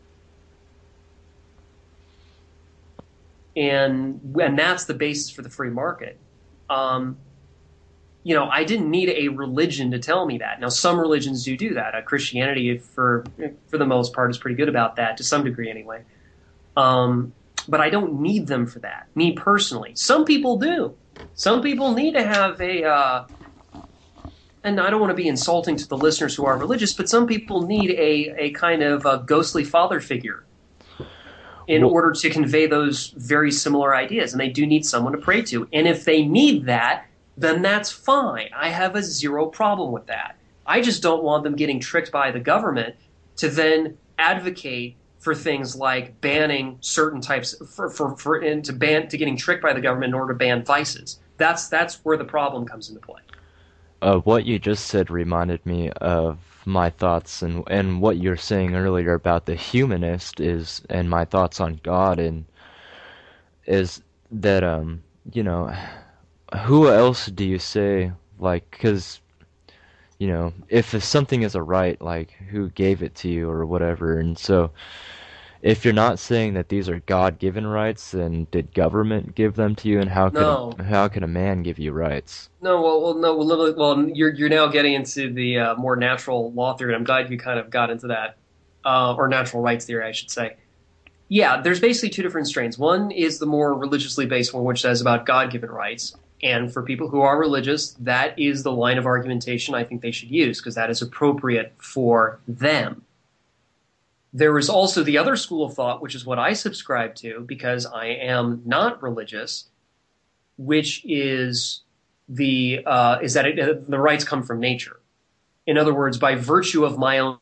And and that's the basis for the free market. Um, you know, I didn't need a religion to tell me that. Now, some religions do do that. Uh, Christianity, for for the most part, is pretty good about that to some degree, anyway. Um, but I don't need them for that. Me personally, some people do. Some people need to have a. Uh, and I don't want to be insulting to the listeners who are religious, but some people need a a kind of a ghostly father figure in well, order to convey those very similar ideas, and they do need someone to pray to. And if they need that, then that's fine. I have a zero problem with that. I just don't want them getting tricked by the government to then advocate for things like banning certain types for for, for and to ban to getting tricked by the government in order to ban vices. That's that's where the problem comes into play. Uh, what you just said reminded me of my thoughts and and what you're saying earlier about the humanist is and my thoughts on God, and is that um you know, who else do you say, like, because you know, if something is a right, like, who gave it to you or whatever. And so if you're not saying that these are God-given rights, then did government give them to you, and how could No. a, how can a man give you rights? No, well, well no, well, well, you're you're now getting into the uh, more natural law theory. I'm glad you kind of got into that, uh, or natural rights theory, I should say. Yeah, there's basically two different strains. One is the more religiously based one, which says about God-given rights. And for people who are religious, that is the line of argumentation I think they should use, because that is appropriate for them. There is also the other school of thought, which is what I subscribe to because I am not religious, which is the uh, is that it, uh, the rights come from nature. In other words, by virtue of my own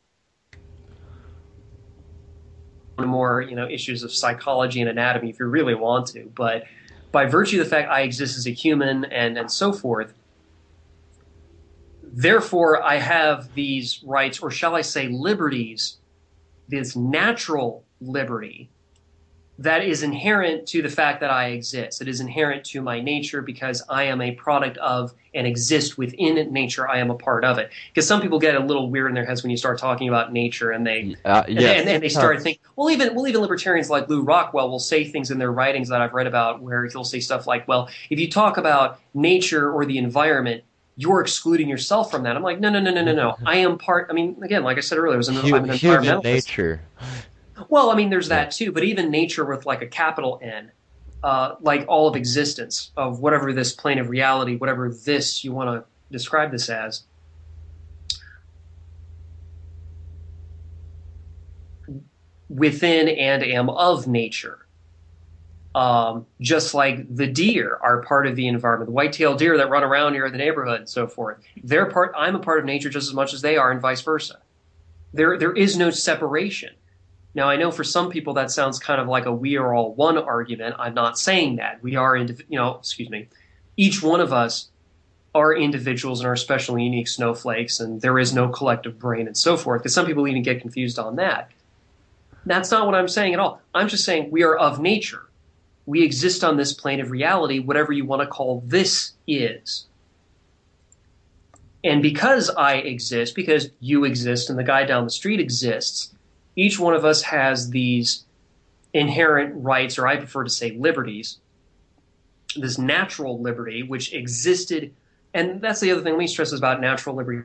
more you know issues of psychology and anatomy, if you really want to, but by virtue of the fact I exist as a human and and so forth, therefore I have these rights, or shall I say liberties, this natural liberty that is inherent to the fact that I exist. It is inherent to my nature because I am a product of and exist within nature. I am a part of it. Because some people get a little weird in their heads when you start talking about nature, and they uh, yes. and, and they start thinking, well, even well, even libertarians like Lew Rockwell will say things in their writings that I've read about where he'll say stuff like, well, if you talk about nature or the environment, you're excluding yourself from that. I'm like, no, no, no, no, no, no. I am part. I mean, again, like I said earlier, I was an, I'm an Human environmentalist. nature. Well, I mean, there's that too, but even nature with like a capital N, uh, like all of existence, of whatever this plane of reality, whatever this you want to describe this as, within and am of nature. Um, just like the deer are part of the environment, the white-tailed deer that run around here in the neighborhood and so forth. They're part. I'm a part of nature just as much as they are, and vice versa. There, there is no separation. Now, I know for some people that sounds kind of like a we are all one argument. I'm not saying that. We are, indiv- you know, excuse me, each one of us are individuals and are special and unique snowflakes, and there is no collective brain and so forth, because some people even get confused on that. That's not what I'm saying at all. I'm just saying we are of nature. We exist on this plane of reality, whatever you want to call this is. And because I exist, because you exist, and the guy down the street exists, each one of us has these inherent rights, or I prefer to say liberties, this natural liberty, which existed. And that's the other thing. Let me stress this about natural liberty.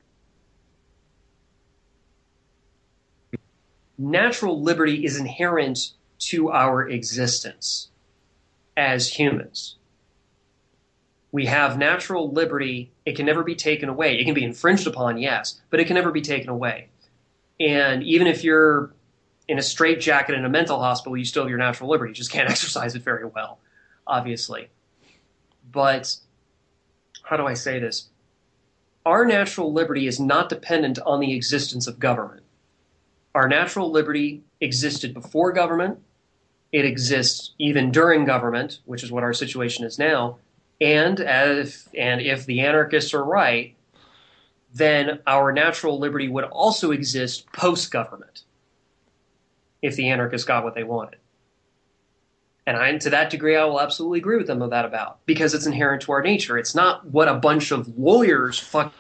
Natural liberty is inherent to our existence as humans. We have natural liberty. It can never be taken away. It can be infringed upon, yes, but it can never be taken away. And even if you're in a straitjacket in a mental hospital, you still have your natural liberty. You just can't exercise it very well, obviously. But how do I say this? Our natural liberty is not dependent on the existence of government. Our natural liberty existed before government. It exists even during government, which is what our situation is now. And if, and if the anarchists are right, then our natural liberty would also exist post-government, if the anarchists got what they wanted. And I, to that degree, I will absolutely agree with them of that about, because it's inherent to our nature. It's not what a bunch of lawyers fuck.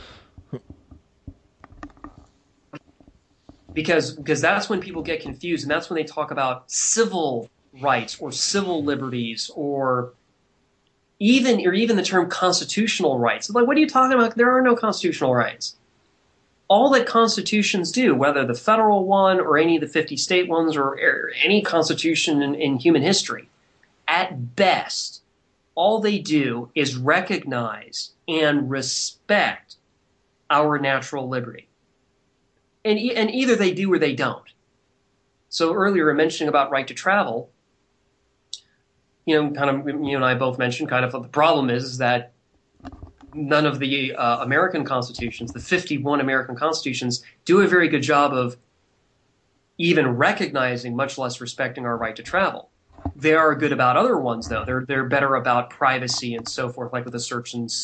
Because, because that's when people get confused, and that's when they talk about civil rights or civil liberties or even, or even the term constitutional rights. Like, what are you talking about? There are no constitutional rights. All that constitutions do, whether the federal one or any of the fifty state ones or, or any constitution in, in human history, at best, all they do is recognize and respect our natural liberty. And, and either they do or they don't. So earlier mentioning about right to travel, you know, kind of, you and I both mentioned kind of the problem is, is that none of the uh, American constitutions, the fifty-one American constitutions, do a very good job of even recognizing, much less respecting, our right to travel. They are good about other ones, though. They're they're better about privacy and so forth, like with the search and.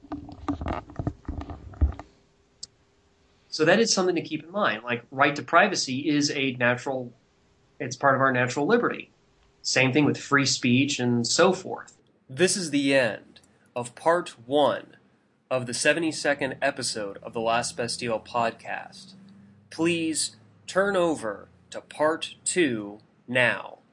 So that is something to keep in mind. Like, right to privacy is a natural, it's part of our natural liberty. Same thing with free speech and so forth. This is the end of part one of the seventy-second episode of the Last Bastille podcast. Please turn over to part two now.